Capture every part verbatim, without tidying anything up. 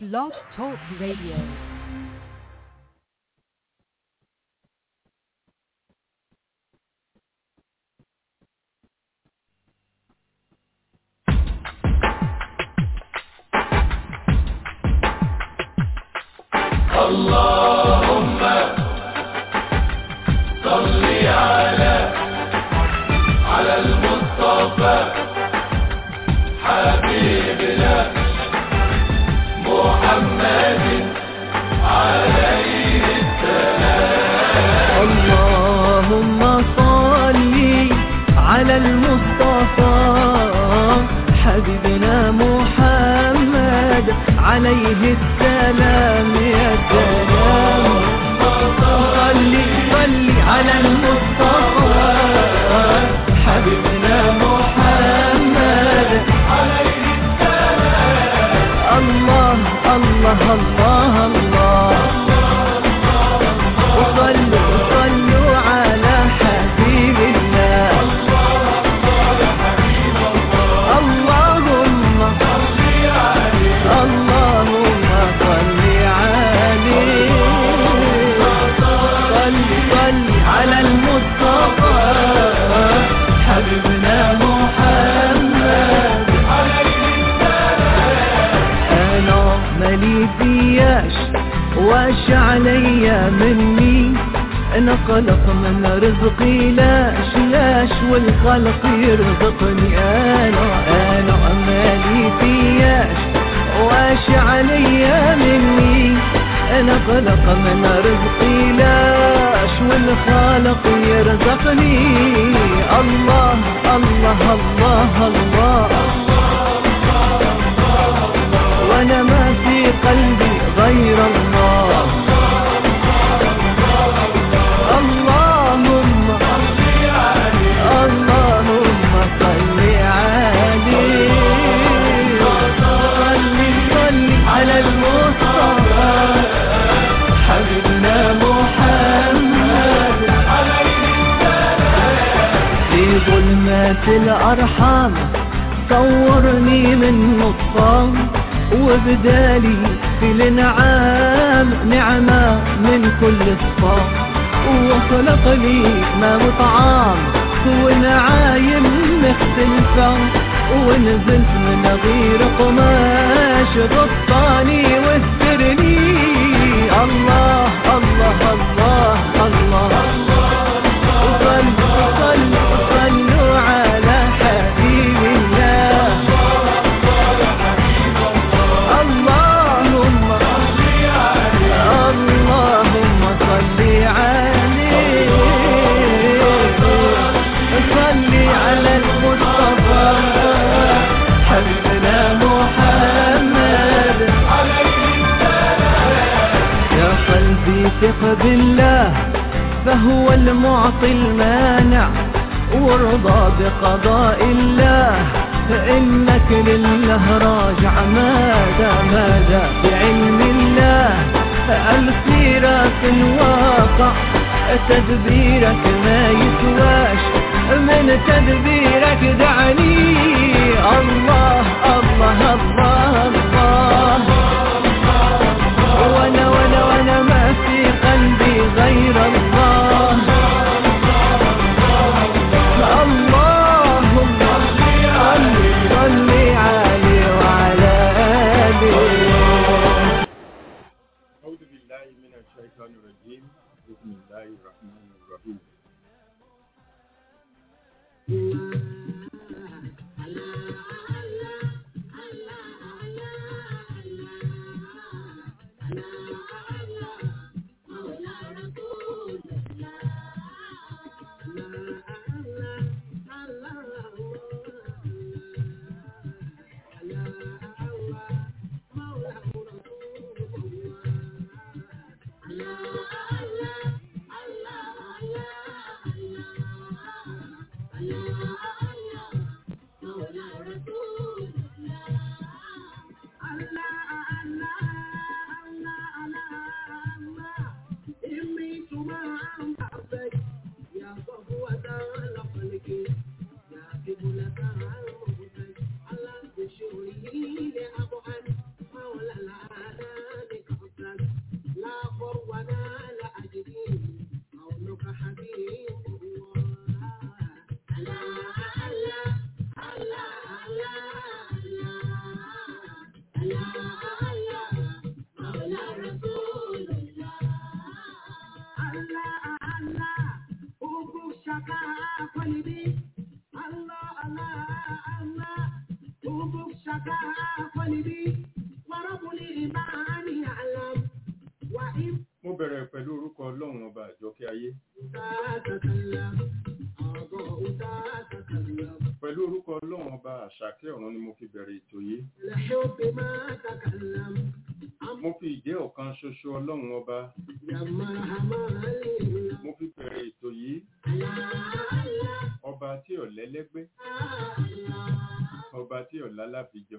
Blog Talk Radio. اللهم صل على على المصطفى حبيبنا محمد عليه السلام. اللهم صل على المصطفى حبيبنا محمد عليه السلام. يا سلام صل صل على المصطفى حبيبنا محمد عليه السلام. الله الله الله الله وصلوا وصلوا على حبيب الله. اللهم اللهم صل عليه صل صل على المصطفى حبيبنا محمد. انا مالي فياش واش عليا مني، انا خلق من رزقي لاش لاش والخلق يرزقني. انا انا مالي فياش واش عليا مني، انا خلق من رزقي لاش والخالق يرزقني. الله الله الله الله وانا ما في قلبي غير الله. اللهم اللهم صل عليه صل صل على المصطفى حبيبنا محمد. في ظلمات الأرحام صورني من نطفان وبدالي في الانعام نعمة من كل صفام، وخلق لي ما وطعام ونعايم مختلفة، ونزلت من غير قماش غطاني واسترني. الله الله الله الله صلوا صلوا صلوا على حبيب الله. اللهم اللهم صل عليه صل على المصطفى حبيبنا محمد. يا قلبي ثق بالله فهو المعطي المانع، وارضى بقضاء الله فإنك لله راجع. ماذا ماذا بعلم الله الخيرات الواقع، تدبيرك ما يسواش من تدبيرك دعني. الله الله الله الله وانا وانا وانا ما في قلبي غير الله. اللهم صل صل عليه وعلى آله. أعوذ بالله من الشيطان الرجيم. بسم الله الرحمن الرحيم. Mo bẹ̀rẹ̀ pẹ̀lú orúkọ Ọlọ́run ọba àjọkẹ́ ayé. Pẹ̀lú orúkọ Ọlọ́run ọba àṣàkẹ́ ọ̀run ni mo fi bẹ̀rẹ̀ ètò yìí. Mo fi ìjẹ́ ọ̀kan ṣoṣo Ọlọ́run ọba. Mo fi bẹ̀rẹ̀ ètò yìí. Ọba tí ò lẹ́lẹ́gbẹ́. Ọba tí ò lálábìjọ.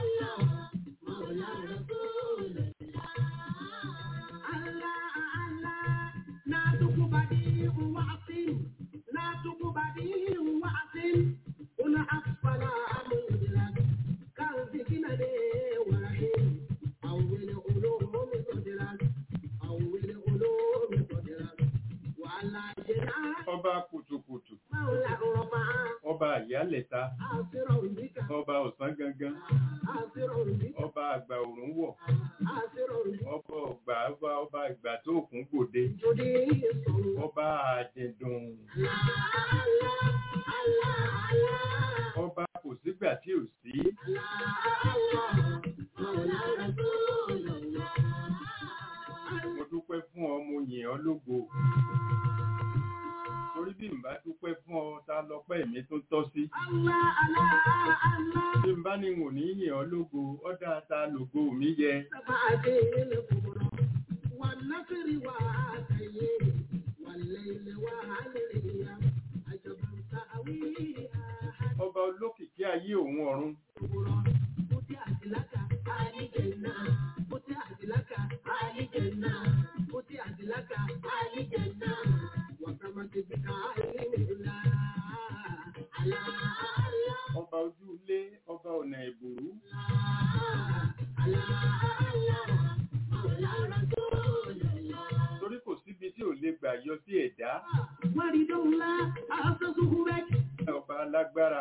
Ọba kùtùkùtù, ọba àyálẹ̀ta, ọba ọ̀sán gangan, ọba àgbà òrùn wọ̀, ọba ọgbà ọba ọba ìgbà tó òkun gbòde, ọba àjẹ̀dùn, ọba kò sígbà tí ò sí. Mo dúpẹ́ fún ọ, mo yìn ọ́ lógo. Torí bí n bá dúpẹ́ fún ọ, ta lọ́pẹ́ mi tó tọ́ sí. Bí n bá ní wò ní yìn ọ́ lógo, ọ́dá ta lògo mi yẹ. Ọba olókìkí ayé òun ọ̀run. Ọba ojú ilé, ọba ọ̀nà ìbùrú. Torí kò síbi tí ò lè gbà yọ sí ẹ̀dá. Ọba alágbára.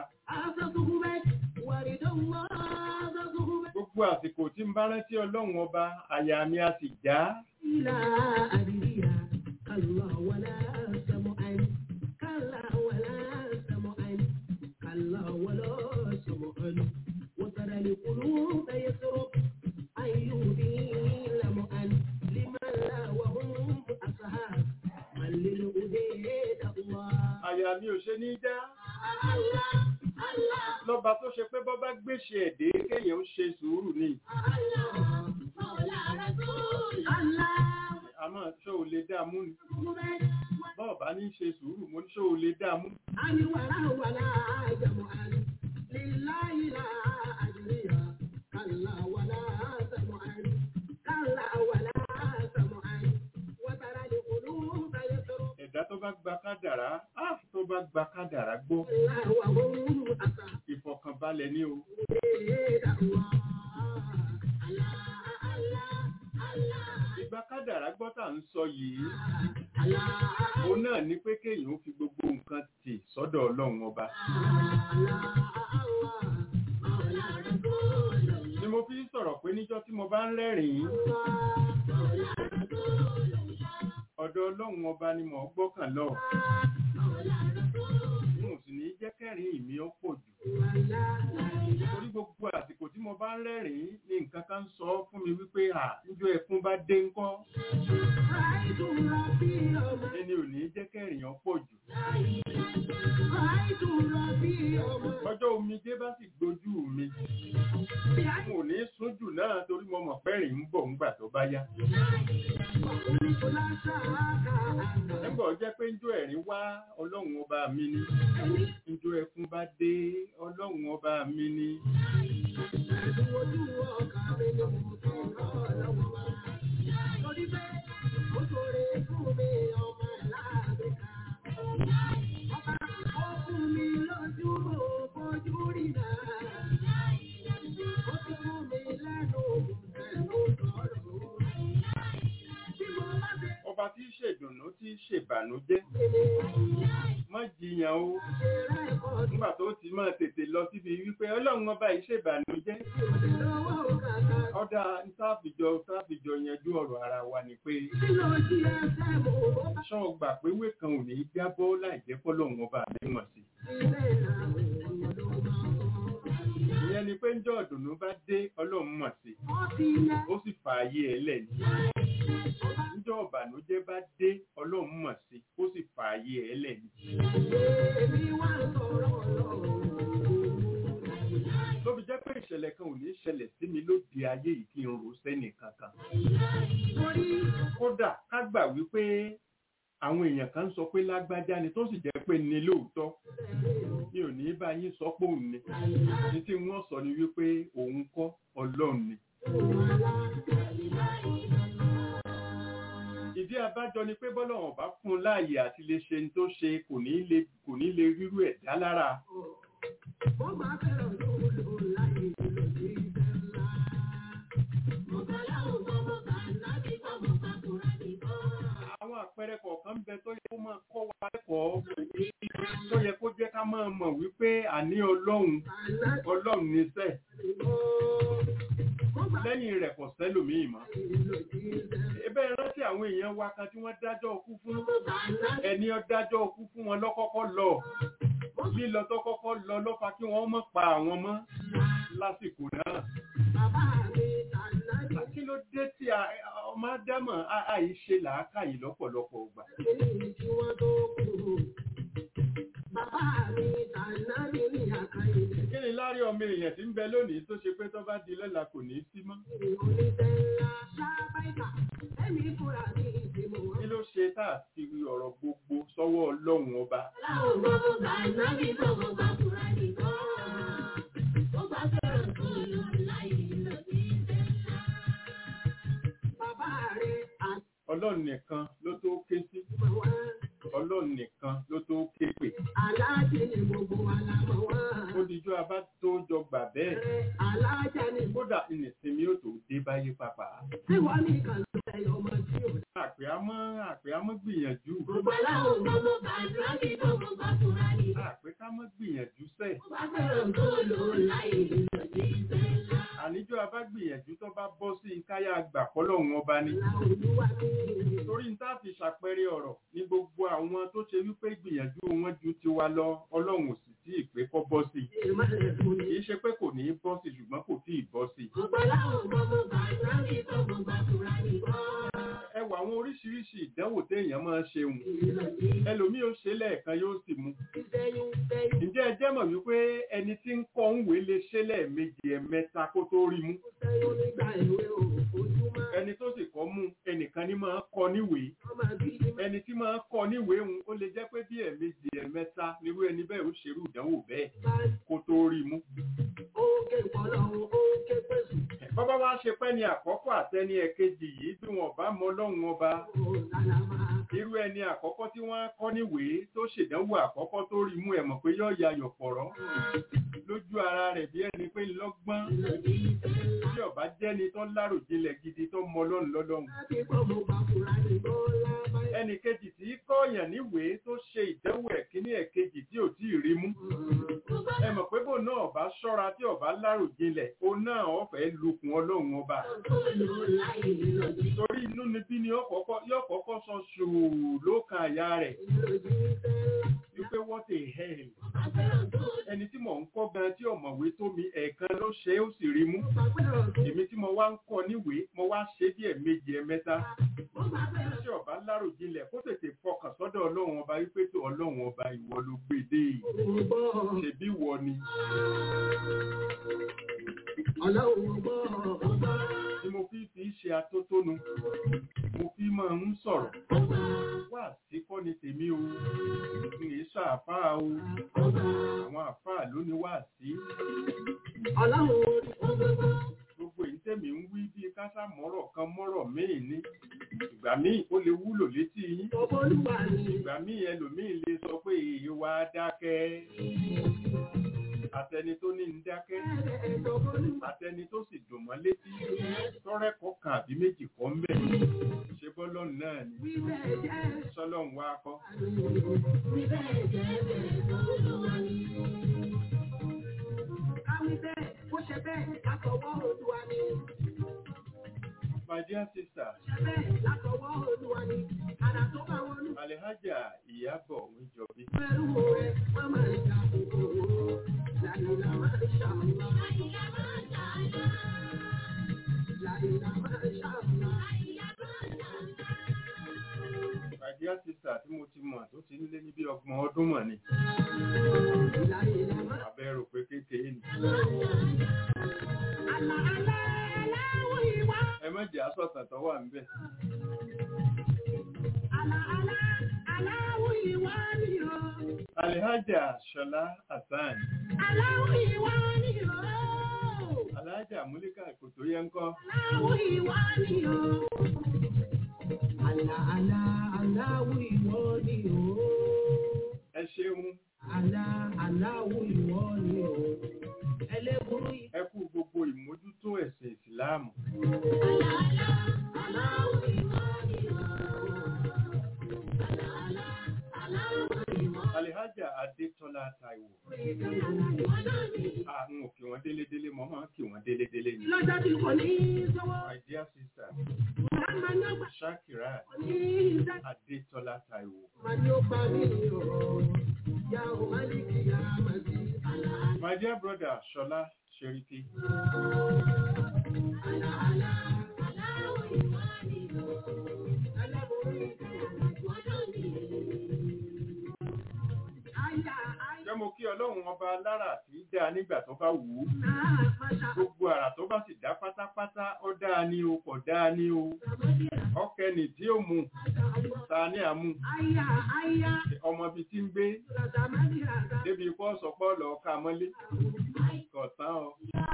Gbogbo àsìkò tí ń bá rántí Ọlọ́run ọba, àyà mi a sì já. Àyà mi ò ṣe ní já. Lọ́ba tó ṣe pé bọ́ bá gbéṣe ẹ̀dẹ́ kéèyàn ń ṣe sùúrù ni. Àmọ́ ṣó o lè dààmú ni. Bọ́ọ̀ bá ní ṣe sùúrù, mo ní ṣó o lè dààmú. Ẹ̀dá tó bá gba kádàrá, tó bá gba kádàrá gbọ́. Ìfọ̀kànbalẹ̀ ni o. Ìgbà kádàrá gbọ́ tà ń sọ yìí. Òun náà ní pé kéèyàn ó fi gbogbo nǹkan tì sọ́dọ̀ Ọlọ́run ọba. Ni mo fi sọ̀rọ̀ pé níjọ́ tí mo bá ń rẹ́rìn-ín, ọ̀dọ̀ Ọlọ́run ọba ni mò ń gbọ́kàn lọ. Mo sì ní jẹ́ kẹ́rìn mi ó pọ̀ jù. Torí gbogbo àsìkò tí mo bá ń rẹ́rìn-ín ní nǹkan kan sọ fún mi wípé à níjọ́ ẹkún bá dé ńkọ́. Ẹni ò ní jẹ́ kẹ́rìn ó pọ̀ jù. Ọjọ́ omijé bá sì gbójú mi. Mo ní sójú náà torí mo mọ̀ pẹ́rìn ń bọ̀ ńgbà tó bá yá. Nígbà jẹ́ pé njó ẹ̀rín wá Ọlọ́run ọba mi ni. Njó ẹkún bá dé Ọlọ́run ọba mi ni. Ọba tí ṣèdùnnú tí ṣèbànújẹ́. Má jiyàn o. Nígbà tó ti máa tètè lọ síbi wípé Ọlọ́run ọba yìí ṣèbànújẹ́. ọ̀dà tábìjọ tábìjọ yanjú ọ̀rọ̀ ara wa ni pé ṣọ́ gbà pé ìwé kan ò ní jábọ́ láì jẹ́ fọ́lọ́run ọba mi mọ̀ sí. ìyẹn ni pé ńjọ́ ọ̀dùnnú bá dé ọlọ́run mọ̀ sí ó sì fààyè ẹ̀ lẹ̀ ní. ńjọ́ ọ̀bànújẹ́ bá dé ọlọ́run mọ̀ sí ó sì fààyè ẹ̀ lẹ̀ ní. lóbi jẹ́ pé ìṣẹ̀lẹ̀ kan ò ní ṣẹlẹ̀ sí mi lóde ayé yìí kí n rò sẹ́nì kankan. kódà ká gbà wípé àwọn èèyàn kan sọ pé lágbájá ni tó sì jẹ́ pé ní lóòótọ́ mi ò ní bá yín sọ pé òun ni ní tí wọ́n sọ ni wípé òun kọ́ ọlọ́run ni. ìdí abájọ ni pé bọ́lọ́run bá fún un láàyè àti lè ṣe ní tó ṣe kò ní lè kò ní lè rírú ẹ̀ dá lára. àwọn àpẹẹrẹ kọ̀ọ̀kan ń bẹ tó yẹ kó máa kọ́ wa lẹ́kọ̀ọ́ tó yẹ kó jẹ́ ká máa mọ̀ wípé àní ọlọ́run ọlọ́run níṣẹ́ lẹ́yìn rẹ̀ kò sẹ́lòmíì mọ́. ebe rántí àwọn èèyàn wa kan tí wọ́n dájọ́ ikú fún ẹni ó dájọ́ ikú fún wọn lọ́kọ́kọ́ lọ lílọ tó kọ́kọ́ lọ ló fà kí wọ́n mọ̀ pa àwọn mọ́ lásìkò náà. kí ló dé tí ọmọ ádámọ̀ àìṣe làákàyè lọ́pọ̀lọpọ̀ ọgbà. Kí ni láàrin ọmọ èèyàn tí ń bẹ lónìí tó ṣe pé tó bá di lọ́la kò ní sí mọ́? Kí ló ṣe tá àti ọ̀rọ̀ gbogbo sọ́wọ́ ọlọ́run ọba? Ọlọ́run nìkan ló tó ké sí. Ọlọ́run nìkan ló tó ké pè. Aláàjì ni gbogbo alámọ̀ wá. Ó dijọ́ abá tó jọ gbà bẹ́ẹ̀. Aláàjà ni. Kódà ìnìsinmi ó tó dé báyé pàpà. Tí wọ́n ní kan ló fẹ́ ọmọ tí ò. Àpè àmọ́ àpè àmọ́ gbìyànjú. Gbogbo aláwọ̀ gbogbo bàdúrà ní gbogbo bàdúrà ní. Àpè ká mọ́ gbìyànjú sẹ́. Ó bá fẹ́ràn tó lò láì lò sí ìfẹ́. Àníjọ́ abá gbìyànjú tó bá bọ́ sí káyà àgbà kọ́lọ́hún ọba ni. Torí ní tá fi ṣàpẹẹrẹ ọ̀rọ̀ ní gbogbo àwọn tó ṣe wípé gbìyànjú wọn ju tiwa lọ ọlọ́run ò sì tí ì pé kọ́ bọ́ sí. Kìí ṣe pé kò ní í bọ́ sí ṣùgbọ́n kò tí ì bọ́ sí. Ẹ wà àwọn oríṣiríṣi ìdánwò téèyàn máa ṣe wùn. Ẹlòmíì ó ṣe lẹ́ẹ̀kan yóò sì mú. Ǹjẹ́ ẹ jẹ́ mọ̀ wípé ẹni tí ń kọ́ ń wé lè ṣe lẹ́ẹ̀mejì ẹ̀mẹ́ta kó tó rí mú? Ẹni tó sì kọ́ mú ẹnìkan ní máa kọ́ níwèé. Ẹni tí máa kọ́ níwèé òun ó lè jẹ́ pé bí ẹ̀mejì ẹ̀mẹ́ta nírú ẹni bẹ́ẹ̀ ó ṣerú ìdánwò bẹ́ẹ̀ kó tó rí mú. Bọ́bá wá ṣe pẹ́ ni àkọ́kọ́ àtẹni ẹ̀kejì yìí bí wọn bá mọ Ọlọ́run ọba. Irú ẹni àkọ́kọ́ tí wọ́n kọ́ níwèé tó ṣèdánwò àkọ́kọ́ tó rí mú ẹ̀ mọ̀ pé yóò ya yọ̀pọ̀rọ̀ lójú ara rẹ̀ bí ẹni pé lọ́gbọ́n tí ọba jẹ́ni tó láròjinlẹ̀ gidi tó mọ Ọlọ́run lọ́lọ́run. Ẹnì kejì tí kọ́ọ̀yàn níwèé tó ṣe ìdánwò ẹ̀kíní ẹ̀kejì tí ò tí ì rí mú. Ẹ mọ̀ pé bò náà ọba ṣọ́ra tí ọba láròjinlẹ̀ ó náà ọ̀fẹ́ lukùn Ọlọ́run ọba. Torí inú níbí ni yóò kọ́kọ́ sọ ṣùù ló kan àyà rẹ̀. Wípé what a hell. Ẹni tí mò ń kọ́ gan tí ọ̀mọ̀wé tó mi ẹ̀ẹ̀kan ló ṣe é ó sì rí mú. Èmi tí mo wá ń kọ́ níwèé mo wá ṣe bí ẹ̀ẹ̀mejì ẹ̀mẹ́ta. Tí ọba láròjinlẹ̀ kó tètè fọkàn sọ́dọ̀ Ọlọ́run ọba wípé tó Ọlọ́run ọba ìwọ ló gbé dé. Ṣèbí wọ ni. Tí mo fi fi ṣe atótónu, mo fi máa ń sọ̀rọ̀. Wá sí kọ́ ni tèmi o, kì í ṣàfáà o, àwọn àfáà ló ní wá sí. Gbogbo èyí tẹ̀mí ń wí bí kásá mọ́rọ̀ kan mọ́rọ̀ míì ní. Ìgbà míì ó lè wúlò létí yín. Ìgbà míì ẹlòmíì lè sọ pé èyí wá dákẹ́. Àtẹni tó ní ń dákẹ́, àtẹni tó sì dùn mọ́ létí, tọ́rẹ́ kọkàn àbí méjì kọ́ ń bẹ̀. Ṣé bọ́lọ́run náà ni? Sọ́lọ́run wá kọ́. Káwí bẹ́ẹ̀, ó ṣe bẹ́ẹ̀, àtọwọ́ Olúwa ni. My dear sister, Ṣẹ́bẹ̀ látọwọ́ Olúwa ni, àrà tó bá wọn lù. Alhaja Ìyábọ̀ Wíjọbí. Pẹ̀lú rẹ̀, wọ́n máa ń jà kòkòrò. Láìlà máa ń ṣàmùlá. Láìlà máa ń ṣàmùlá. Láìlà máa ń ṣàmùlá. My dear sister tí mo ti mọ̀ tó ti ń lé ní bí ọgbọ̀n ọdún mọ̀ ni. Láìlà máa ń Abẹ́rò pé kékeré ni. àlà àlà aláwọ̀ ìwà. Ẹ má jẹ́ àsọ̀tàn tó wà níbẹ̀. Àlà àlà aláwọ̀ ìwà ni o. Alhaja Ṣọlá Hasan. Aláwọ̀ ìwà ni o. Alhaja Múlíkà Ìkòtò yẹn ń kọ́. Aláwọ̀ ìwà ni o. Àlà àlà aláwọ̀ ìwà ni o. Ẹ ṣeun. Àlà aláwọ̀ ìwà ni o. Ẹlẹ́burú yìí. Ẹ kú gbogbo ìmójútó ẹ̀sìn Ìsìláàmù. Àlà àlà aláwọ̀ ìwà ni o. Àlà àlà aláwọ̀ ìwà. Alhaja Adétọ́lá Táíwò. Àwọn òkè wọn délédélé mọ́ máa ń kí wọn délédélé ni. Lọ́jọ́ tí kò ní sọ́wọ́. My dear sister, Màmá ní ọgbà Shakira ní ìdá. Adétọ́lá Táíwò. Màmá ní ó pa mí o. Yà ó má ní kí yà á máa di. Àlà My dear brother Ṣọlá Ṣeríkí. àlà àlà aláwọ̀ ìwà ni o. Ẹlẹ́burú ìgbọ̀dọ̀ ni. Àyà àyà Jẹ́ mo kí Ọlọ́run ọba alára tí í dá nígbà tó bá wù ú. náà máṣá. Gbogbo àrà tó bá sì dá pátápátá ó dáa ní o kò dáa ní o. Ọkẹ́ni tí ó mu ta ní àmú. Àyà àyà Ọmọ bíi tí ń gbé ràdàmádì ràdà. débi kọ́ sọpọ́ lọ ká mọ́lé. Kọ̀tán ọ.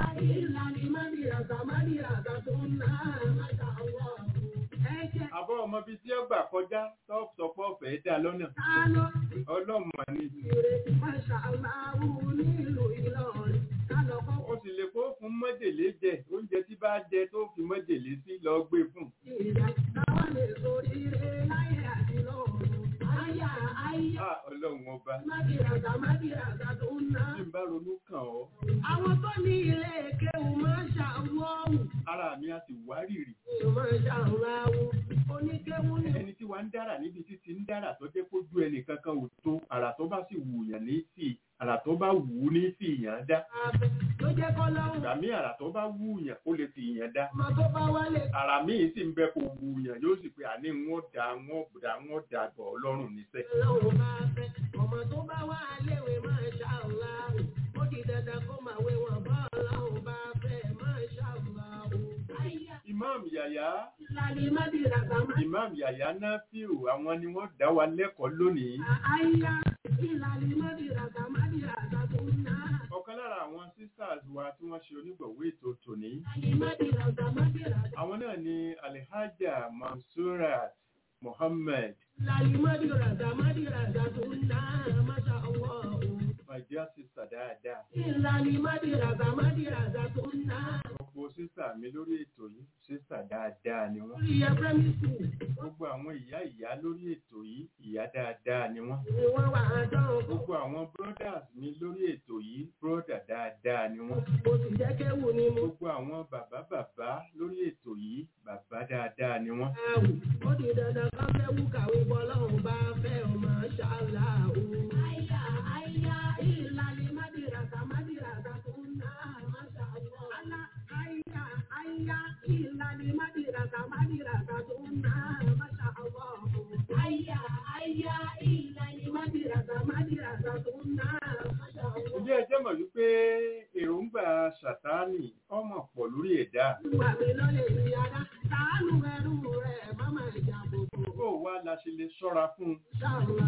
Ìlànà mádì ràdàmádì ràdà tó ń ná máṣá ọwọ́. Ẹ̀jẹ̀ Àbọ̀ ọmọ bíi tí ó gbà kọjá tó sọpọ́ fẹ́ dá lọ́nà. ta ló Ọlọ́mọ ni. ìrè máṣá aláwọ̀ nílùú Ìlọrin. Ká lọ kọ́ Ó sì lè kó fún mọ́jèlé jẹ. Oúnjẹ tí bá jẹ tó fi mọ́jèlé sí lọ gbé fún. ìjà táwa lè sórí rẹ̀ láyé àti lọ́run. Àyà àyà À Ọlọ́run ọba. mádì ràdàmádì ràdà tó ń ná. Tí n bá ronú kàn ọ́, Àwọn tó ní ilé kéwù máṣá wọ́ọ̀mù. ara mi á sì wárìrì. Máṣá ọ̀làwọ̀ oníkéwù ní. Ẹni tí wàá ń dára níbi tí ti ń dára tó jẹ́ kójú ẹnì kankan ò tó. Àrà tó bá sì wù yàn ní sí. Àrà tó bá wù ú ní sí ìyàn dá. Abẹ ló jẹ́ kọ́ lọ́rùn. Ìgbà míì àrà tó bá wù yàn ó lè fi ìyàn dá. Ọmọ tó bá wálé. Àrà míì sì ń bẹ kó wù yàn yóò sì pé àní wọ́n dá wọ́n dá wọ́n dá bọ̀ Ọlọ́run níṣẹ́. Ọlọ́run bá fẹ́. Ọmọ tó bá wá léwe máṣá ọ̀làwọ̀. Ó di dandan kó máa wé wọn bá Ọlọ́run bá fẹ́ máṣá ọ̀làwọ̀. Àyà Imam Yàyà, ìlànà mádì ràdàmádì. Imam Yàyà Náfíù, àwọn ni wọ́n dá wa lẹ́kọ̀ọ́ lónìí. Àyà ìlànà mádì ràdàmádì ràdà tó ń ná. Ọ̀kan lára àwọn sisters wa tí wọ́n ṣe onígbọ̀wé ètò tòní. Ìlànà mádì ràdàmádì ràdà. Àwọn náà ni Alhaja Mansurat Mohammed. Ìlànà mádì ràdàmádì ràdà tó ń ná. Máṣá ọwọ́. My dear sister dáadáa. Ìlànà mádì ràdàmádì ràdà tó ń ná. Gbogbo sísà mi lórí ètò yìí, sísà dáadáa ni wọ́n. Orí ẹ̀ primary school. Gbogbo àwọn ìyá ìyá lórí ètò yìí, ìyá dáadáa ni wọ́n. Ni wọ́n wà á dán. Gbogbo àwọn brothers mi lórí ètò yìí, brother dáadáa ni wọ́n. Mo sì jẹ́ kéwù ni mo. Gbogbo àwọn bàbá bàbá lórí ètò yìí, bàbá dáadáa ni wọ́n. Ẹ̀wù ó di dandan ká fẹ́ wú kàwé bọ́ lọ́hùn bá fẹ́ ọmọ ṣáàlà o. Àyà àyà ìlànà mádìràtà mádìràtà tó ń ná àmàṣà wọ̀. Àlà àyà àyà ìlànà mádìràtà mádìràtà tó ń ná àmàṣà wọ̀. Àyà àyà ìlànà mádìràtà mádìràtà tó ń ná àmàṣà wọ̀. Ǹjẹ́ ẹ jẹ́ mọ̀ wípé èròǹgbà Sàtánì ọmọ pọ̀ lórí ẹ̀dá? Ìwà mi ló lè rí ara, ṣàánú ẹrú rẹ̀ máma ìjà gbogbo. Bó wá la ṣe lè ṣọ́ra fún un? Ṣàlùwà.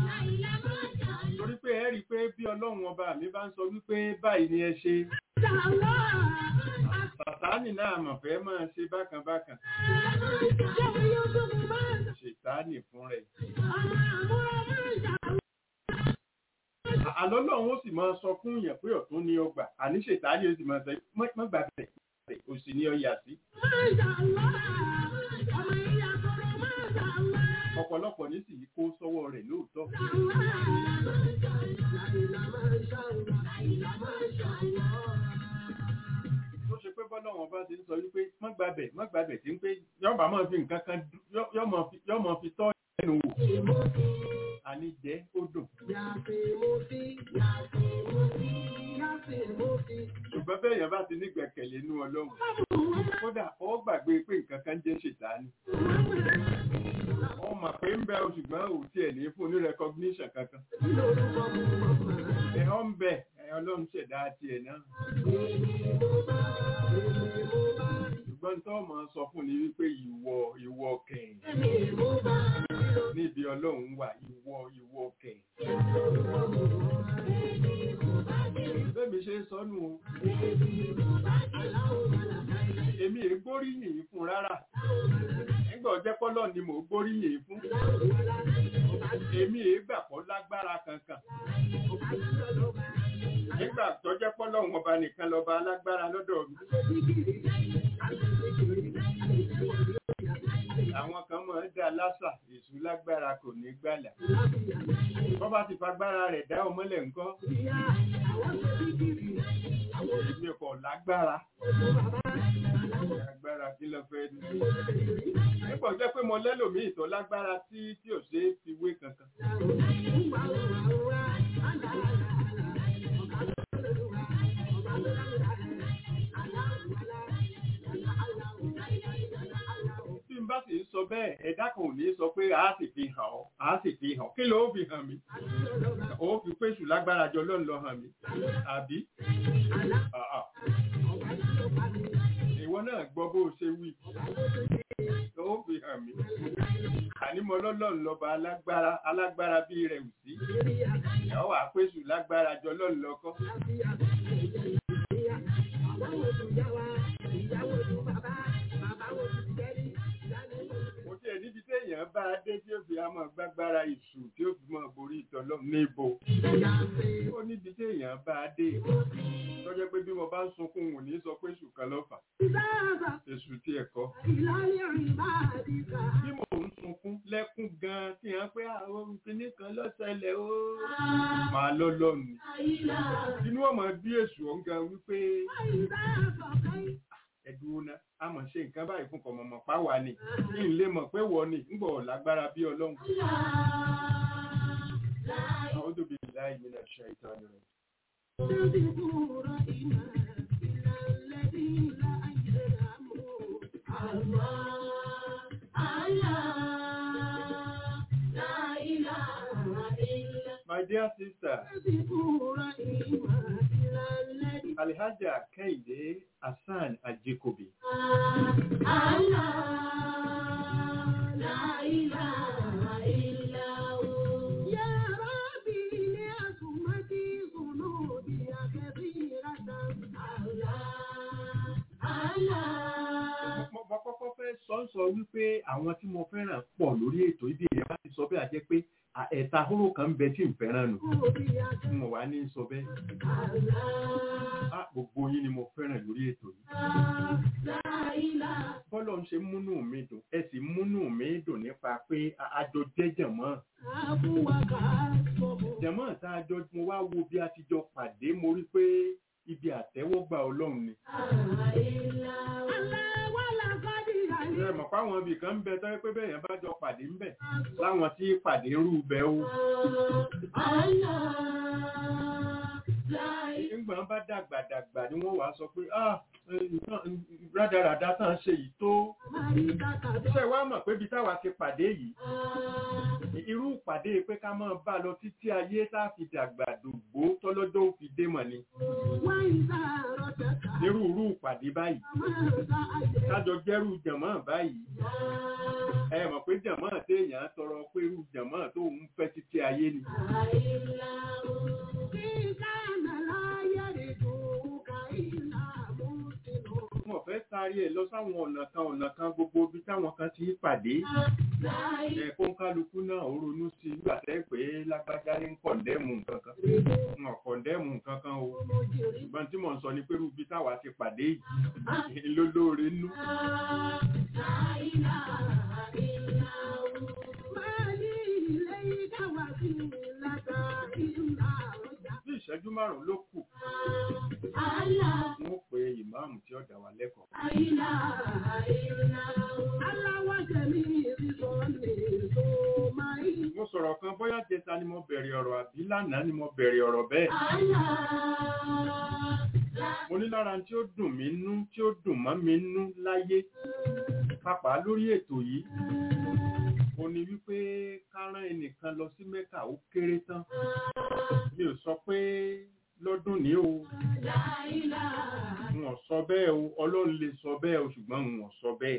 Torí pé ẹ rí i pé bí Ọlọ́run ọba mi bá ń sọ wípé báyìí ni ẹ ṣe. Ṣàlùwà. Sàtánì náà mọ̀ fẹ́ máa ṣe bákan bákan. Ṣé mi yóò tó mi máa ń Ṣètánì fún rẹ̀. ọmọ àmúra máa ń ṣàlùwà. Àlọ́ lọ́run ó sì máa sọ fún yẹn pé ọ̀tún ni ọgbà. Àní Ṣètánì ó sì máa sọ mọ́ gbà bẹ̀ òsì ni ọyà sí. Máa ń ṣàlùwà. Ọmọ ìyá kọ̀rọ̀ máa ń ṣàlùwà. Ọ̀pọ̀lọpọ̀ ní sì kó sọ́wọ́ rẹ̀ lóòótọ́. Ṣàlùwà. Láìlà máa ń ṣàlùwà. Láìlà máa ń ṣàlùwà. Tó ṣe pé bọ́lọ́run bá ti ń sọ wípé mọ́ gbà gbàbẹ̀ má gbàbẹ̀ tí ń pé yọ́ọ̀bà máa fi nǹkan kan yọ́ máa fi tọ́ ẹnu wò àní jẹ́ ó dùn. ṣùgbọ́n bẹ́ẹ̀ yẹn bá ti ní gbẹ̀kẹ̀lé inú Ọlọ́run kódà ó gbàgbé pé nǹkan kan jẹ́ ṣètánì. wọ́n mọ̀ pé ń bẹ ṣùgbọ́n ò tiẹ̀ ní fún ní recognition kankan. ẹ̀ ọ́ ń bẹ Ọlọ́run ṣẹ̀dá tiẹ̀ náà. ṣùgbọ́n tó mọ̀ sọ fún ni wípé ìwọ ìwọ kẹ̀yìn níbi Ọlọ́run wà ìwọ ìwọ kẹ̀yìn. bẹ́ẹ̀mi ṣe sọnù o èmi è gbóríyìn fún rárá nígbà ọjẹ́ pọ́lọ́ ni mò ń gbóríyìn fún èmi è gbàpọ̀ lágbára kankan nígbà tó jẹ́ pọ́lọ́ wọn ọba nìkan lọ́ba alágbára lọ́dọ̀ mi. àwọn kan mọ̀ ń dá lásà èṣù lágbára kò ní gbàlà bọ́ bá ti fagbára rẹ̀ dá ọmọlẹ̀ ńkọ́ èmi kò lágbára lágbára kí ló fẹ́ ní. nígbà jẹ́ pé mo lẹ́lòmíì tó lágbára tí tí ò ṣe é fi wé kankan. tí n bá sì ń sọ bẹ́ẹ̀ ẹ̀dá kan ò ní sọ pé a sì fi hàn ọ́ a sì fi hàn kí ló fi hàn mí ó fi péṣù lágbára jọ ló ń lọ hàn mí àbí ìwọ náà gbọ́ bó ṣe wí ó fi hàn mí ànímọ́ lọ́lọ́run lọ́ba alágbára alágbára bí rẹ̀ ò sí ìyàwó àpéṣù lágbára jọ ló ń lọ́kọ́. níbi téèyàn bá dé tí ó fi àmọ́ gbágbára ìṣù tí ó fi mọ́ borí ìtọ́lọ́ níbo ó níbi téèyàn bá dé tó jẹ́ pé bí mo bá ń sunkún wò ní sọ pé èṣù kan lọ́fà èṣù tí ẹ̀kọ́ bí mo ń sunkún lẹ́kún gan tí hàn pé àwọn kìíní kan lọ́sẹ̀lẹ̀ ó máa lọ lọ́nu inú ọmọ bí èṣù ọ̀gá wípé ẹ̀dùn náà a mọ̀ ṣe nǹkan báyìí fún kọ̀mọ̀mọ̀ páwà ni kí n lè mọ̀ pé wọ́n ni ń bọ̀ lágbára bí Ọlọ́run. àwọn tó bí láì ní ṣe ìtàn rẹ̀. My dear sister, Alhaja Kehinde Hassan Ajikobi. Mo kọ́kọ́ fẹ́ sọ sọ wípé àwọn tí mo fẹ́ràn pọ̀ lórí ètò ibi ìyẹn bá ti sọ bẹ́ẹ̀ àjẹ́ pé ẹ̀ta hóró kan bẹ tí ń fẹ́ràn nù mo wà ní sọ bẹ́ẹ̀ gbogbo yín ni mo fẹ́ràn lórí ètò yìí bọ́lọ̀ ń ṣe múnú mi dùn ẹ sì múnú mi dùn nípa pé àjọ jẹ́ jẹ̀mọ́ jẹ̀mọ́ tá a jọ mo wá wo bí a ti jọ pàdé mo rí pé ibi àtẹ́wọ́gbà Ọlọ́run ni. Ẹ mọ̀ páwọn ibì kan ń bẹ tọ́ pé bẹ́ẹ̀ yẹn bá jọ pàdé ń bẹ̀ láwọn tí pàdé rú bẹ́ ó. Nígbà bá dàgbà dàgbà ni wọ́n wá sọ pé ah rádaràdá tán ṣe yìí tó. Ṣé wá mọ̀ pé bí táwa ti pàdé yìí irú pàdé pé ká máa bá lọ títí ayé tá a fi dàgbà dògbó tọ́lọ́dọ́ fi dé mọ̀ ni. Irú irú pàdé báyìí kájọ jẹ́rú jẹ̀mọ́ báyìí ẹ mọ̀ pé jẹ̀mọ́ téèyàn tọrọ pé irú jẹ̀mọ́ tó ń fẹ́ títí ayé ni. Wọ́n fẹ́ sáré ẹ̀ lọ sáwọn ọ̀nà kan ọ̀nà kan gbogbo bí táwọn kan ti pàdé ẹ̀kọ́ kálukú náà ó ronú sí nígbà tẹ́ pé lágbájá ní kọ̀ndẹ́mù nǹkan kan wọn kọ̀ndẹ́mù nǹkan kan o ṣùgbọ́n tí mò ń sọ ni pé rúbi táwa ti pàdé yìí lólóore nú. Bí ìṣẹ́jú márùn-ún ló kù wọ́n pe ìmáàmù tí ó dá wa lẹ́kọ̀ọ́. níjẹta ni mo bẹ̀rẹ̀ ọ̀rọ̀ àbí lánàá ni mo bẹ̀rẹ̀ ọ̀rọ̀ bẹ́ẹ̀. Mo ní lára tí ó dùn mí nú tí ó dùn mọ́ mi nú láyé pàápàá lórí ètò yìí. Ó ní wípé ká rán ẹnìkan lọ sí Mẹ́kà ó kéré tán. Mi ò sọ pé lọ́dún ní o. Wọ́n sọ bẹ́ẹ̀ o, Ọlọ́run lè sọ bẹ́ẹ̀ o, ṣùgbọ́n wọ́n sọ bẹ́ẹ̀.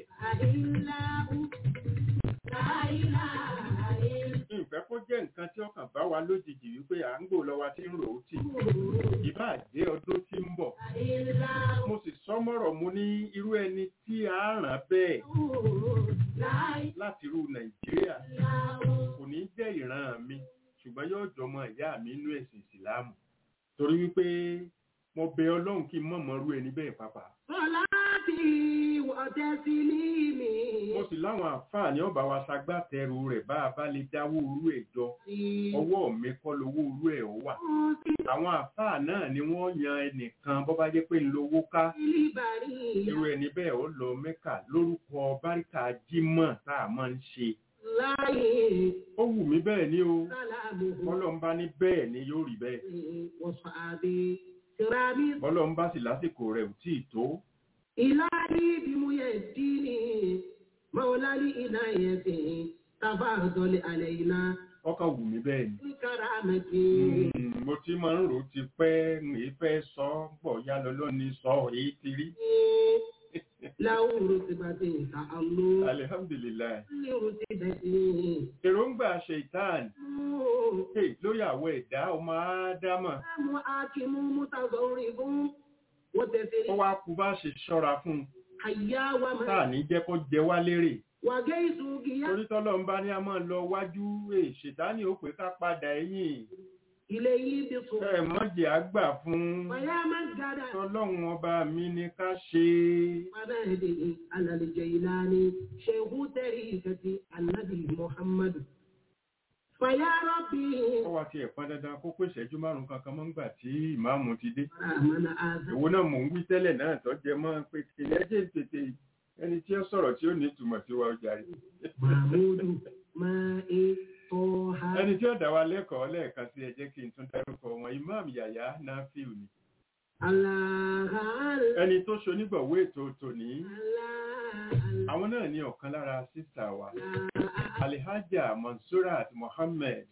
Ìfẹ́ kó jẹ́ nǹkan tí ọkàn bá wa lójijì wípé à ń gbò lọ́wọ́ tí ń rò ó tì. Ìbá jẹ́ ọdún tí ń bọ̀. Mo sì sọ mọ́rọ̀ mo ní irú ẹni tí a rán bẹ́ẹ̀ láti irú Nàìjíríà kò ní jẹ́ ìran mi ṣùgbọ́n yóò jọmọ ìyá mi inú ẹ̀sìn Ìsìlámù. Torí wípé mo bẹ Ọlọ́run kí n mọ̀ mọ́rú ẹni bẹ́ẹ̀ pàpà. Mo sì láwọn àǹfààní ọba wa ṣagbátẹrù rẹ̀ bá a bá lè dáwó orú ẹ̀ jọ. Ọwọ́ mi kọ́ lówó orú ẹ̀ ó wà. Àwọn àǹfààní náà ni wọ́n yan ẹnìkan bọ́ bá jẹ́ pé ń lówó ká. Irú ẹni bẹ́ẹ̀ ó lọ Mẹ́kà lórúkọ báríkà Jímọ̀ tá a máa ń ṣe. Ó wù mí bẹ́ẹ̀ ni o. Ọlọ́run bá ní bẹ́ẹ̀ ni yóò rí bẹ́ẹ̀. Ọlọ́run bá sì lásìkò rẹ̀ ò tí ì tó. Ìlàrí bí mo yẹ dí ní Mọ́lárí iná yẹn tí tàbá àdọ́lẹ̀ alẹ́ iná. Ọkàn wù mí bẹ́ẹ̀ ni. Níkàrà mẹ́tì. Mo ti máa ń rò ti pẹ́ ń fẹ́ sọ bọ̀ yá lọ lónìí sọ èyí ti rí. Láwùrú ti bá ti ìta àlọ́. Alihamdulilayi. Láwùrú ti bẹ̀ sí. Èròǹgbà Ṣaitan lórí àwọ̀ ẹ̀dá ọmọ Ádámà. Àmọ́ Akímú Mútàzọ́ orí fún wọ́n tẹ̀sí. Ó wá kú bá ṣe ṣọ́ra fún un. Àyà wa máa. Táà ní jẹ́ kó jẹ wá lérè. Wàgé ìsúgìyà. Torí tọ́lọ́ ń bá ní a máa lọ wájú Ṣètánì ó pé ká padà ẹ̀yìn. Ilé yìí bí sùn. Ẹ mọ́jẹ̀ àgbà fún. Wàyá máa gàdá. Tọ́lọ́run ọba mi ni ká ṣe. Padà èdè alàlejò ìlànà Ṣèhú tẹ̀rí ìkẹtì Ànábì Muhammadu. Fàyà rọ́bì. Ó wá ti ẹ̀pọn dandan kó pèsè ìṣẹ́jú márùn-ún kankan mọ́ ńgbà tí ìmáàmù ti dé. Àmàna àzá. Ìwọ náà mò ń wí tẹ́lẹ̀ náà tó jẹ mọ́ pé kìlẹ̀ jẹ́ tètè ẹni tí ó sọ̀rọ̀ tí ó ní ìtumọ̀ sí wa ọjà rẹ̀. Mahmudu máa ń tọ́ ha. Ẹni tí ó dá wa lẹ́kọ̀ọ́ lẹ́ẹ̀kan sí ẹ jẹ́ kí n tún dárúkọ wọn, Imam Yahya Nafiu ni. Ẹni tó ṣonígbọ̀wé ètò tòní. Àwọn náà ní ọ̀kan lára sísà wa. Alhaja Mansurat Mohammed.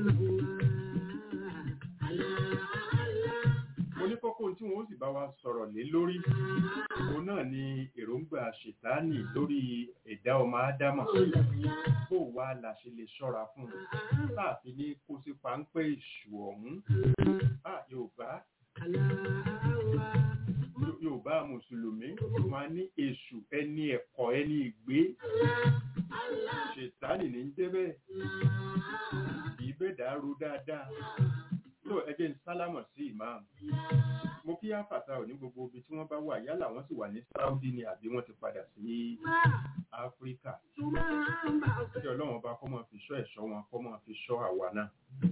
Mo ní kókó tí wọ́n sì bá wa sọ̀rọ̀ lé lórí. Òun náà ni èròǹgbà Ṣètánì lórí ẹ̀dá ọmọ Ádámà. Bó wá la ṣe lè ṣọ́ra fún un. Láàfi ní kó sí páńpẹ́ èṣù ọ̀hún. À Yorùbá. Yorùbá Mùsùlùmí máa ní èṣù ẹni ẹ̀kọ́ ẹni ìgbé. Ṣètánì ní débẹ̀. Ìbẹ̀dà ro dáadáa. Tó ẹjẹ́ ń sálámọ̀ sí ìmáàmù. Mo kí àfàtà ò ní gbogbo ibi tí wọ́n bá wà yálà wọ́n sì wà ní Saudi ni àbí wọ́n ti padà sí Áfíríkà. Kí Ọlọ́run ọba kó máa fi ṣọ́ ẹ̀ṣọ́ wọn kó máa fi ṣọ́ àwa náà.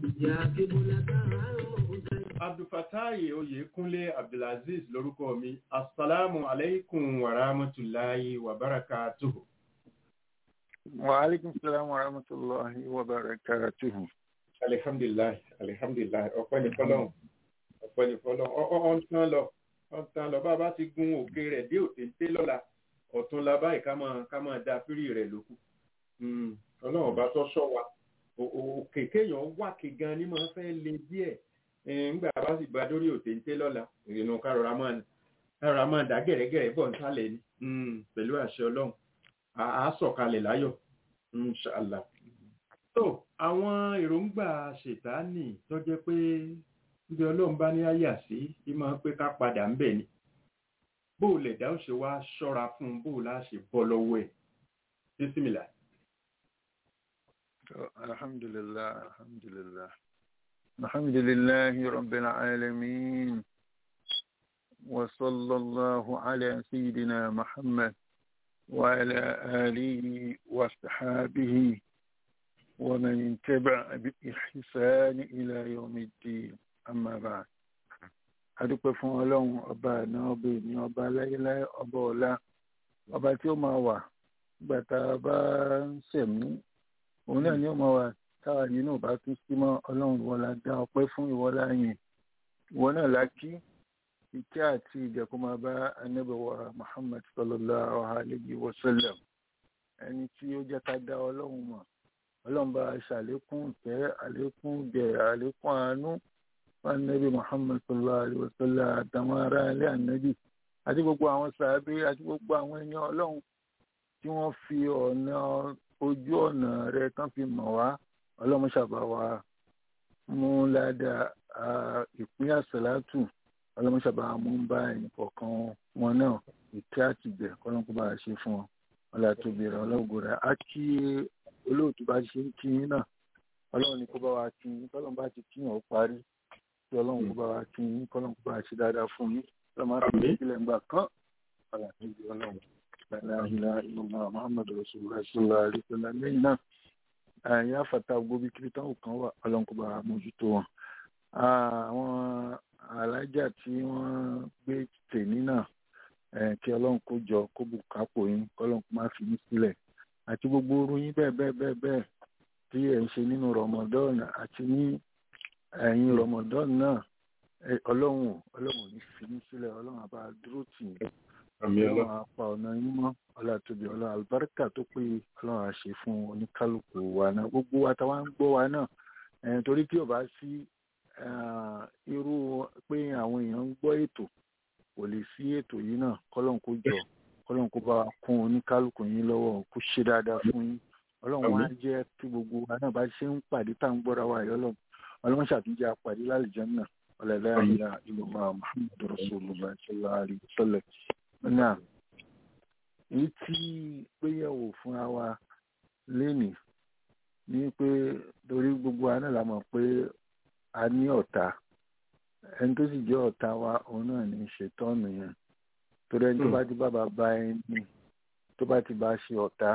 Abdulfatai Oyèkúnlé Abdulaziz lórúkọ mi. Assalamu alaikum wa rahmatullahi wa barakatuhu. Wa alaikum salam wa rahmatullahi wa barakatuhu. Alhamdulillah, alhamdulillah. Ọpẹ́ ni fọ́lọ́run. Ọpẹ́ ni fọ́lọ́run. Ọ̀ ń tán lọ. Ọ̀ ń tán lọ. Bá a bá ti gun òkè rẹ̀ dé òtéńté lọ́la. Ọ̀tún la báyìí ká máa ká máa da fírí rẹ̀ lókù. Ọlọ́run bá tọ́ sọ wa. Òkè kéèyàn wà ké gan ni máa fẹ́ le díẹ̀. Ńgbà bá sì gba dórí òtéńté lọ́la. Ìrìnà kárọ̀ra máa kárọ̀ra máa dá gẹ̀rẹ́gẹ̀rẹ́ bọ̀ nsàlẹ̀ ni. Pẹ̀lú àṣẹ Ọlọ́run. À á sọ̀kalẹ̀ láyọ̀. Inshallah. So, àwọn èròǹgbà Ṣètánì tó jẹ́ pé bí Ọlọ́run bá ní àyà sí bí máa pé ká padà ń bẹ̀ ni. Bó lè dá ó ṣe wá ṣọ́ra fún bó lá ṣe bọ́ lọ́wọ́ ẹ̀. Bísímìlà. Alhamdulillah, alhamdulillah. Alhamdulillahi rabbil alamin. Wa sallallahu ala sayyidina Muhammad wa ala alihi wa sahbihi. ومن تبع بإحسان إلى يوم الدين أما بعد adúpẹ́ fún Ọlọ́run ọba náà ọbẹ̀ ní ọba láyéláyé ọba ọ̀la ọba tí ó máa wà nígbà tá a bá ń ṣẹ̀mí òun náà ni ó máa wà táwa yìí náà bá tún sí mọ́ ọlọ́run ìwọ la dá ọpẹ́ fún ìwọ láyìn ìwọ náà la kí ìkẹ́ àti ìjẹ̀kú máa bá ànábì wa Muhammad sallallahu alayhi wa sallam ẹni tí ó jẹ́ ká dá ọlọ́run mọ̀ ọlọ́run bá ṣàlékún ìfẹ́ àlékún jẹ àlékún àánú fún ànábì Muhammad sallallahu alayhi wa sallam àtàwọn ará ilé ànábì àti gbogbo àwọn sàábé àti gbogbo àwọn ẹni ọlọ́run tí wọ́n fi ọ̀nà ojú ọ̀nà rẹ̀ tán fi mọ̀ wá ọlọ́run ṣàbá wa mú ládàá ìpín àsàlátù ọlọ́run ṣàbá mú bá ẹ̀yìn kọ̀ọ̀kan wọn náà ìkẹ́ àtìgbẹ̀ kọ́lọ́n kó bá a ṣe fún wọn ọlá tóbi rẹ̀ ọlọ́gbò rẹ̀ á kí olóòtú bá ṣe ń kí yín náà ọlọ́run ní kó bá wa kí yín kọ́lọ́n bá ti kíyàn ó parí kí ọlọ́run kó bá wa kí yín kọ́lọ́n kó bá a ṣe dáadáa fún yín ọlọ́run á fi ìpínlẹ̀ ńgbà kan ọlá tóbi ọlọ́run láìláìlá ìlúmọ Muhammadu Rasulullah sallallahu alaihi wasallam lẹ́yìn náà àyà fàtà gbóbi kìrìtàn kan wà ọlọ́run kó bá a mójútó wọn. àwọn alájà tí wọ́n gbé tèmi náà kí ọlọ́run kó jọ kó bù kápò yín kọ́lọ́run kó má fi yín sílẹ̀ àti gbogbo orú yín bẹ́ẹ̀ bẹ́ẹ̀ bẹ́ẹ̀ bẹ́ẹ̀ tí ẹ̀ ń ṣe nínú Ramadan àti ní ẹ̀yìn Ramadan náà ọlọ́run ọlọ́run ò ní fi yín sílẹ̀ ọlọ́run á bá dúró tì yín ọlọ́run á pa ọ̀nà yín mọ́ ọlá tóbi ọlọ́run àlùbáríkà tó pé ọlọ́run á ṣe fún oníkálukú wa náà gbogbo wa táwa ń gbọ́ wa náà torí tí ò bá sí irú pé àwọn èèyàn ń gbọ́ ètò kò lè sí ètò yìí náà kọ́lọ́n kó jọ kọ́lọ́n kó bá kún oníkálukú yín lọ́wọ́ kó ṣe dáadáa fún yín ọlọ́run wá jẹ́ kí gbogbo wa náà bá ṣe ń pàdé tá à ń gbọ́ra wa yìí ọlọ́run ọlọ́run ṣàtúnjẹ́ àpàdé lálùjánnà ọ̀lẹ́lẹ́ àyà ìlúmọ̀ Muhammadu Rasulullah sallallahu alaihi wasallam. náà èyí tí gbéyẹ̀wò fúnra wa lénìí ní pé torí gbogbo wa náà la mọ̀ pé a ní ọ̀tá ẹni tó sì jẹ́ ọ̀tá wa òun náà ní ṣètọ́nù yẹn torí ẹni tó bá ti bá bàbá ẹni tó bá ti bá ṣe ọ̀tá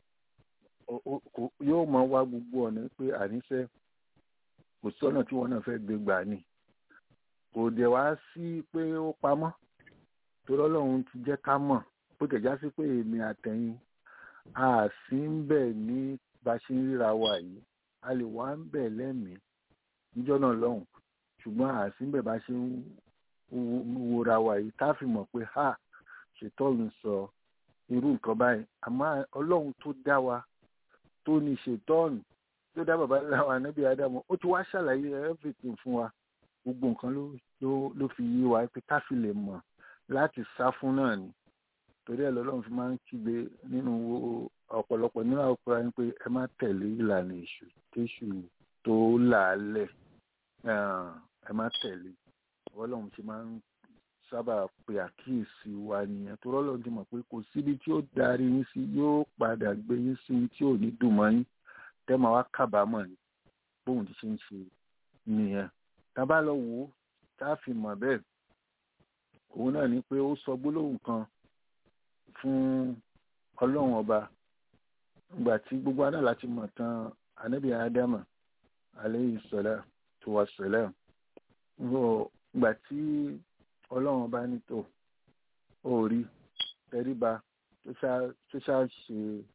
yóò mọ wá gbogbo ọ̀nà pé àníṣe kò sọ́nà tí wọ́n náà fẹ́ gbé gbà ni kò dẹ̀ wá sí pé ó pamọ́ torí ọlọ́run ti jẹ́ ká mọ̀ bó tẹ̀ já sí pé èmi àtẹ̀yìn a sì ń bẹ̀ ní bá ṣe ń ríra wa yìí a lè wá ń bẹ̀ lẹ́mìí níjọ́ náà lọ́hùn ṣùgbọ́n àsìnbẹ̀ bá ṣe ń wòra wa yìí tá a fi mọ̀ pé ha ṣètọ́lù sọ irú nǹkan báyìí àmọ́ ọlọ́run tó dá wa tó ní ṣètọ́lù tó dá bàbá ńlá wa Ànábì Ádámù ó ti wá ṣàlàyé everything fún wa gbogbo nǹkan ló ló ló fi yé wa pé ká fi lè mọ̀ láti sá fún náà ni torí ẹ̀ lọ́lọ́run fi máa ń kígbe nínú ọ̀pọ̀lọpọ̀ nínú àwòkọ́ ẹni pé ẹ má tẹ̀lé ìlànà èṣù kéṣù tó làálẹ̀ ẹ má tẹ̀lé ọlọ́run ti máa ń sábà pe àkíyèsí wa nìyẹn tó rọ́lọ́run ti mọ̀ pé kò síbi tí ó darí yín sí yóò padà gbé yín sí tí ò ní dùn mọ́ yín tẹ́ máa wá kábàámọ̀ ni bóun ti ṣe ń ṣe nìyẹn tá a bá lọ wò ó tá a fi mọ̀ bẹ́ẹ̀ òun náà ni pé ó sọ gbólóhùn kan fún ọlọ́run ọba ìgbà tí gbogbo aná láti mọ̀ tán Ànábì Ádámù alayhi salatu wa salam ìgbà tí ọlọ́run ọba ní tó orí tẹríba tó ṣáà ṣe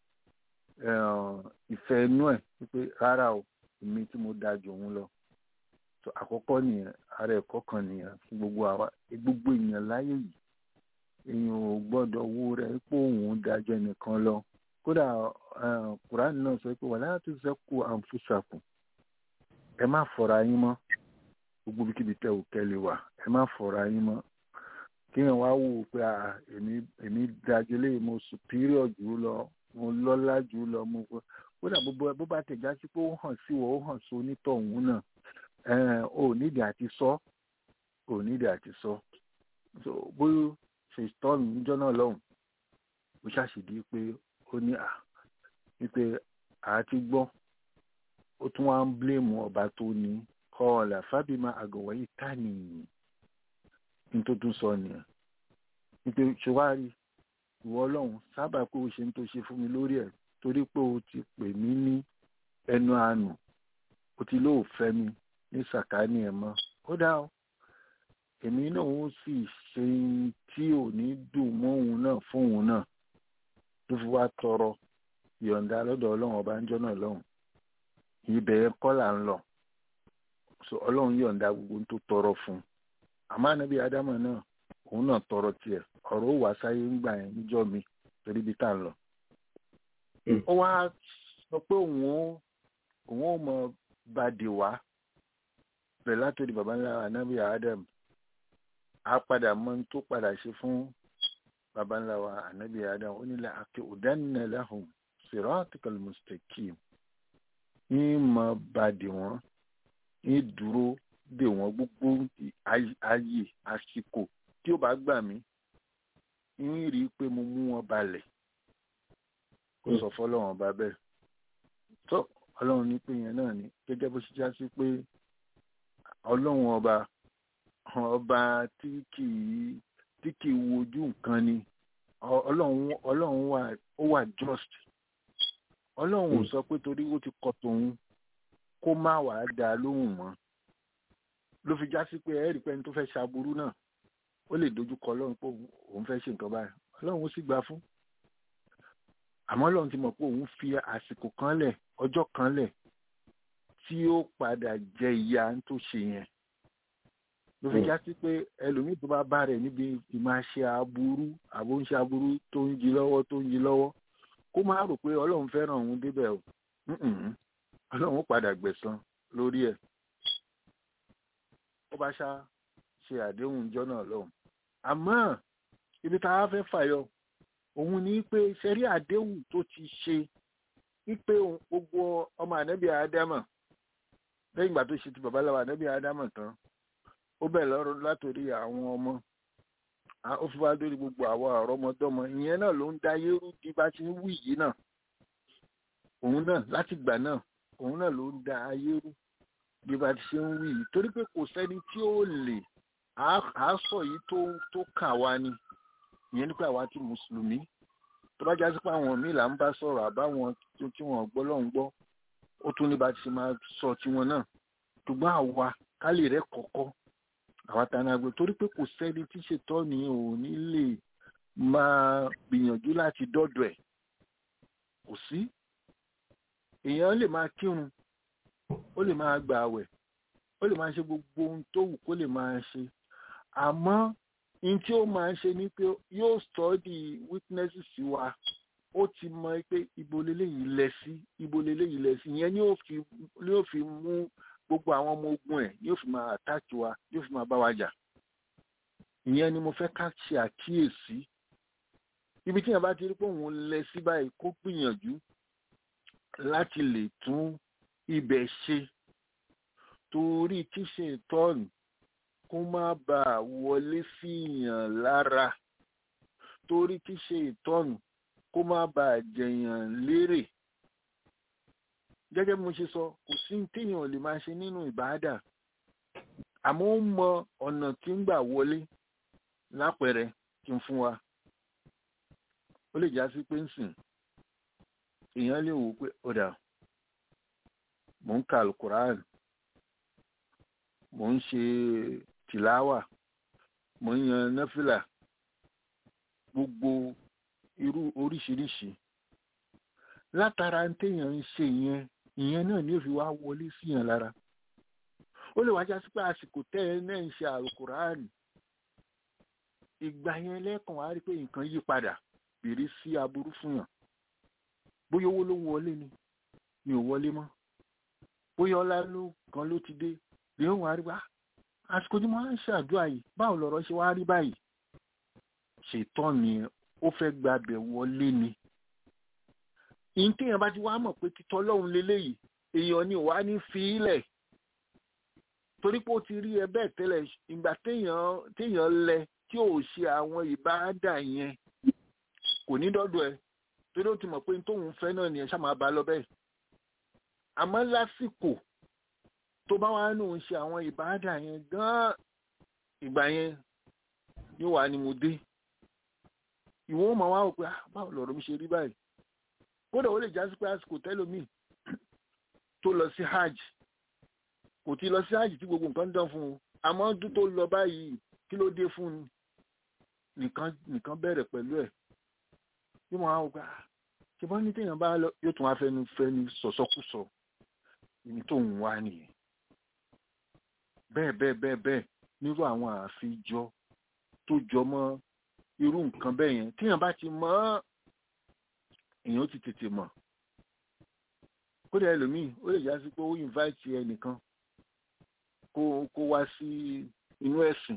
ìfẹ́ inú ẹ̀ wípé rárá o èmi tí mo dáa jù òun lọ àkọ́kọ́ nìyẹn ara ẹ̀kọ́ kan nìyẹn fún gbogbo àwa gbogbo èèyàn láyé yìí èèyàn ò gbọ́dọ̀ wo rẹ̀ pé òun dájọ́ nìkan lọ kódà Kùránì náà sọ pé wala tuzakku anfusakum ẹ má fọ̀ra yín mọ́ gbogbo bíkíbi tẹ́ ò kẹ́lẹ̀ wà ẹ má fọ̀ra yín mọ́ kéèyàn wá wò ó pé èmi dájọ́ lé mo superior jù ú lọ mo lọ́lá jù ú lọ mo kódà bó bá tẹ̀ já sí pé ó hàn sí wọ́n ó hàn sí onítọ̀hún náà ò nídìí àti sọ ò nídìí àti sọ bóyá ṣètọ́nù níjọ́ náà lọ́hùn ó ṣàṣìdí pé ó ní à wípé àti gbọ́ ó tún wá ń bléèmù ọba tó ní kọ́ọ̀là fábímà àgọ̀wọ́ yìí ká nìyí ní tó tún sọ nìyẹn wípé ṣòwárí ìwọ ọlọ́run sábà pé ó ṣe ń tó ṣe fún mi lórí ẹ̀ torí pé o ti pè mí ní ẹnu àánú o ti lóò fẹ́ mi ní sàkáání ẹ̀ mọ́ ó dá o èmi náà ó sì ṣe tí ò ní dùn mọ́ òun náà fún òun náà tó fi wá tọrọ ìyọ̀ǹda lọ́dọ̀ ọlọ́run ọba ńjọ́ náà lọ́hùn ibẹ̀ kọ́ là ń lọ so ọlọ́run yọ̀ǹda gbogbo tó tọrọ fún àmọ́ ànábì ádámù náà òun náà tọrọ tiẹ̀ ọ̀rọ̀ ó wà sáyé ń gbà yẹn níjọ́ mi torí bí tá à ń lọ. ó wá sọ pé òun ó òun ó mọ bàdé wá bẹ̀rẹ̀ látòdì bàbá ńlá ànábì ádámù á padà mọ tó padà ṣe fún bàbá ńlá wa ànábì ádámù ó nílẹ̀ àti òdánilá lahum siratikal mustaqim ní mọ bàdé wọn ní dúró dè wọ́n gbogbo ayé àsìkò tí ó bá gbà mí ń rí i pé mo mú wọn balẹ̀ kó sọ fọlọ́run ọba bẹ́ẹ̀ tó ọlọ́run ní pé yẹn náà ni gẹ́gẹ́ bó ṣe já sí pé ọlọ́run ọba ọba tí kì í tí kì í wojú nǹkan ni ọlọ́run ọlọ́run wà ó wà just ọlọ́run ò sọ pé torí ó ti kọ tòun kó má wàá dá lóhùn mọ́ ló fi já sí pé ẹ̀rí pẹ́ni tó fẹ́ ṣaburú náà ó lè dojú kọ ọlọ́run pé òun fẹ́ ṣe nǹkan báyìí ọlọ́run ó sì gbà fún àmọ́ ọlọ́run ti mọ̀ pé òun fi àsìkò kan lẹ̀ ọjọ́ kan lẹ̀ tí ó padà jẹ ìyà tó ṣe yẹn ló fi já sí pé ẹlòmíì tó bá bá rẹ̀ níbi ìmáa ṣe aburú àbó ń ṣe aburú tó ń jí lọ́wọ́ tó ń jí lọ́wọ́ kó má rò pé ọlọ́run fẹ́ràn òun débẹ̀ o ọlọ́run ó padà gbẹ̀san lórí ẹ̀ ó bá ṣá ṣe àdéhùn ìjọ náà lọ́hùn àmọ́ ibi tá a fẹ́ fàyọ òun ni pé ṣẹ́rí àdéhùn tó ti ṣe wípé gbogbo ọmọ ànábì ádámà lẹ́yìn ìgbà tó ṣe ti babaláwa ànábì ádámà tán ó bẹ̀ lọ́rọ̀ látòrí àwọn ọmọ ó fi wá lórí gbogbo àwọn àrọ́mọdọ́mọ ìyẹn náà ló ń dá yérú bí bá ti ń wí yìí náà òun náà láti gbà náà òun náà ló ń dá ayérú bí bá ti ṣe ń wí yìí torí pé kò sẹ́ni tí ó lè àásọ yìí tó tó kà wá ni ìyẹn nípa àwa ti mùsùlùmí tó bá jásí pé àwọn míì là ń bá sọ̀rọ̀ àbáwọn tí wọ́n gbọ́ lọ́hùn gbọ́ ó tún ní bá ti ṣe máa sọ tiwọn náà ṣùgbọ́n àwa ká lè rẹ́ kọ̀ọ̀kọ́ àwa ta náà gbé torí pé kò sẹ́ni tí ṣètọ́ ni ò ní lè máa gbìyànjú láti dọ́dọ̀ ẹ̀ kò sí èèyàn lè máa kírun ó lè máa gbà àwẹ̀ ó lè máa ṣe gbogbo ohun tó wù kó lè máa ṣe àmọ́ in tí ó máa ń ṣe ni pé yóò study weaknesses wa ó ti mọ pé ibo leléyìí lẹ sí ibo leléyìí lẹ sí ìyẹn ni yóò fi mú gbogbo àwọn ọmọ ogun ẹ̀ yóò fi máa attack wa yóò fi máa bá wa jà ìyẹn ni mo fẹ́ ká ṣe àkíyèsí ibi tí yẹn bá ti rí pé òun lẹ sí báyìí kó gbìyànjú láti lè tún ibẹ̀ ṣe torí kí ṣe ìtọ́nù kó má bàa wọlé sí èèyàn lára torí kí ṣe ìtọ́nù kó má bàa jẹyàn lérè gẹ́gẹ́ bí mo ṣe sọ kò sí téèyàn lè máa ṣe nínú ìbáàdà àmọ́ ó mọ ọ̀nà tí ń gbà wọlé lápẹẹrẹ kí n fún wa ó lè já sí pé ń sìn èèyàn lè wò pé ọ̀dà mò ń ka alukuraan mò ń ṣe tìláwà mò ń yan náfìlà gbogbo irú oríṣiríṣi látara téèyàn ń ṣe yẹn ìyẹn náà ni ó fi wá wọlé síyàn lára ó lè wájá sí pé àsìkò tẹ́ ẹ náà ń ṣe alukuraan ìgbà yẹn lẹ́kàn wá rí pé nǹkan yí padà bèrè sí aburú fún yàn bóyá owó ló wọlé ni ni ò wọlé mọ́ bóyá ọlá ló kan ló ti dé lè ń wá rí wá àsìkò tí mo máa ń ṣàdúrà yìí báwo lọ̀rọ̀ ṣe wá rí báyìí ṣètọ́ ni ó fẹ́ gbàbẹ̀ wọlé ni ìyẹn téèyàn bá ti wá mọ̀ pé títọ́ lọ́hùn leléyìí èèyàn ni ò wá ní fi ilẹ̀ torí pé ó ti rí ẹ bẹ́ẹ̀ tẹ́lẹ̀ ìgbà téèyàn téèyàn lẹ tí ò ṣe àwọn ìbáàdà yẹn kò ní dọ́dọ̀ ẹ torí ó ti mọ̀ pé tóun fẹ́ náà ni ẹ ṣá máa bá lọ bẹ́ẹ̀ àmọ́ lásìkò tó bá wá nù ń ṣe àwọn ìbáàdà yẹn gan-an ìgbà yẹn ni wà ní mo dé ìwọ́n máa wá wò pé báwo lọ̀rọ̀ mi ṣe rí báyìí kódà ó lè já sí pé àsìkò tẹ́lómìn tó lọ sí hajj kò ti lọ sí hajj tí gbogbo nǹkan dán fún un àmọ́ ọdún tó lọ báyìí kí ló dé fún un nìkan nìkan bẹ̀rẹ̀ pẹ̀lú ẹ̀ bí mo á wò pé ṣe bọ́ ní téèyàn bá lọ yóò tún wá fẹnu fẹnu sọ̀sọ́kùsọ ní tó ń wá nìyẹn. bẹ́ẹ̀ bẹ́ẹ̀ bẹ́ẹ̀ bẹ́ẹ̀ nírú àwọn àfijọ́ tó jọ mọ́ irú nǹkan bẹ́ẹ̀ yẹn tíyàn bá ti mọ̀ èèyàn ti tètè mọ̀. kódà ẹlòmíì ó lè já sí pé ó invite ẹnìkan kó kó wá sí inú ẹ̀sìn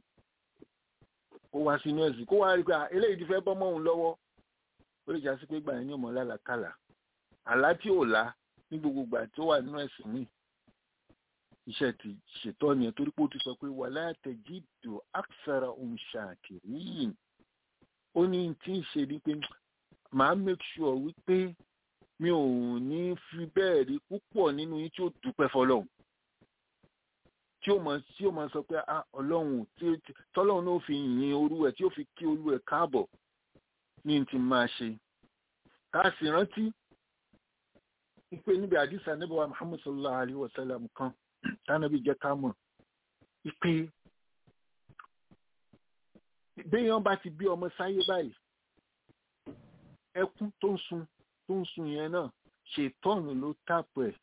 kó wá sí inú ẹ̀sìn kó wá rí pé eléyìí ti fẹ́ bọ́ mọ́ òun lọ́wọ́. ó lè já sí pé gbà yẹn ní ọmọ lálàkàlà àlá tí ò lá ní gbogbo ìgbà tó wà nínú ẹ̀sìn míì iṣẹ́ ti ṣètọ́ ni ẹ̀ torí pé ó ti sọ pé wala tajidu aktharahum shakirin. ó ní tí ń ṣe ni pé màá make sure wípé mi ò ní fi bẹ́ẹ̀ rí púpọ̀ nínú yín tí ó dúpẹ́ fọlọ́hun tí ó mọ̀ tí ó mọ̀ sọ pé ah ọlọ́run tí tọ́lọ́run náà fi yìn orú ẹ̀ tí ó fi kí olú ẹ̀ káàbọ̀ ní ti máa ṣe. ká sì rántí pé níbi àdìsá Ànábì wa Muhammad sallallahu alayhi wa sallam kan tánàbí jẹ́ ká mọ̀ pé béèyàn bá ti bí ọmọ sáyé báyìí ẹkún tó ń sun tó ń sun yẹn náà ṣètọ́nù ló tàpù ẹ̀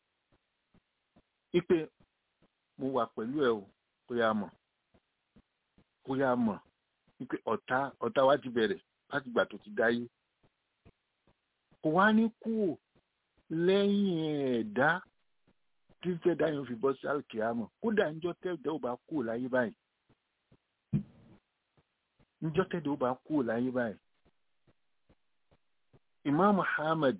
wípé mo wà pẹ̀lú ẹ o kó yá mọ̀ kó yá mọ̀ wípé ọ̀tá ọ̀tá wa ti bẹ̀rẹ̀ láti gbà tó ti dáyé kò wá ní kú lẹ́yìn ẹ̀dá tí tẹ́dá yẹn fi bọ́ sí alkiyama kódà níjọ́ tẹ́dá ò bá kú láyé báyìí níjọ́ tẹ́dá ò bá kú láyé báyìí. Imam Muhammad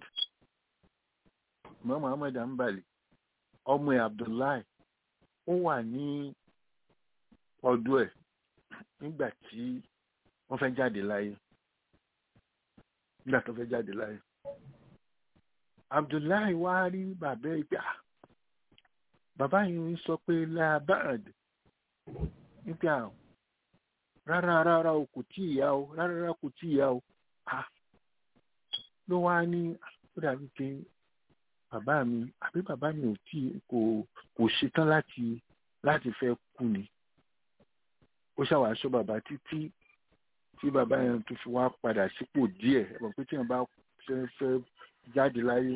Imam Muhammad Ambali ọmọ ẹ̀ Abdullahi ó wà ní ọdún ẹ̀ nígbà tí wọ́n fẹ́ jáde láyé nígbà tó fẹ́ jáde láyé Abdullahi wá rí bàbá ẹ̀ pé ah bàbá yìí ń sọ pé lábàd nípa rárá rárá o kò tí ìyá o rárá rárá kò tí ìyá o ah ló wá ní ó dàbí pé bàbá mi àbí bàbá mi ò tí kò kò ṣetán láti láti fẹ́ kú ni. ó ṣàwàṣọ bàbá títí tí bàbá yẹn tó fi wá padà sípò díẹ̀ ẹ̀bùn pé tí wọ́n bá fẹ́ fẹ́ jáde láyé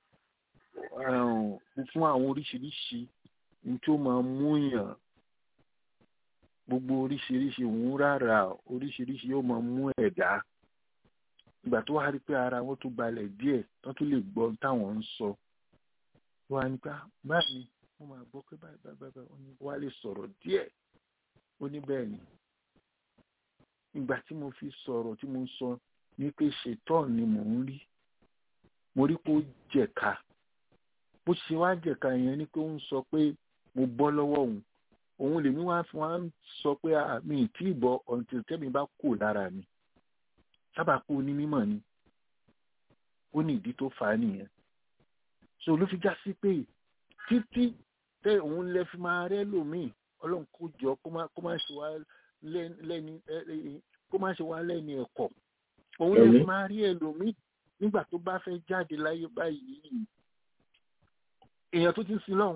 fún àwọn oríṣiríṣi ní tó máa mú yàn gbogbo oríṣiríṣi òun rárá oríṣiríṣi yóò máa mú ẹ̀dá ìgbà tó wá rí pé ara wọn tó balẹ̀ díẹ̀ tó tún lè gbọ́ táwọn ń sọ wá nípa báyìí wọ́n máa gbọ́ pé báyìí báyìí báyìí wọ́n ní wá lè sọ̀rọ̀ díẹ̀ ó ní bẹ́ẹ̀ ni ìgbà tí mo fi sọ̀rọ̀ tí mo sọ ní pé ṣètọ́ ni mò ń rí mo rí pé ó jẹ̀ka bó ṣe wá jẹ̀ka yẹn ni pé ó ń sọ pé mo bọ́ lọ́wọ́ òun òun lèmi wá fún wa ń sọ pé mi ì tí ì bọ́ ọ̀ǹtì tẹ́mi bá kù lára mi sábà kú ní mímọ̀ ni ó ní ìdí tó fà á nìyẹn so ló fi já sí pé títí tẹ òun lẹ fi máa rẹ lòmíì ọlọ́run kó jọ kó má kó má ṣe wá lẹ́ni kó má ṣe wá lẹ́ni ẹ̀kọ́ òun lẹ fi máa rí ẹlòmíì nígbà tó bá fẹ́ jáde láyé báyìí èèyàn tó ti sin lọ́hùn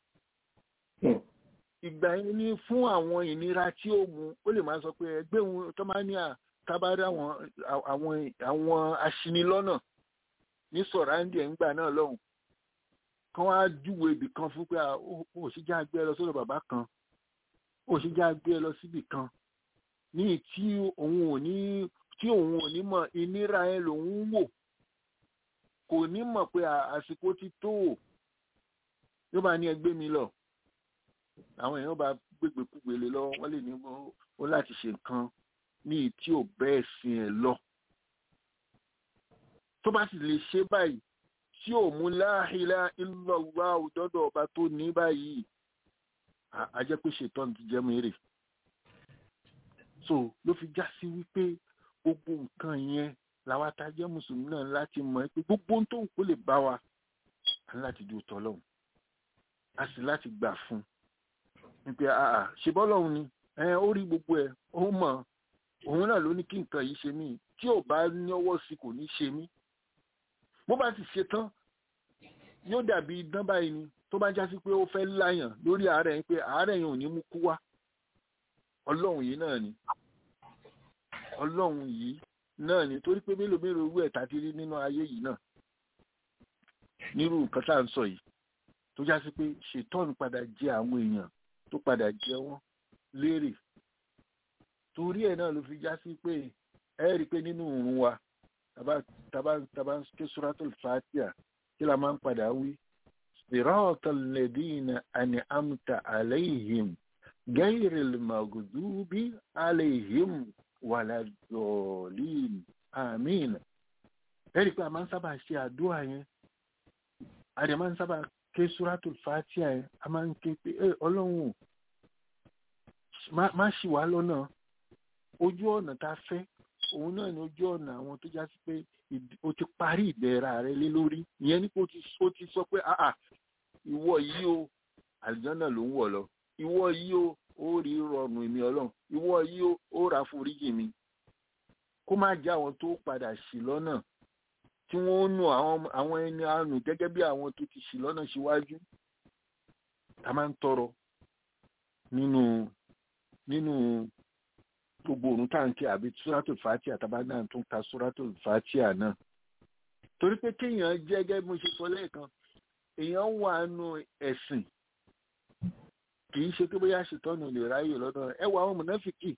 ìgbà yẹn ní fún àwọn ìnira tí ó mú ó lè máa sọ pé ẹgbẹ́ òun tó máa ní à tábàárí àwọn àwọn àwọn aṣinilọ́nà ní sọ̀ráǹdì ẹ̀ ń gbà náà lọ́hùn kán wá júwe ibì kan fún pé ó sì já gbé ẹ lọ sọ́dọ̀ bàbá kan ó sì já gbé ẹ lọ síbì kan ní tí òun ò ní tí òun ò ní mọ̀ ìnira ẹ lòun wò kò ní mọ̀ pé àsìkò ti tó yóò bá ní ẹgbẹ́ mi lọ àwọn èèyàn bá gbégbèkúgbèlè lọ wọ́n lè ní ó láti ṣe nǹkan ní tí ò bẹ́ẹ̀ sin ẹ̀ lọ tó bá sì lè ṣe báyìí tí ò mú la ilaha illallah òdọ́dọ̀ ọba tó ní báyìí a jẹ́ pé ṣètọ́n ti jẹ́ mèrè so ló fi já sí wípé gbogbo nǹkan yẹn làwa tá jẹ́ mùsùlùmí náà láti mọ̀ pé gbogbo tó ń kó lè bá wa láti ju tọ́lọ́hun a sì láti gbà fún un pé àà ṣe bọ́lọ́hun ni ó rí gbogbo ẹ̀ ó mọ̀ òun náà ló ní kí nǹkan yìí ṣe mí tí ò bá ní ọwọ́ sí kò ní ṣe mí bó bá ti ṣe tán yóò dàbí idán báyìí ni tó bá já sí pé ó fẹ́ láyàn lórí àárẹ̀ yẹn pé àárẹ̀ yẹn ò ní mú kú wá ọlọ́run yìí náà ni ọlọ́run yìí náà ni torí pé mélòó mélòó owó ẹ̀ tàbí rí nínú ayé yìí náà nírú nǹkan tá à ń sọ yìí tó já sí pé ṣètọ́nù padà jẹ àwọn èèyàn tó padà jẹ wọ́n lérè. Torí ẹ̀ náà ló fi já sí pé ẹ rí i pé nínú òrùn wa tàbá tàbá tàbá ké Suratul Fatiha kí la máa ń padà wí. Siratal ladina an'amta alayhim gayril maghdubi alayhim waladdallin. Àmín. Ẹ rí i pé a máa ń sábà ṣe àdúrà yẹn. A dẹ̀ máa ń sábà ké Suratul Fatiha yẹn. A máa ń ké pé Ọlọ́run má ṣì wá lọ́nà. Ojú ọ̀nà tá a fẹ́ òun náà ni ojú ọ̀nà àwọn tó já sí pé o ti parí ìdẹ̀ra rẹ lé lórí. Ìyẹn ni pé o ti sọ pé àà ìwọ yìí o àlùjánnà ló ń wọ̀ lọ. Ìwọ yìí o ó rí rọrùn èmi Ọlọ́run. Ìwọ yìí o ó ra foríjì mi. Kó má jẹ́ àwọn tó padà ṣì lọ́nà tí wọ́n ń nu àwọn ẹni àánú gẹ́gẹ́ bí àwọn tó ti ṣì lọ́nà síwájú. Ta máa ń tọrọ nínú nínú gbogbo òrùn táǹkì àbí Suratul Fatiha àtàbá náà tún ka Suratul Fatiha náà. Torí pé kéèyàn jẹ́ gẹ́gẹ́ bí mo ṣe sọ lẹ́ẹ̀kan, èèyàn wà nù ẹ̀sìn kì í ṣe pé bóyá ṣètọ́nù lè ráyè lọ́dọ̀ ẹ wà àwọn mùnáfíkì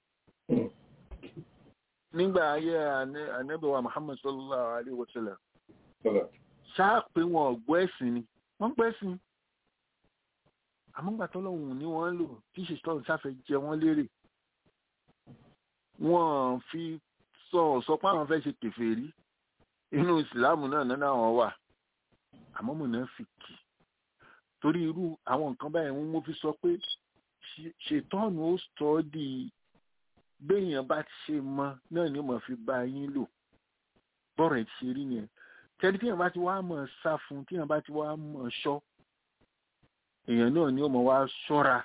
nígbà ayé Ànábì wa Muhammad sallallahu alaihi wa sallam. Ṣáà pé wọn ò gbọ́ ẹ̀sìn ni wọ́n gbọ́ ẹ̀sìn. Àmọ́ gbà tọ́lọ́hun ni wọ́n lò tí ṣètọ́nù sáfẹ́ jẹ wọ́n lérè. Wọ́n fi sọ sọ pé àwọn fẹ́ ṣe kèfèrí inú ìsìláàmù náà náà wọ́n wà. Àmọ́ mùnáfíkì torí irú àwọn nǹkan báyìí wọ́n mú fi sọ pé ṣètọ́nù ó sọ di béèyàn bá ti ṣe mọ náà ni ó mọ̀ fi bá yín lò bọ́rọ̀ ẹ̀ ti ṣe rí nìyẹn. Tẹ́lí tíyàn bá ti wá mọ̀ sá fún tíyàn bá ti wá mọ̀ ṣọ́ èèyàn náà ni ó mọ̀ wá ṣọ́ra.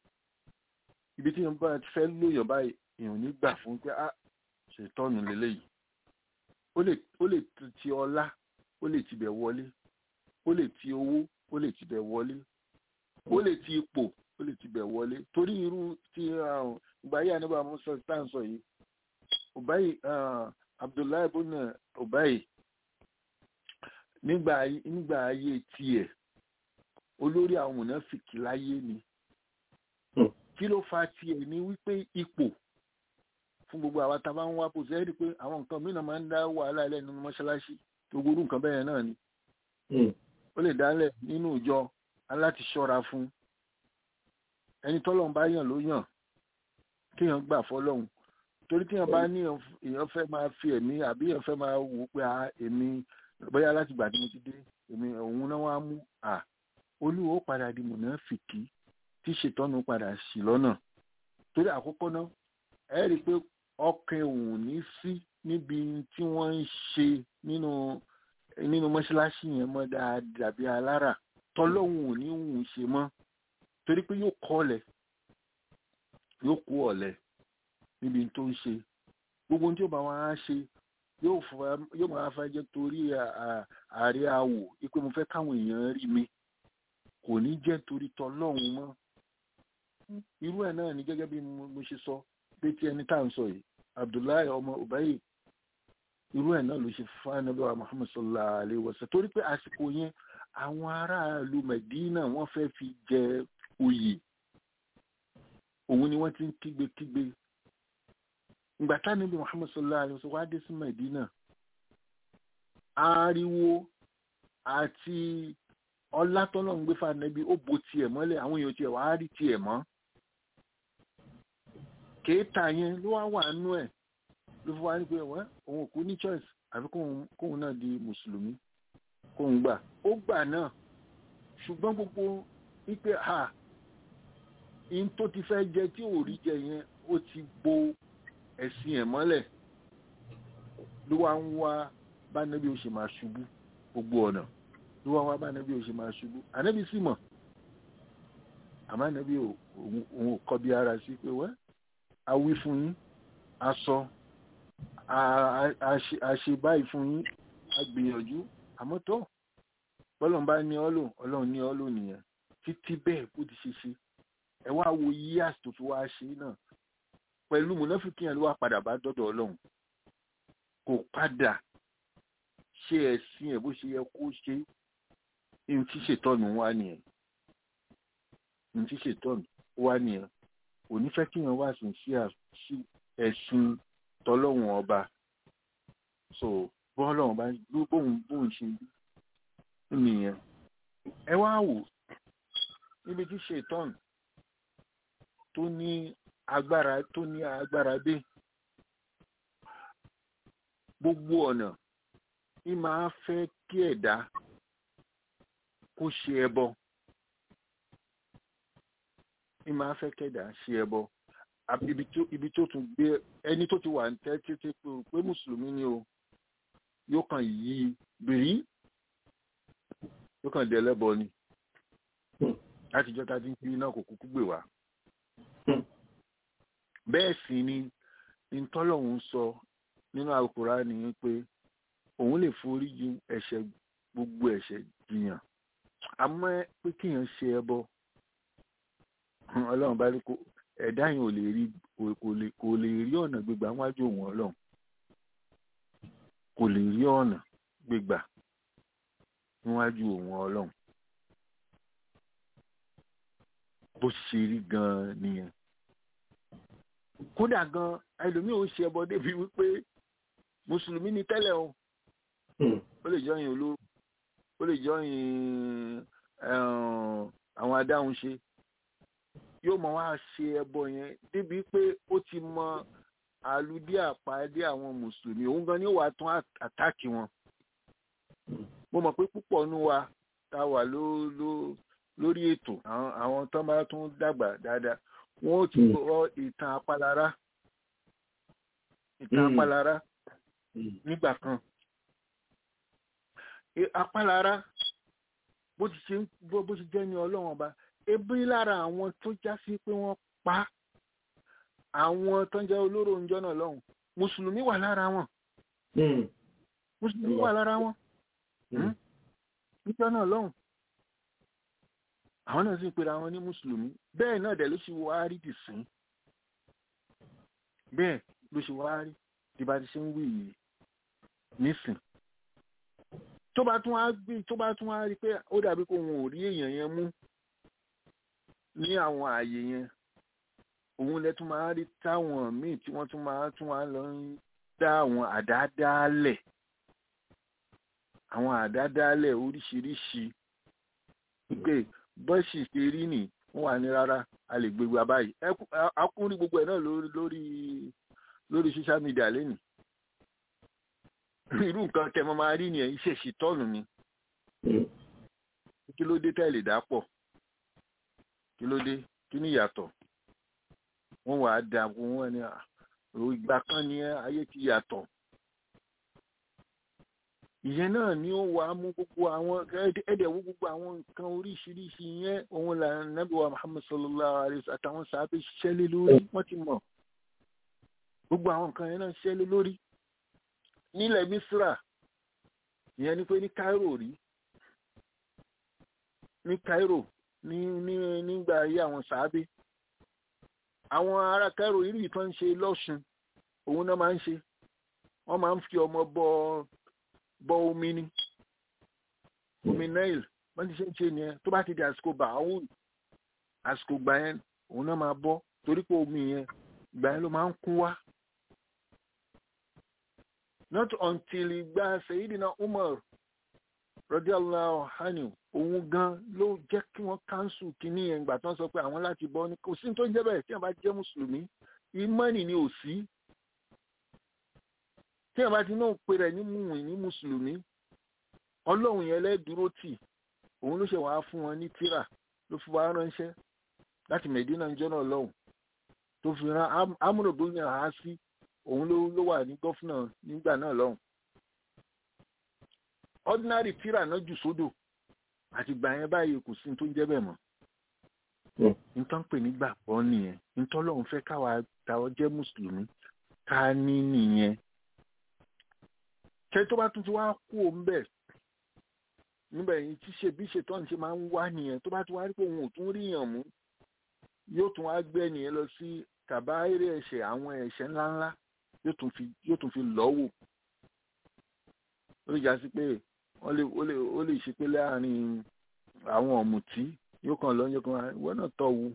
Ibi tíyàn bá ti fẹ́ lóyọ̀ báyìí èèyàn ní gbà fún pé á ṣètọ́nù lélẹ́yìí. Ó lè ó lè ti ọlá ó lè tibẹ̀ wọlé ó lè ti owó ó lè tibẹ̀ wọlé ó lè ti ipò ó lè tibẹ̀ wọlé torí irú ti ìgbà yìí àníbà Musa tá à ń sọ yìí Ubayi Abdullahi ibn Ubayi nígbà nígbà ayé tiẹ̀ olórí àwọn mùnáfìkì láyé ni. Kí ló fa tiẹ̀ ní wípé ipò fún gbogbo àwa tá a bá ń wá bó ṣe é rí pé àwọn nǹkan mìíràn máa ń dá wàhálà ilẹ̀ nínú mọ́ṣáláṣí gbogbo orú nǹkan bẹ́ẹ̀ náà ni. Ó lè dálẹ̀ nínú ìjọ aláti ṣọ́ra fún ẹni tọ́lọ́run bá yàn ló yàn kéèyàn gbà fọ́lọ́run torí téèyàn bá ní èèyàn fẹ́ máa fi ẹ̀mí àbí èèyàn fẹ́ máa wò pé a èmi bóyá láti gbà tí mo ti dé èmi òun náà wá mú à olúwo padà di mùnáfìkì tí ṣètọ́nù padà ṣì lọ́nà torí àkọ́kọ́ náà ẹ rí i pé ọkàn òun ní sí níbi tí wọ́n ń ṣe nínú nínú mọ́ṣáláṣí yẹn mọ́ dáadáa bí alára tọ́lọ́hún ò ní òun ṣe mọ́ torí pé yóò kọ́ ọ̀lẹ yóò kó ọ̀lẹ níbi tó ń ṣe gbogbo tí ó bá wọn á ṣe yóò máa fẹ́ jẹ́ torí ààrẹ àwò pé mo fẹ́ káwọn èèyàn rí mi kò ní jẹ́ torí tọ́lọ́hún mọ́ irú ẹ̀ náà ni gẹ́gẹ́ bí mo ṣe sọ pé tí ẹni tá à ń sọ yìí Abdullahi ọmọ Ubayi irú ẹ̀ náà ló ṣe fún Ànábì wa Muhammad sallallahu alaihi wasallam torí pé àsìkò yẹn àwọn aráàlú Medina wọ́n fẹ́ fi jẹ oyè òun ni wọ́n ti ń kígbe-kígbe ìgbà tí Ànábì Muhammad sallallahu alaihi wasallam wá dé sí Medina ariwo àti ọlá tọ́lọ́run gbé fún Ànábì ó bo tiẹ̀ mọ́lẹ̀ àwọn èèyàn tiẹ̀ wá rí tiẹ̀ mọ́ kéèta yẹn ló wá wà nú ẹ̀ ló fi wá ní pé wọ́n òun kò ní choice àfi kóun náà di mùsùlùmí kóun gbà ó gbà náà ṣùgbọ́n gbogbo wípé ha in tó ti fẹ́ jẹ tí ò rí jẹ yẹn ó ti bo ẹ̀sìn ẹ̀ mọ́lẹ̀ ló wá ń wá bá Ànábì ó ṣe máa ṣubú gbogbo ọ̀nà ló wá wá bá Ànábì ó ṣe máa ṣubú Ànábì sì mọ̀ àmọ́ Ànábì òun ò kọ́ bí ara sí pé wẹ́ a wí fún yín a sọ a ṣe báyìí fún yín a gbìyànjú àmọ́ tó bọ́lọ̀ bá ní ọ́ lò Ọlọ́run ní ọ́ lò nìyẹn títí bẹ́ẹ̀ bó ti ṣe ṣe ẹ wá wo yíyàs tó fi wá ṣe náà pẹ̀lú mùnáfíkì yẹn ló wá padà bá dọ́dọ̀ Ọlọ́run kò padà ṣe ẹ̀sìn ẹ̀ bó ṣe yẹ kó ṣe ohun tí ṣètọ́nù wá nìyẹn ní tí ṣètọ́nù wá nìyẹn kò ní fẹ́ kí èèyàn wá sùn sí ẹ̀sìn tọ́lọ́hun ọba so bọ́ọ̀lọ́hun bá bóun bóun ṣe nìyẹn ẹ wá wò níbi tí ṣètọ́nù tó ní agbára tó ní agbára dé gbogbo ọ̀nà ní máa fẹ́ kí ẹ̀dá kó ṣe ẹbọ ní máa fẹ́ kẹ́dà ṣe ẹbọ ibi tó tún gbé ẹni tó ti wà ní tẹ́tí pé mùsùlùmí ni o yóò kàn yí bìrí yóò kàn dé ẹlẹ́bọ ni láti jọ́ta dín kiri náà kò kúkú gbè wá bẹ́ẹ̀ sì ni ìtọ́lọ́hun sọ nínú Al-Kùránì ni pé òun lè forí jì ẹ̀ṣẹ̀ gbogbo ẹ̀ṣẹ̀ jìyàn àmọ́ pé kíyàn ṣe ẹbọ ọlọ́run bá ní kó ẹ̀dá yẹn ò lè rí kò lè rí ọ̀nà gbégbà wájú òun ọlọ́run kò lè rí ọ̀nà gbégbà níwájú òun ọlọ́run bó ṣe rí gan-an nìyẹn kódà gan ẹlòmíì ò ṣe ẹbọ débi wípé mùsùlùmí ni tẹ́lẹ̀ o ó lè jọyìn olóró ó lè jọyìn àwọn adáhùn ṣe yóò mọ wá ṣe ẹbọ yẹn débi pé ó ti mọ àlùdí àpàdé àwọn mùsùlùmí òun gan ni ó wà tún àtàkì wọn mo mọ̀ pé púpọ̀ nù wa tá wà lórí ètò àwọn tó bá tún dàgbà dáadáa wọn ó ti gbọ́ ìtàn apálára ìtàn apálára nígbà kan apálára bó ti ṣe bó ti jẹ́ ní ọlọ́run ọba ebi lára àwọn tó já sí pé wọ́n pa àwọn tó ń jẹ́ olóró oúnjẹ náà lọ́hùn mùsùlùmí wà lára wọn mùsùlùmí wà lára wọn níjọ́ náà lọ́hùn àwọn náà sì ń pera wọn ní mùsùlùmí bẹ́ẹ̀ náà dẹ̀ ló ṣe wá rí dì sín bẹ́ẹ̀ ló ṣe wá rí tí bá ti ṣe ń wí yìí nísìn tó bá tún wá gbé tó bá tún wá rí pé ó dàbí kó wọn ò rí èèyàn yẹn mú ní àwọn ààyè yẹn òun lẹ tún máa rí táwọn míì tí wọ́n tún máa tún wá lọ ń dá àwọn àdádálẹ̀ àwọn àdádálẹ̀ oríṣiríṣi pé bọ́ọ̀sì ṣe rí nì wọ́n wà ní rárá a lè gbégbá báyìí akúnrí gbogbo ẹ̀ náà lórí lórí lórí social media lẹ́nu irú nǹkan tẹ́ mọ́ máa rí ni ẹ̀ iṣẹ́ ṣìtọ́nù ni kí ló dé tẹ́lẹ̀ dápọ̀ kí ló dé kí ní ìyàtọ̀ wọ́n wà á dà wọ́n ní ìgbà kan ní ayé ti yàtọ̀ ìyẹn náà ni ó wà á mú gbogbo àwọn ẹ̀ẹ́dẹ̀wó gbogbo àwọn nǹkan oríṣiríṣi yẹn òun là Nábì wa Muhammad sallallahu alaihi wasallam àtàwọn sàábé ṣẹlẹ̀ lórí wọ́n ti mọ̀ gbogbo àwọn nǹkan yẹn náà ṣẹlẹ̀ lórí nílẹ̀ Mísírà ìyẹn ni pé ní Cairo rí ní Cairo ní ní nígbà ayé àwọn sàábé àwọn ará Cairo irú ìtàn ń ṣe lọ́ṣun òun náà máa ń ṣe wọ́n máa ń fi ọmọ bọ bọ omi ni omi Nile wọ́n ti ṣe ń ṣe nìyẹn tó bá ti di àsìkò bàáhùn àsìkò gbà yẹn òun náà máa bọ́ torí pé omi yẹn gbà yẹn ló máa ń kún wá not until ìgbà Sayyidina Umar radiyallahu anhu òun gan ló jẹ́ kí wọ́n káńsù kínní yẹn gbà tán sọ pé àwọn láti bọ́ ní kò sí tó ń jẹ́ bẹ́ẹ̀ tí wọ́n bá jẹ́ mùsùlùmí ìmánì ni ò sí tí wọ́n bá ti náà pè rẹ̀ ní mùwìn ní mùsùlùmí ọlọ́run yẹn lẹ́dúró tì òun ló ṣe wàá fún wọn ní tírà ló fi wá ránṣẹ́ láti Mẹ̀dínà jọ́nà lọ́hùn tó fi rán Amru bin al-Asi òun ló wà ní gọ́fúnà nígbà náà lọ́hùn ordinary tírà náà jù sódò àti gbà yẹn báyìí kò sí tó ń jẹ́ bẹ́ẹ̀ mọ́ nǹkan pè ní gbàgbọ́ nìyẹn nǹkan lọ́hùn fẹ́ káwa táwọn jẹ́ mùsùlùmí ká ní nìyẹn ṣe tó bá tún ti wá kú òun bẹ́ẹ̀ níbẹ̀ yìí tí ṣe bí ṣètọ́ni ṣe máa ń wá nìyẹn tó bá ti wá rí pé òun ò tún ríyàn mú yóò tún wá gbé nìyẹn lọ sí kàbáírì ẹ̀ṣẹ̀ àwọn ẹ̀ṣẹ̀ ńláńlá yóò tún fi yóò tún fi lọ́wọ́ ó lè já sí pé ó lè ó lè ó lè ṣe pé láàrin àwọn ọ̀mùtí yóò kàn lọ́njọ́ kan ìwọ náà tọ̀ wù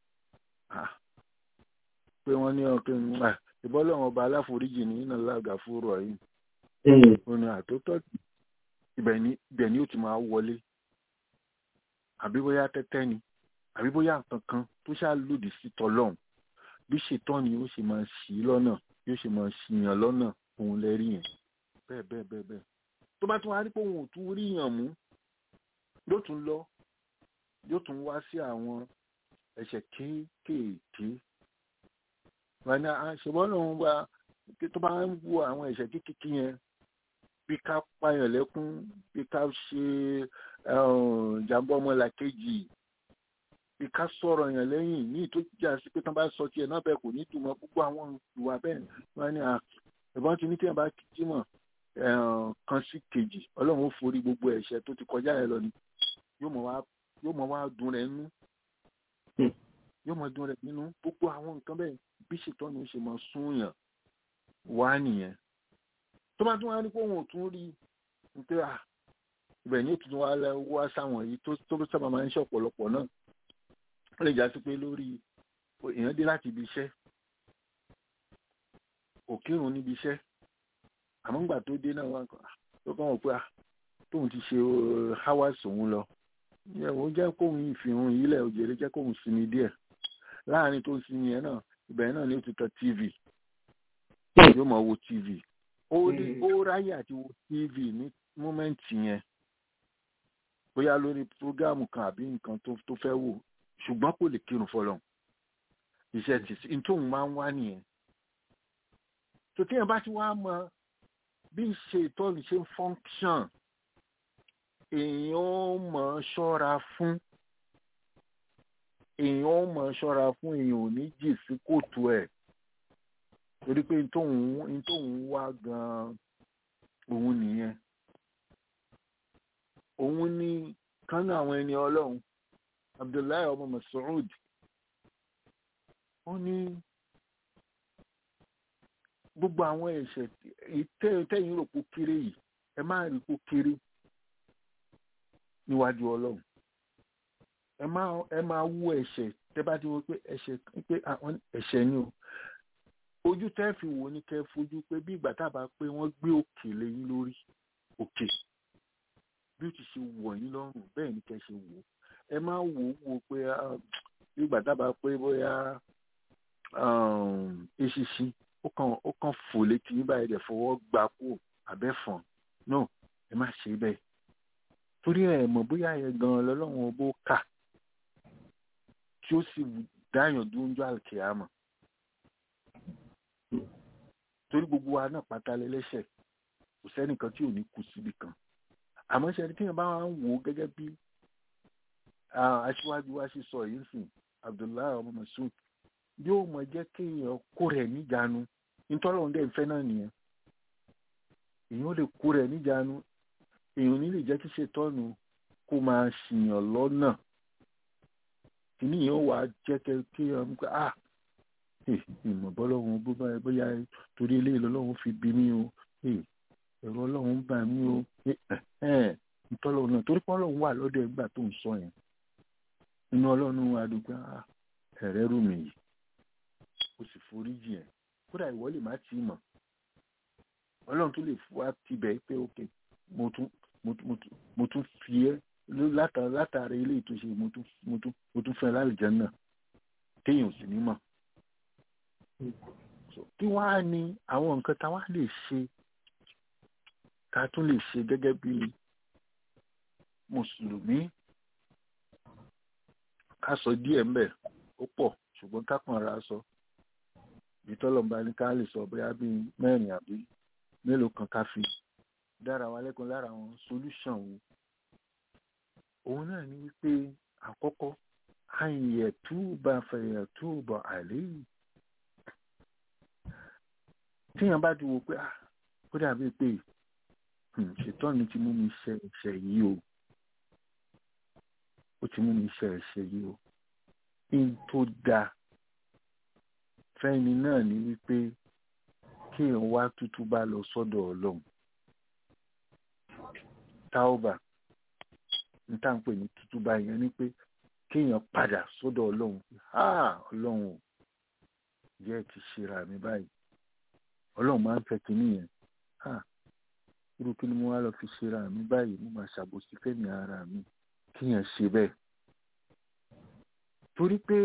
pé wọ́n ní ọkàn ìbọn lọ́wọ́ ọba aláforíjì ní iná lága fúrò yìí ònà àtótọ́ ibẹ̀ ni ó ti máa wọlé àbí bóyá tẹ́tẹ́ ni àbí bóyá kankan tó ṣáà lòdì sí tọlọ́hun bí ṣètọ́ ni ó ṣe máa ṣì í lọ́nà yóò ṣe máa ṣìyàn lọ́nà òun lẹ́rí yẹn bẹ́ẹ̀ bẹ́ẹ̀ bẹ́ẹ̀ bẹ́ẹ̀ tó bá tún wá rí pé òun ò tún rí yàn mú yóò tún lọ yóò tún wá sí àwọn ẹ̀ṣẹ̀ kéékèèké wọn ni àṣebọ́n lòun bá tó bá ń wo àwọn ẹ̀ṣẹ̀ kéékèèké yẹn bí ká pààyàn lẹ́kún bí ká ṣe jàǹbá ọmọlàkejì bí ká sọ̀rọ̀ yàn lẹ́yìn ní ìtòjà sí pé tán bá sọ tiẹ̀ náà bẹ́ẹ̀ kò ní túmọ̀ gbogbo àwọn ìwà bẹ́ẹ̀ wọn ni ẹ̀bọ́n ti ní tí wọ́n bá kí mọ̀ kan sí kejì ọlọ́run ó forí gbogbo ẹ̀ṣẹ̀ tó ti kọjá ẹ̀ lọ ni yóò mọ̀ wá dùn rẹ̀ nínú yóò mọ̀ dùn rẹ̀ nínú gbogbo àwọn nǹkan bẹ́ẹ̀ bí ṣètọ́nù ṣe mọ̀ súnyàn wá nìyẹn tó bá tún wá ní pé òun ò tún rí nítorí à ibẹ̀ ní òtún wá wá sáwọn yìí tó sábà máa ń ṣe ọ̀pọ̀lọpọ̀ náà ó lè já sí pé lórí èèyàn dé láti ibi iṣẹ́ òkèrùn níbi iṣẹ́ àmọ́ ńgbà tó dé náà wá tó kàn wọ́n pé à tóun ti ṣe hours òun lọ ìyẹ̀wò jẹ́ kóun ìfihàn yìí lẹ̀ òjèrè jẹ́ kóun sinmi díẹ̀ láàrin tó ń sinmi yẹn náà ibẹ̀ náà ni ó ti tọ tv yóò máa wo tv ó ráyè àti wo tv ní mọ́mẹ́ǹtì yẹn bóyá lórí prógámù kan àbí nǹkan tó fẹ́ wò ṣùgbọ́n kò lè kírun fọlọ́n iṣẹ́ ti sí tóun máa ń wá nìyẹn tó tíyẹn bá ti wá mọ bí ṣe ìtọ́ni ṣe ń fọ́nkṣọ̀n èèyàn ó mọ̀ ṣọ́ra fún èèyàn ó mọ̀ ṣọ́ra fún èèyàn ò ní jì sí kòtò ẹ̀ torí pé tóun tóun wá gan-an òun nìyẹn òun ní kánú àwọn ẹni ọlọ́run Abdullahi ọmọ Mas'ud ó ní gbogbo àwọn ẹ̀ṣẹ̀ tẹ́yìn rò kó kéré yìí ẹ má rí kó kéré níwájú ọlọ́run ẹ má ẹ má wú ẹ̀ṣẹ̀ tẹ́ bá ti wọ pé ẹ̀ṣẹ̀ pé àwọn ẹ̀ṣẹ̀ ni o ojú tẹ́ fi wò ní kẹ́ fojú pé bí ìgbà tá a bá pé wọ́n gbé òkè lẹ́yìn lórí òkè bí ó ti ṣe wọ̀ yín lọ́rùn bẹ́ẹ̀ ni kẹ́ ṣe wò ẹ má wò ó wò pé bí ìgbà tá a bá pé bóyá eṣinṣin ó kàn ó kàn fò létí ní báyìí dẹ̀ fọwọ́ gbà kú abẹ́fọ̀n náà ẹ má ṣe bẹ́ẹ̀ torí ẹ mọ̀ bóyá ẹ gan-an lọ́lọ́run ọbọ̀ kà tí ó sì dáyàn dúnjọ àlùkìyámà torí gbogbo wa náà pátá lẹ́lẹ́ṣẹ̀ kò sẹ́nìkan tí ò ní kú síbi kan àmọ́ ṣe kí èèyàn bá wà ń wò ó gẹ́gẹ́ bí aṣíwájú wa ṣe sọ yìí sìn Abdullahi ọmọ Mas'ud yóò mọ̀ jẹ́ kí èèyàn kó rẹ̀ níjàánu nítorí òun dẹ̀ ń fẹ́ náà nìyẹn èèyàn lè kó rẹ̀ níjàánu èèyàn ní lè jẹ́ kí ṣètọ́nù kó máa ṣìyàn lọ́nà kìíní yẹn wà á jẹ́ kí èèyàn mú pé ah ìmọ̀ bọ́lọ́hún bó bá bóyá torí ilé ìlọ́lọ́hún fi bí mí o ẹ̀rọ ọlọ́hún bà mí o ìtọ́lọ́hún náà torí pé ọlọ́hún wà lọ́dọ̀ ẹgbà tó ń sọ yẹn inú ọlọ́run wa dùn pé ẹ̀rẹ́ rù mí yìí o sì forí jì ẹ̀ kódà ìwọ lè má tì í mọ̀ ọlọ́run tó lè wá tibẹ̀ pé ok mo tún mo tún fi ẹ́ látàrí ilé ìtúnṣe mo tún fẹ́ lálùjánnà téèyàn ò sì ní mọ̀ kí wọ́n á ní àwọn nǹkan táwa lè ṣe ká tún lè ṣe gẹ́gẹ́ bí mùsùlùmí ká sọ díẹ̀ ń bẹ̀ ó pọ̀ ṣùgbọ́n ká kàn ra sọ ìtọ́lọ́mba ní ká lè sọ bóyá bíi mẹ́rin àbí mélòó kan ká fi dára wa lẹ́kùn lára àwọn solution wo òun náà ní wípé àkọ́kọ́ àyẹ̀ túbà fẹ̀yẹ̀ túbà àlẹ́ yìí tíyàn bá ti wò pé ah ó dàbí pé ṣètọ́ni ti mú mi ṣe ẹ̀ṣẹ̀ yìí o ó ti mú mi ṣe ẹ̀ṣẹ̀ yìí o in tó dáa fẹ́ni náà ní wípé kéèyàn wá tútú bá lọ sọ́dọ̀ ọlọ́run táọ́bà ní tá à ń pè ní tútú bá yẹn ni pé kéèyàn padà sọ́dọ̀ ọlọ́run ha ọlọ́run jẹ́ ti ṣera mi báyìí ọlọ́run máa ń fẹ́ kínní yẹn ha irú kí ni mo wá lọ fi ṣera mi báyìí mo máa ṣàbòsí fẹ́mi ara mi kéèyàn ṣe bẹ́ẹ̀ torí pé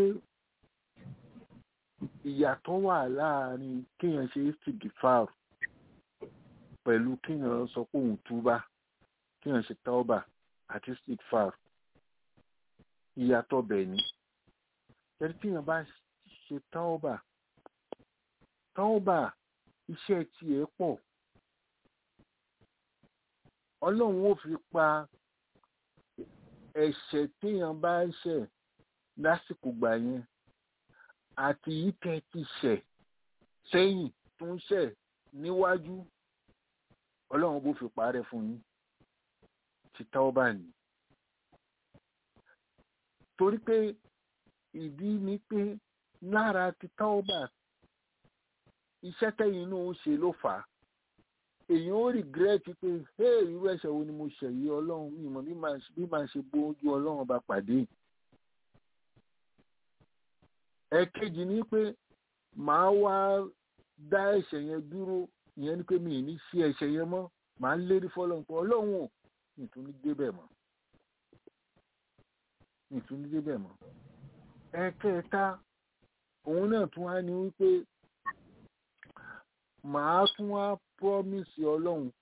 ìyàtọ̀ wà láàrin kéèyàn ṣe istighfar pẹ̀lú kéèyàn sọ pé òun túbá kéèyàn ṣe tauba àti istighfar ìyàtọ̀ bẹ̀ ni ẹni kéèyàn bá ṣe tauba tauba iṣẹ́ tiẹ̀ pọ̀ ọlọ́run ó fi pa ẹ̀ṣẹ̀ téèyàn bá ń ṣẹ̀ lásìkò gbà yẹn àti yìí tẹ́ ti ṣẹ̀ sẹ́yìn tó ń ṣẹ̀ níwájú ọlọ́run bó fi parẹ́ fún yín ti tauba ni torí pé ìdí ni pé lára ti tauba iṣẹ́ tẹ́yìn náà ń ṣe ló fà á èyàn ó regret pé hey irú ẹ̀ṣẹ̀ wo ni mo ṣẹ̀ yìí ọlọ́run mi mọ̀ bí màá ṣe bójú ọlọ́run bá pàdé ẹ̀kejì ni pé màá wá dá ẹ̀ṣẹ̀ yẹn dúró ìyẹn ni pé mi ì ní sí ẹ̀ṣẹ̀ yẹn mọ́ màá lérí fọlọ́run pé ọlọ́run ò ní tún ní débẹ̀ mọ́ ní tún ní débẹ̀ mọ́ ẹ̀kẹta òun náà tún wá ní wípé màá tún wá promise ọlọ́run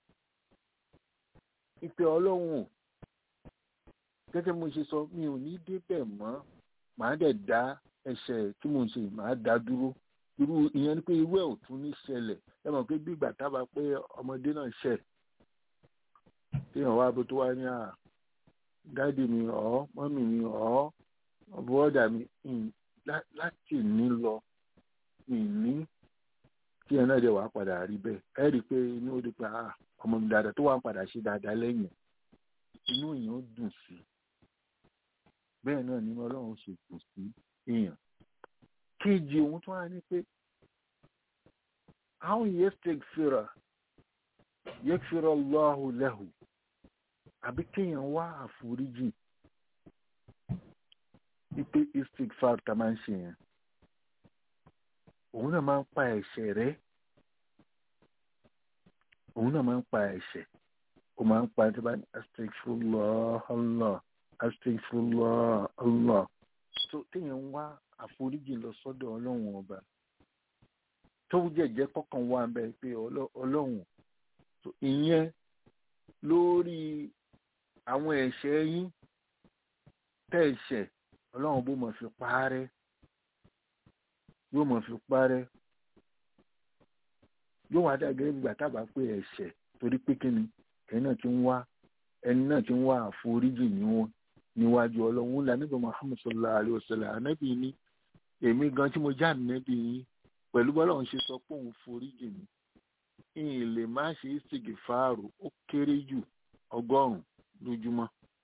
ìpè ọlọ́run ò gẹ́gẹ́ mo ṣe sọ mi ò ní débẹ̀ mọ́ màá dẹ̀ dá ẹ̀ṣẹ̀ tí mo ń ṣe màá dá dúró irú ìyẹn ni pé irú ẹ̀ ò tún ní ṣẹlẹ̀ ẹ mọ̀ pé bí ìgbà tábà pé ọmọdé náà ṣẹ̀ téèyàn wá bó tó wá ní à dáàdì mi ọ̀ mọ́mì mi ọ̀ bọ́ọ̀dà mi láti ní lọ ìní tí ẹ náà dẹ̀ wá padà rí bẹ́ẹ̀ ẹ rí i pé inú ó di pé ọmọ mi dáadáa tó wà ń padà ṣe dáadáa lẹ́yìn inú èèyàn ó dùn sí bẹ́ẹ̀ náà nínú ọlọ́run ṣe dùn sí èèyàn kejì òun tó wà ní pé àwọn yastaghfira yaghfira Allahu lahu àbí kéèyàn wá àforíjì wípé istighfar tá máa ń ṣe yẹn òun náà máa ń pa ẹ̀ṣẹ̀ rẹ́ òun náà máa ń pa ẹ̀ṣẹ̀ ó máa ń pa tí bá ní astaghfirullah Allah astaghfirullah Allah tó téèyàn ń wá àforíjì lọ sọ́dọ̀ ọlọ́run ọba tó jẹ́jẹ́ kọ́kàn wá ń bẹ pé ọlọ́run ìyẹn lórí àwọn ẹ̀ṣẹ̀ yín tẹ́ ẹ̀ṣẹ̀ ọlọ́run bó mọ̀ fi parẹ́ yóò mọ̀ fi parẹ́ yóò wá dàgẹ́ nígbà tábà pé ẹ̀ṣẹ̀ torí pé kíni ẹni náà ti ń wá ẹni náà ti ń wá àforíjì níwọ̀n níwájú ọlọ́run ńlá nígbà Muhammad sallallahu alayhi wa sallam anábì ní èmi gan tí mo já nẹ́bí yín pẹ̀lú bọ́lọ́run ṣe sọ pé òun foríjì mi ìyìn lè má ṣe istighfaru ó kéré jù ọgọ́rùn-ún lójúmọ́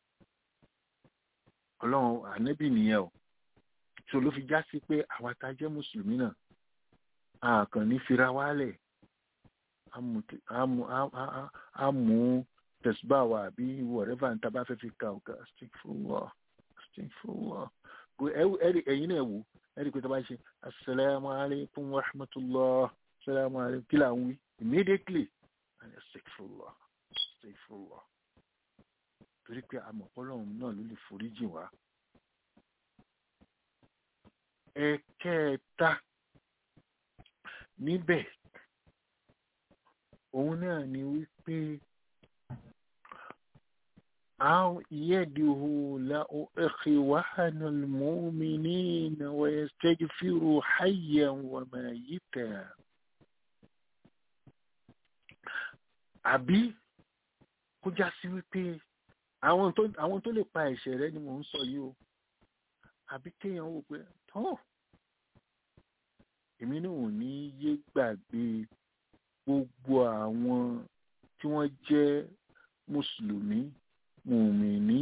ọlọ́run anábì nìyẹn o tó ló fi já sí pé àwa tá a jẹ́ mùsùlùmí náà a kàn ní fira wálẹ̀ a mú tẹ̀síbà wa àbí whatever níta bá fẹ́ fi ka ọ̀gá astaghfirullah astaghfirullah ẹ̀yin náà wò ẹ̀rí pé tó bá ṣe assalamu alaikum wa rahmatullah assalamu alaikum kí là ń wí immediately astaghfirullah astaghfirullah torí pé àmọ̀pọ̀lọ́run náà ló lè foríjì wá. ẹ̀kẹta níbẹ̀ òun náà ni wípé أو يده لإخوان المؤمنين ويستغفر حيا وميتا àbí kó já sí wípé àwọn tó àwọn tó lè pa ẹ̀ṣẹ̀ rẹ ni mò ń sọ yìí o àbí kéèyàn wò pé tó èmi náà ò ní yé gbàgbé gbogbo àwọn tí wọ́n jẹ́ mùsùlùmí mùmìnì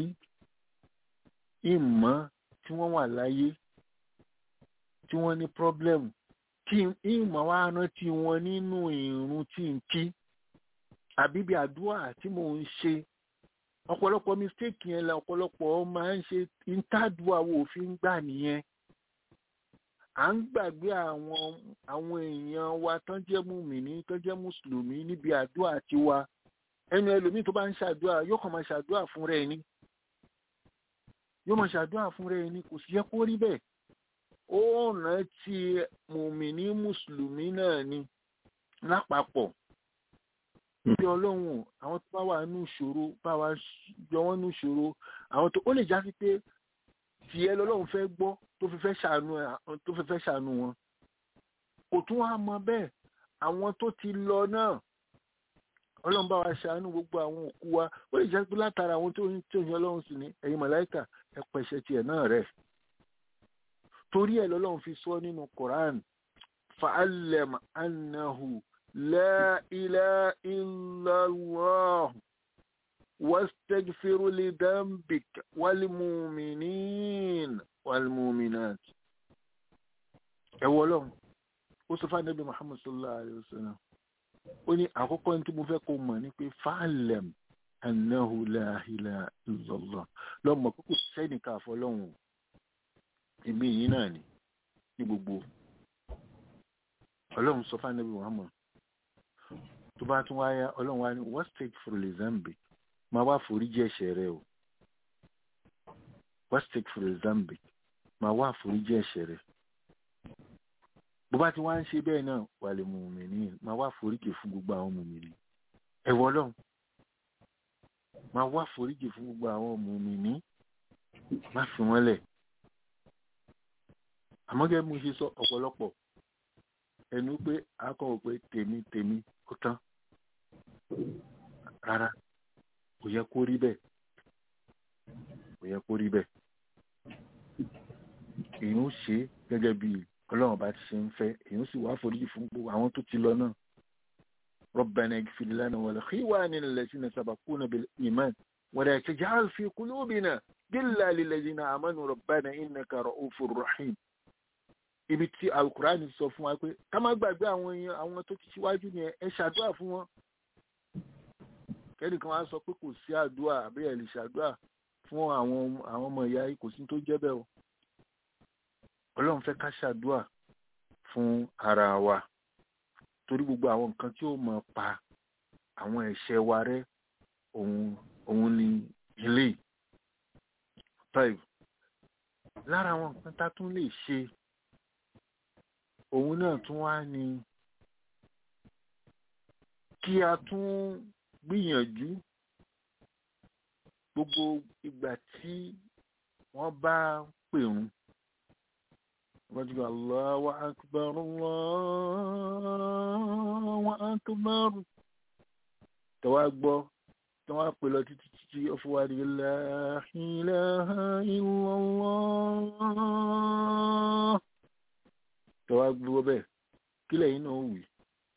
ìmọ̀ tí wọ́n wà láyé tí wọ́n ní pọ́blẹ́mù kí ìmọ̀ wá rántí wọn nínú ìrun tí ń kí àbí bí àdúrà tí mò ń ṣe ọ̀pọ̀lọpọ̀ mistake yẹn la ọ̀pọ̀lọpọ̀ máa ń ṣe intádùá wo òfin gbà nìyẹn. À ń gbàgbé àwọn àwọn èèyàn wa tán jẹ́ mùmìnì tán jẹ́ mùsùlùmí níbi àdúrà tiwa. Ẹnu ẹlòmíì tó bá ń ṣàdúrà yóò kàn máa ṣàdúrà fún rẹ̀ ni. Yóò máa ṣàdúrà fún rẹ̀ ni kò sì yẹ kó rí bẹ́ẹ̀. Ó rántí mùmìnì mùsùlùmí náà ni lápapọ̀. Bí Ọlọ́run àwọn tó bá wà nínú ìṣòro bá wa yọ wọ́n nínú ìṣòro àwọn tó ó lè já sí pé tiẹ̀ lọ́lọ́run fẹ́ gbọ́ tó fi fẹ́ ṣàánú tó fi fẹ́ ṣàánú wọn. Kò tún wá mọ bẹ́ẹ̀ àwọn tó ti lọ náà Ọlọ́run bá wa ṣàánú gbogbo àwọn òkú wa ó lè já pé látara àwọn tó ń tó ń yan Ọlọ́run sì ní ẹ̀yin màláíkà ẹ pẹ̀ṣẹ̀ tiẹ̀ náà rẹ̀. Torí ẹ̀ lọ́lọ́run fi sọ nínú Quran fa'allam annahu لا إله إلا الله واستغفر لذنبك والمؤمنين والمؤمنات. أولاً وصف النبي محمد صلى الله عليه وسلم ó ní àkọ́kọ́ ní tí mo fẹ́ kó mọ̀ ní pé fa'alam annahu la ilaha illa Allah lọ́mọ kókò sẹ́nìkà àfọlọ́hun ìmí yìí náà ni ní gbogbo Ọlọ́run sọ fún Ànábì Muhammad tó bá tún wáyá Ọlọ́run wá ní wastaghfir li dhanbik máa wá foríjì ẹ̀ṣẹ̀ rẹ o wastaghfir li dhanbik máa wá foríjì ẹ̀ṣẹ̀ rẹ bó bá ti wá ń ṣe bẹ́ẹ̀ náà wà lè mu'minin máa wá foríjì fún gbogbo àwọn mùmìnì ẹ̀wọ̀ Ọlọ́run máa wá foríjì fún gbogbo àwọn mùmìnì má fi wọ́n lẹ̀ àmọ́ gẹ́gẹ́ mo ṣe sọ ọ̀pọ̀lọpọ̀ ẹnu pé akọ̀wé pé tèmi tèmi ó tán rárá kò yẹ kó rí bẹ́ẹ̀ kò yẹ kó rí bẹ́ẹ̀ èèyàn ó ṣe gẹ́gẹ́ bí Ọlọ́run bá ti ṣe ń fẹ́ èèyàn sì wá foríjì fún gbogbo àwọn tó ti lọ náà Rabbana ighfir lana wa li ikhwanina alladhina sabaquna bil iman wa la taj'al fi qulubina ghillan lil ladhina amanu Rabbana innaka ra'ufur rahim. Ibi tí Al-Qur'an sọ fún wa pé ká má gbàgbé àwọn èèyàn àwọn tó ti síwájú ni ẹ ṣàdúrà fún wọn. Kẹ́nìkan wá sọ pé kò sí àdúrà àbí ẹ lè ṣàdúrà fún àwọn àwọn ọmọ ìyá yìí kò sí tó jẹ́ bẹ́ẹ̀ o. Ọlọ́run fẹ́ ká ṣàdúrà fún ara wa torí gbogbo àwọn nǹkan tí ó mọ̀ pa àwọn ẹ̀ṣẹ̀ wa rẹ́ òun òun ni ilé. Five. Lára àwọn nǹkan tá tún lè ṣe òun náà tún wá ní kí a tún gbìyànjú gbogbo ìgbà tí wọ́n bá pèrún wọ́n ti gbà Allahu akbar Allahu akbar tẹwà gbọ́ tẹwà pè lọ títí títí ọfọwádìí la ilaha illallah tọwà gbọ́ bẹ́ẹ̀ kí lẹ́yìn náà wì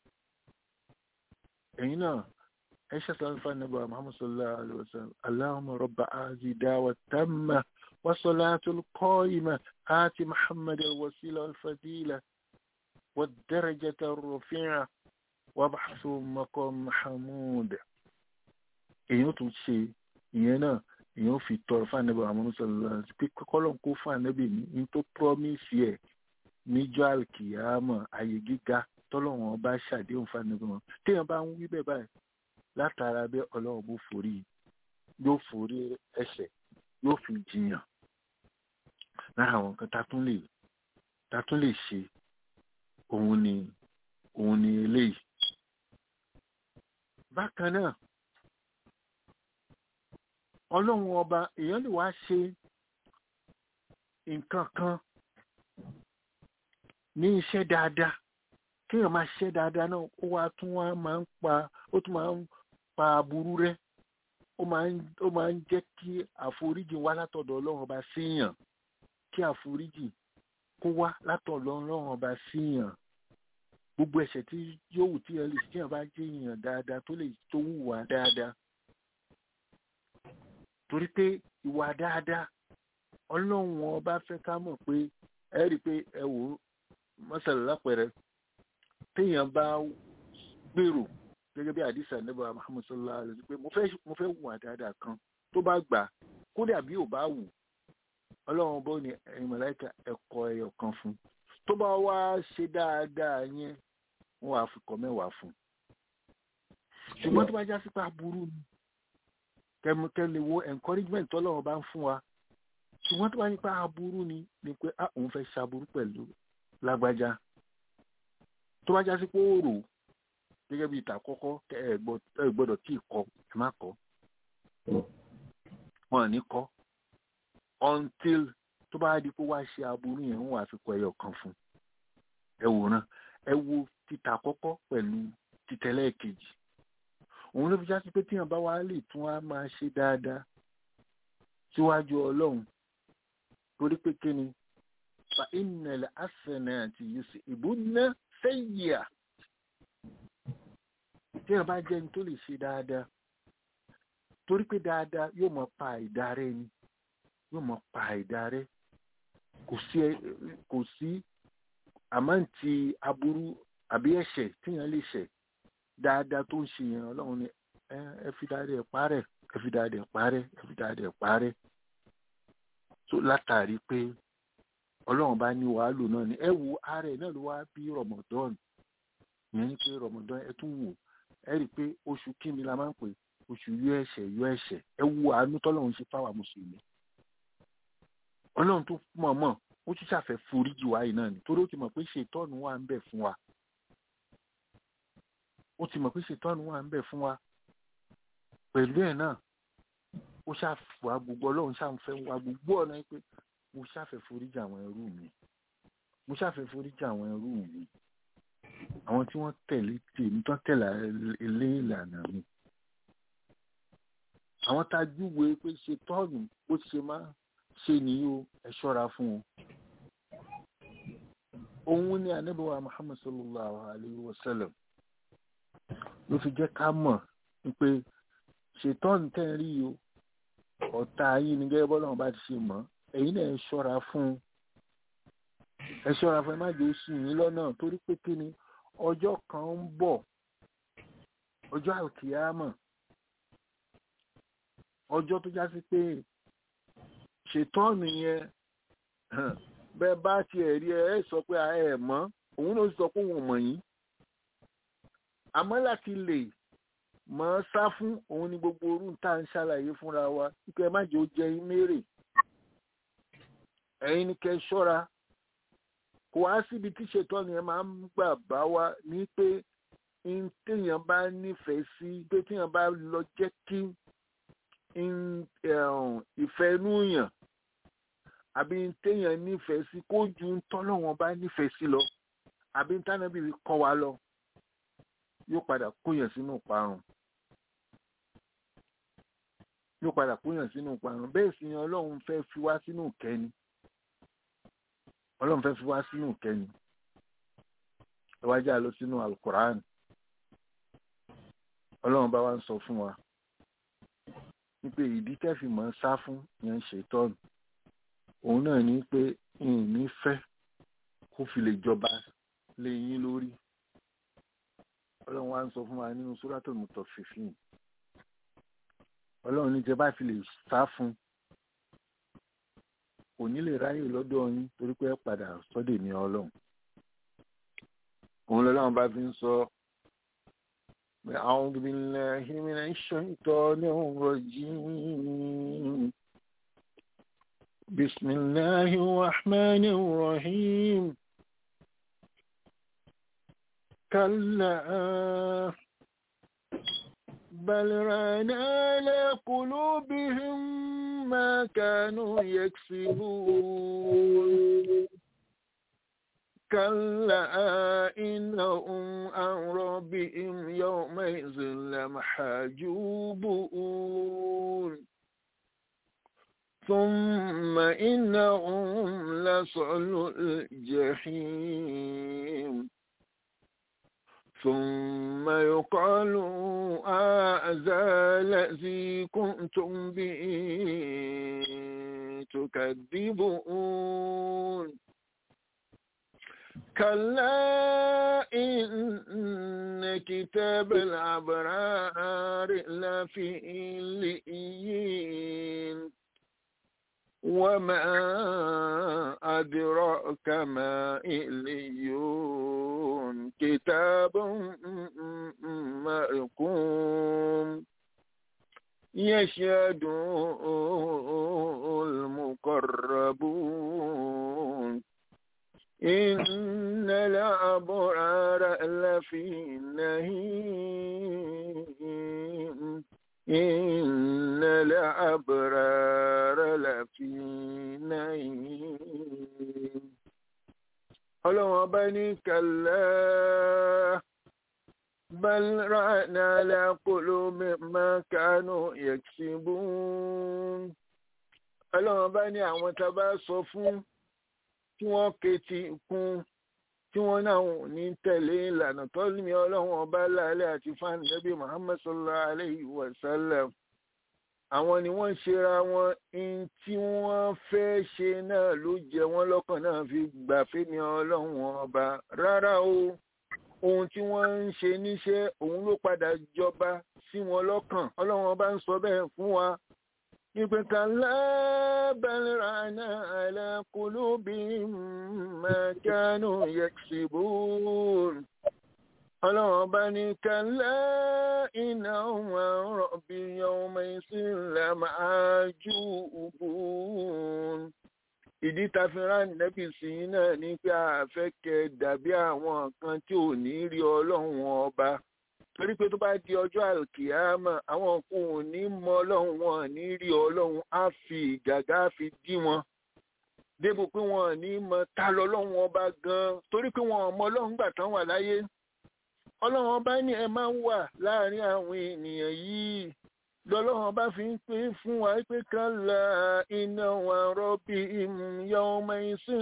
ẹ̀yìn náà ẹ̀ṣẹ́ sọ́lọ́fà nàbà Muhammad sallallahu alaihi wasallam Allahumma rabba azi dáwà tamma wa salatul qa'ima آتِ محمد الوسيلة والفضيلة والدرجة الرفيعة وابعثه مقام محمود. èyàn tún ṣe ìyẹn náà èyàn fi tọrọ fún Ànábì Muhammad sallallahu alaihi wasallam pé kọ́lọ́n kó fún Ànábì ní tó promise ẹ̀ níjọ́ àlùkìyámọ̀ àyè gíga tọ́lọ́wọ́n bá ṣàdéhùn fún Ànábì wọn téèyàn bá ń wí bẹ́ẹ̀ báyìí látara bẹ́ẹ̀ Ọlọ́run bó forí yóò forí ẹ̀ṣẹ̀ yóò fi jiyàn lára àwọn nǹkan tá tún lè tá tún lè ṣe òun ni òun ni eléyìí. Bákan náà Ọlọ́run ọba èèyàn lè wá ṣe nǹkan kan ní iṣẹ́ dáadáa kéèyàn máa ṣiṣẹ́ dáadáa náà ó wá tún wá máa ń pa ó tún máa ń pa aburú rẹ́ ó máa ń ó máa ń jẹ́ kí àforíjì wá látọ̀dọ̀ Ọlọ́run ọba síyàn kí àforíjì kó wá látọ̀dọ̀ Ọlọ́run ọba síyàn gbogbo ẹ̀ṣẹ̀ tí yóò wù tí ẹ lè tí ẹ bá jẹ́ èèyàn dáadáa tó lè tó wùwà dáadáa torí pé ìwà dáadáa Ọlọ́run ọba fẹ́ ká mọ̀ pé ẹ rí i pé ẹ wò ó mọ́sálà lápẹẹrẹ téèyàn bá gbèrò gẹ́gẹ́ bí àdìsá Ànábì Muhammad sallallahu alaihi wasallam pé mo fẹ́ mo fẹ́ wùwà dáadáa kan tó bá gbà kódà bí ò bá wù ọlọ́run bó ní ẹ̀yin màláíkà ẹ̀kọ́ ẹyọ kan fún tó bá wá ṣe dáadáa yẹn wọ́n wá fi kọ́ mẹ́wàá fún ṣùgbọ́n tó bá já sí pé aburú ni kẹ́mukẹ́ lè wo encouragement tọ́lọ́run bá ń fún wa ṣùgbọ́n tó bá ní pé aburú ni ni pé a òun fẹ́ ṣaburú pẹ̀lú lágbájá tó bá já sí pé ó rò gẹ́gẹ́ bí ìta àkọ́kọ́ ẹ gbọ́dọ̀ tí ì kọ ẹ má kọ́ wọn ní kọ́ until tó bá di pé wá ṣe aburú yẹn wọn wà fi kọ ẹyọ kan fún ẹ wòran ẹ wo títà àkọ́kọ́ pẹ̀lú títẹ̀lẹ́ kejì òun ló fi já sí pé tíyàn bá wá lè tún wá máa ṣe dáadáa síwájú ọlọ́run torí pé kí ni fa innal hasanati yus'ibunna sayyi'a tíyàn bá jẹ́ ní tó lè ṣe dáadáa torí pé dáadáa yóò mọ̀ pa ìdárẹ́ ni yóò mọ̀ pa ìdárẹ́ kò sí kò sí àmáǹtí aburú àbí ẹ̀ṣẹ̀ tíyàn lè ṣẹ̀ dáadáa tó ń ṣe yẹn ọlọ́run ni ẹ fi dáadáa ẹ̀ parẹ́ ẹ fi dáadáa ẹ̀ parẹ́ ẹ fi dáadáa ẹ̀ parẹ́ tó látàrí pé ọlọ́run bá ní wàhálò náà ni ẹ wo ààrẹ náà ló wá bí Ramadan ìyẹn ni pé Ramadan ẹ tún wò ẹ rí i pé oṣù kíni la máa ń pè oṣù yọ ẹ̀ṣẹ̀ yọ ẹ̀ṣẹ̀ ẹ wo àánú tọ́lọ́run ṣe fáwa mùsùlùmí ọlọ́run tó mọ̀ọ́mọ̀ ó tún ṣàfẹ́ foríjì wáyé náà ni torí ó ti mọ̀ pé ṣètọ́nù wà ń bẹ̀ fún wa ó ti mọ̀ pé ṣètọ́nù wà ń bẹ̀ fún wa pẹ̀lú ẹ̀ náà ó ṣàfùwà gbogbo ọlọ́run ṣàfẹ́ wa gbogbo ọ̀nà pé mo ṣàfẹ́ foríjì àwọn ẹrú mi mo ṣàfẹ́ foríjì àwọn ẹrú mi àwọn tí wọ́n tẹ̀lé tèmi tó tẹ̀lé ilé ìlànà mi àwọn tá a júwe pé ṣètọ́nù ó ti ṣe máa ṣe nìyí o ẹ ṣọ́ra fún un òun ni ànábì wa Muhammad sallallahu alayhi wa sallam ló fi jẹ́ ká mọ̀ pé ṣètọ́nù tẹ́ ń rí o ọ̀tá yín ni gẹ́gẹ́ bọ́lá wọn bá ti ṣe mọ̀ ẹ̀yin náà ẹ ṣọ́ra fún ẹ ṣọ́ra fún ẹ má jẹ́ oṣù yín lọ́nà torí pé kí ni ọjọ́ kan ń bọ̀ ọjọ́ àkíyámọ̀ ọjọ́ tó já sí pé ṣètọ́nù yẹn bẹ́ẹ̀ bá tiẹ̀ rí ẹ sọ pé ẹ mọ̀ òun ló sọ pé òun mọ̀ yín àmọ́ láti lè mọ̀ ọ́ sá fún òun ni gbogbo orú tá à ń ṣàlàyé fúnra wa kíkẹ́ ẹ má jẹ́ ó jẹ́ yín mérè ẹ̀yin ni kẹ́ ṣọ́ra kò wá síbi tí ṣètọ́nù yẹn máa ń gbà bá wa ní pé n téèyàn bá nífẹ̀ẹ́ sí pé téèyàn bá lọ jẹ́ kí ìfẹ́ inú yàn àbí téèyàn nífẹ̀ẹ́ sí kó ju tọ́lọ́wọ́n bá nífẹ̀ẹ́ sí lọ àbí tánàbí kọ́ wa lọ yóò padà kóyàn sínú ìparun yóò padà kóyàn sínú ìparun bẹ́ẹ̀ sì ni ọlọ́run fẹ́ fi wá sínú ìkẹ́ni ọlọ́run fẹ́ fi wá sínú ìkẹ́ni ẹ wá já lọ sínú alukoran ọlọ́run bá wa ń sọ fún wa wípé ìdí tẹ́fì mọ́ sá fún yẹn ṣètọ́nù òun náà ní pé ìní fẹ́ kó fi lè jọba lé yín lórí ọlọ́run wá ń sọ fún wa nínú Suratul Mutaffifin ọlọ́run ní tẹ́ bá fi lè sá fún kò ní lè ráyè lọ́dọ̀ yín torí pé ẹ padà sọ́dẹ̀ ní ọlọ́run òun lọ́lọ́run bá fi ń sọ a'udhu billahi minash shaitanir rajim bismillahir rahmanir rahim kalla بل ران على قلوبهم ما كانوا يكسبون كلا إنهم عن ربهم يومئذ لمحجوبون ثم إنهم لصعلوا الجحيم ثم يقال هذا الذي كنتم به تكذبون كلا إن كتاب الأبرار لفي عليين وما أدراك ما عليون كتاب مرقوم يشهده المقربون إن الأبرار لفي نعيم إن الأبرار لفي نعيم ọlọ́run ọba ní kàlá balrana lápòló mẹ́mà kánú yaksibun ọlọ́run ọba ní àwọn tá a bá sọ fún tí wọ́n ketí kún tí wọ́n náà ní tẹ̀lé ìlànà tọ́lùmí ọlọ́run ọba láàlẹ́ àti fáànù Nábì Muhammad sallallahu alayhi wa sallam àwọn ni wọ́n ṣera wọn in tí wọ́n fẹ́ ṣe náà ló jẹ wọ́n lọ́kàn náà fi gbà fẹ́mi ọlọ́run ọba rárá o ohun tí wọ́n ń ṣe níṣẹ́ òun ló padà jọba sí wọn lọ́kàn ọlọ́run ọba ń sọ bẹ́ẹ̀ fún wa ìpè kàlá balrana ala qulubihim ma kanu yaksibun ọlọ́run ọba ní kàlá innahum an rabbihim yawma'idhin lamahjubun ìdí tafínrán nẹ́bì sí náà ní pé àfẹ́kẹ́ dàbí àwọn kan tí ò ní rí ọlọ́run ọba torí pé tó bá di ọjọ́ àlùkìyámà àwọn kò ní mọ ọlọ́run wọn ní rí ọlọ́run á fi ìgàgá fi dí wọn débò pé wọn ní mọ ta lọ́lọ́run ọba gan torí pé wọn ò mọ ọlọ́run gbà tán wà láyé ọlọ́run ọba ní ẹ máa ń wà láàrin àwọn ènìyàn yìí lọ́lọ́run ọba fi ń pín fún wa pé kálá iná wa rọ́bì yawma'idhin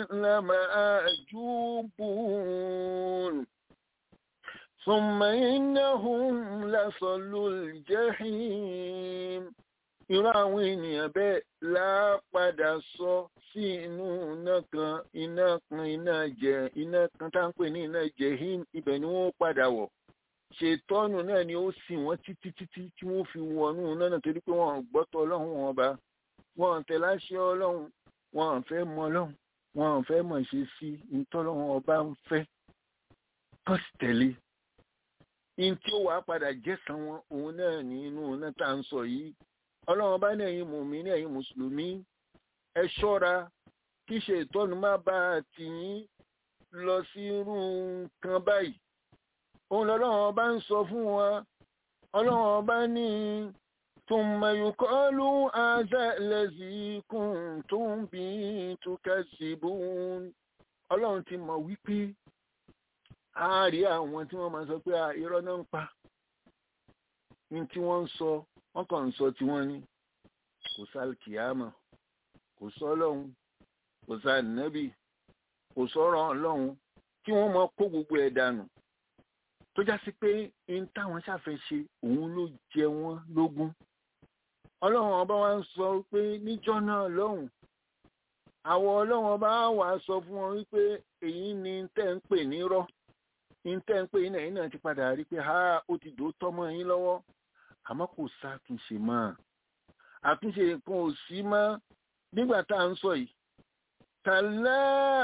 lamahjubun thumma innahum lasalul jahim irú àwọn ènìyàn bẹ́ẹ̀ lápadà sọ sí inú iná kan iná kan iná jẹ iná kan tá ń pè ní iná jẹhìm ibẹ̀ ni wọ́n padà wọ̀ ṣètọ́nù náà ni ó sì wọ́n títí títí tí wọ́n fi wọnú náà torí pé wọ́n gbọ́tọ̀ ọlọ́run wọn ọba wọ́n tẹ̀lé àṣẹ ọlọ́run wọ́n fẹ́ mọ ọlọ́run wọ́n fẹ́ mọ̀ ṣe sí ìtọ́lọ́run ọba ń fẹ́ tó sì tẹ̀lé in tí ó wàá padà jẹ́sàn wọn òun náà ní inú náà tá à ń sọ yìí ọlọ́run bá ní ẹ̀yin mùmínì ẹ̀yin mùsùlùmí ẹ ṣọ́ra kí ṣètọ́nù má bá a tì yín lọ sí irú nǹkan báyìí òun lọ́lọ́run bá ń sọ fún wa ọlọ́run bá ní thumma yuqalu hadha allazi kuntum bihi tukazzibun ọlọ́run ti mọ̀ wípé a rí àwọn tí wọ́n máa sọ pé irọ́ náà ń pa ní tí wọ́n ń sọ wọ́n kàn ń sọ tí wọ́n ní kò sálkìámà kò sọ́lọ́hun kò sánẹ́bì kò sọ́rọ̀ ọlọ́hun kí wọ́n mọ kó gbogbo ẹ̀ dànù tó já sí pé in táwọn ṣàfẹ́ ṣe òun ló jẹ wọ́n lógún ọlọ́run ọba wa ń sọ pé níjọ́ náà lọ́hùn àwọn ọlọ́run ọba wà sọ fún wọn wípé èyí ni tẹ́ ń pè nírọ́ in tẹ́ ń pè iná yìí náà ti padà rí pé ha ó ti dò tọ́mọ́ yín lọ́wọ́ àmọ́ kò ṣàtúnṣe mọ́ àtúnṣe nǹkan ò sí mọ́ nígbà tá à ń sọ yìí kàlá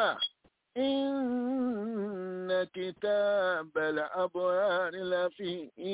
inna kitabal abrari lafi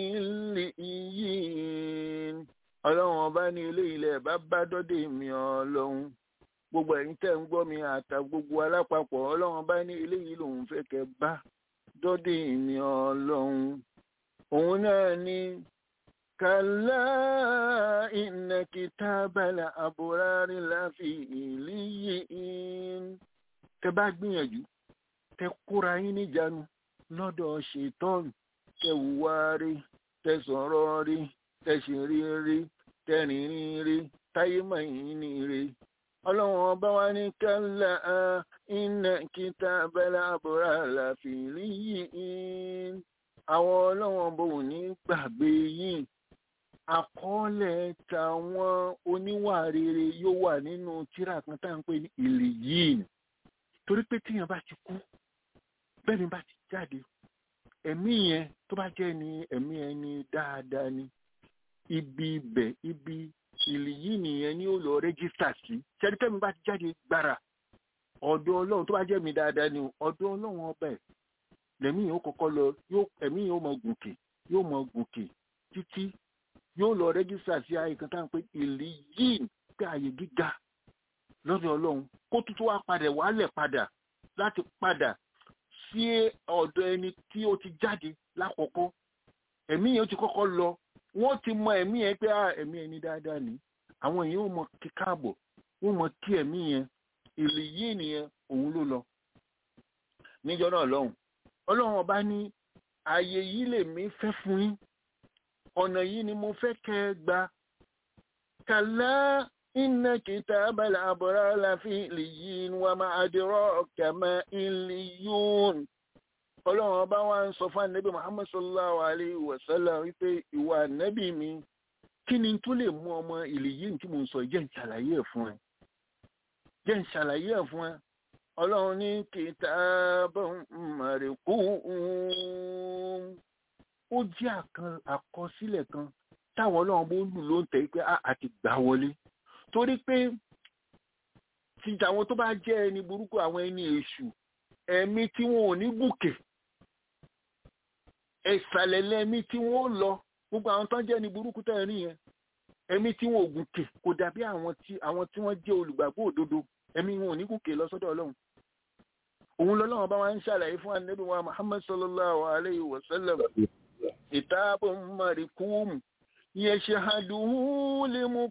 illiyin ọlọ́run ọba ní ilé ilẹ̀ bá bá dọ́dẹ̀ mi ọlọ́run gbogbo ẹ̀yin tẹ́ ń gbọ́ mi àtà gbogbo alápapọ̀ ọlọ́run ọba ní ilé yìí lòun fẹ́ kẹ́ bá dọ́dẹ̀ mi ọlọ́run òun náà ní kàlá inna kitabal abrari lafi illiyin tẹ́ bá gbìyànjú tẹ́ kóra yín níjànú lọ́dọ̀ ṣètọ́nù tẹ́ hùwà rí tẹ́ sọ̀rọ̀ rí tẹ́ ṣe rí rí tẹ́ rìnrìn rí táyé mọ̀ yín ní rí ọlọ́run ọba wa ní kálá inna kitabal abrari lafi illiyin àwọn ọlọ́run ọba ò ní gbàgbé yín àkọọ́lẹ̀ tàwọn oníwà rere yóò wà nínú tírà kan tá à ń pè ní ìlíyìn torí pé tíyàn bá ti kú bẹ́ẹ̀ mi bá ti jáde ẹ̀mí yẹn tó bá jẹ́ ni ẹ̀mí ẹni dáadáa ni ibi ibẹ̀ ibi ìlì yìí nìyẹn ni ó lọ rẹ́gísítà sí ṣẹ́díkẹ́ mi bá ti jáde gbára ọ̀dọ̀ ọlọ́run tó bá jẹ́ mi dáadáa ni ọ̀dọ̀ ọlọ́run ọbẹ̀ lẹ́mí yìí ó kọ́kọ́ lọ ẹ̀mí yìí ó mọ gùnkè yóò mọ gùnkè títí yóò lọ rẹ́gísítà sí ààyè kan tá à ń pè ìlì yìí pé ààyè gíga lọ́dọ̀ ọlọ́run kó tuntun wá padà wálẹ̀ padà láti padà sí ọ̀dọ̀ ẹni tí ó ti jáde lákọ̀ọ́kọ́ ẹ̀mí yẹn ó ti kọ́kọ́ lọ wọ́n ti mọ ẹ̀mí yẹn pé ẹ̀mí ẹni dáadáa ni àwọn èèyàn ó mọ kí káàbọ̀ wọ́n mọ kí ẹ̀mí yẹn ìlì yìí nìyẹn òun ló lọ níjọ́ náà lọ́hùn ọlọ́run ọba ní ààyè yìí lèmi fẹ́ fún yín ọ̀nà yìí ni mo fẹ́ kẹ́ ẹ gbà kàlá inna kitabal abrar lafi illiyin wa ma adraka ma illiyun ọlọ́run ọba wa ń sọ fún ànábì Muhammad sallallahu alayhi wa sallam wípé ìwà ànábì mi kí ni tó lè mú ọmọ Illiyin tí mo ń sọ jẹ́ ń ṣàlàyé ẹ̀ fún ẹ jẹ́ ń ṣàlàyé ẹ̀ fún ẹ ọlọ́run ní kitabun marqum ó jẹ́ àkọsílẹ̀ kan táwọn ọlọ́run bó lù ló ń tẹ̀ pé àti gbà wọlé torí pé ti àwọn tó bá jẹ́ ẹni burúkú àwọn ẹni èṣù ẹ̀mí tí wọn ò ní gùnkè ìsàlẹ̀ lẹ́mí tí wọ́n lọ gbogbo àwọn tó ń jẹ́ ẹni burúkú tẹ̀ rí yẹn ẹ̀mí tí wọn ò gùnkè kò dàbí àwọn tí àwọn tí wọ́n jẹ́ olùgbàgbọ́ òdodo ẹ̀mí wọn ò ní gùnkè lọ sọ́dọ̀ ọlọ́run òun lọ́lọ́run bá wa ń ṣàlàyé fún ànábì wa Muhammad sallallahu alayhi wa sallam kitabun marqum yashhaduhu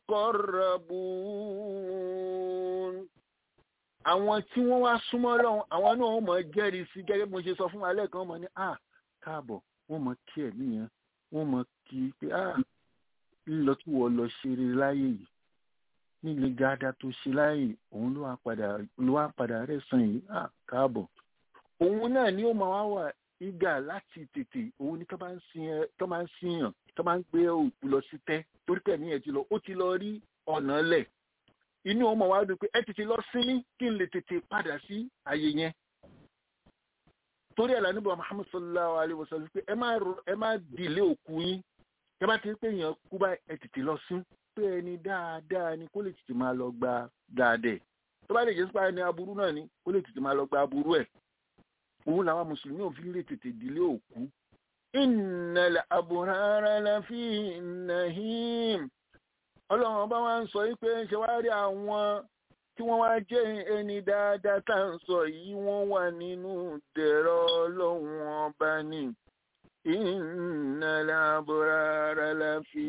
limuqarrabun àwọn tí wọ́n wá súnmọ́ Ọlọ́run àwọn náà wọ́n mọ̀ jẹ́rìí sí gẹ́gẹ́ bí mo ṣe sọ fún alẹ́ kan mọ̀ ní à káàbọ̀ wọ́n mọ̀ kí ẹ̀ nìyẹn wọ́n mọ̀ kí pé à lílọ tí wọ́n lọ ṣeré láyé yìí nílé gádà tó ṣe láyé òun ló wá padà ló wá padà rẹ̀ sàn yìí à káàbọ̀ òun náà ni ó máa wá wà ìgà láti tètè òun ni tó máa ń sìyàn tó máa ń sìyàn tó máa ń gbé òkú lọ sí tẹ́ torí tẹ̀mí ẹ̀ ti lọ ó ti lọ rí ọ̀nà lẹ̀ inú ọmọ wa dùn pé ẹ tètè lọ sí ní kí n lè tètè padà sí àyè yẹn torí ẹ̀ lànà bọ̀ Muhammad sallallahu alayhi wa sallam pé ẹ má ẹ má dìlé òkú yín ẹ bá ti pé èèyàn kú bá ẹ tètè lọ sí pé ẹni dáadáa ni kó lè tètè máa lọ gba dáadẹ́ tó bá lè jẹ́ sípà ẹni aburú náà ni kó lè tètè máa lọ gba aburú ẹ̀ òun làwọn mùsùlùmí ò fi lè tètè dìlé òkú innal abrara lafi nahim ọlọ́run ọba wa ń sọ wípé ṣe wá rí àwọn tí wọ́n wá jẹ́ ẹni dáadáa tá à ń sọ yìí wọ́n wà nínú dẹ̀rọ ọlọ́run ọba ní innal abrara lafi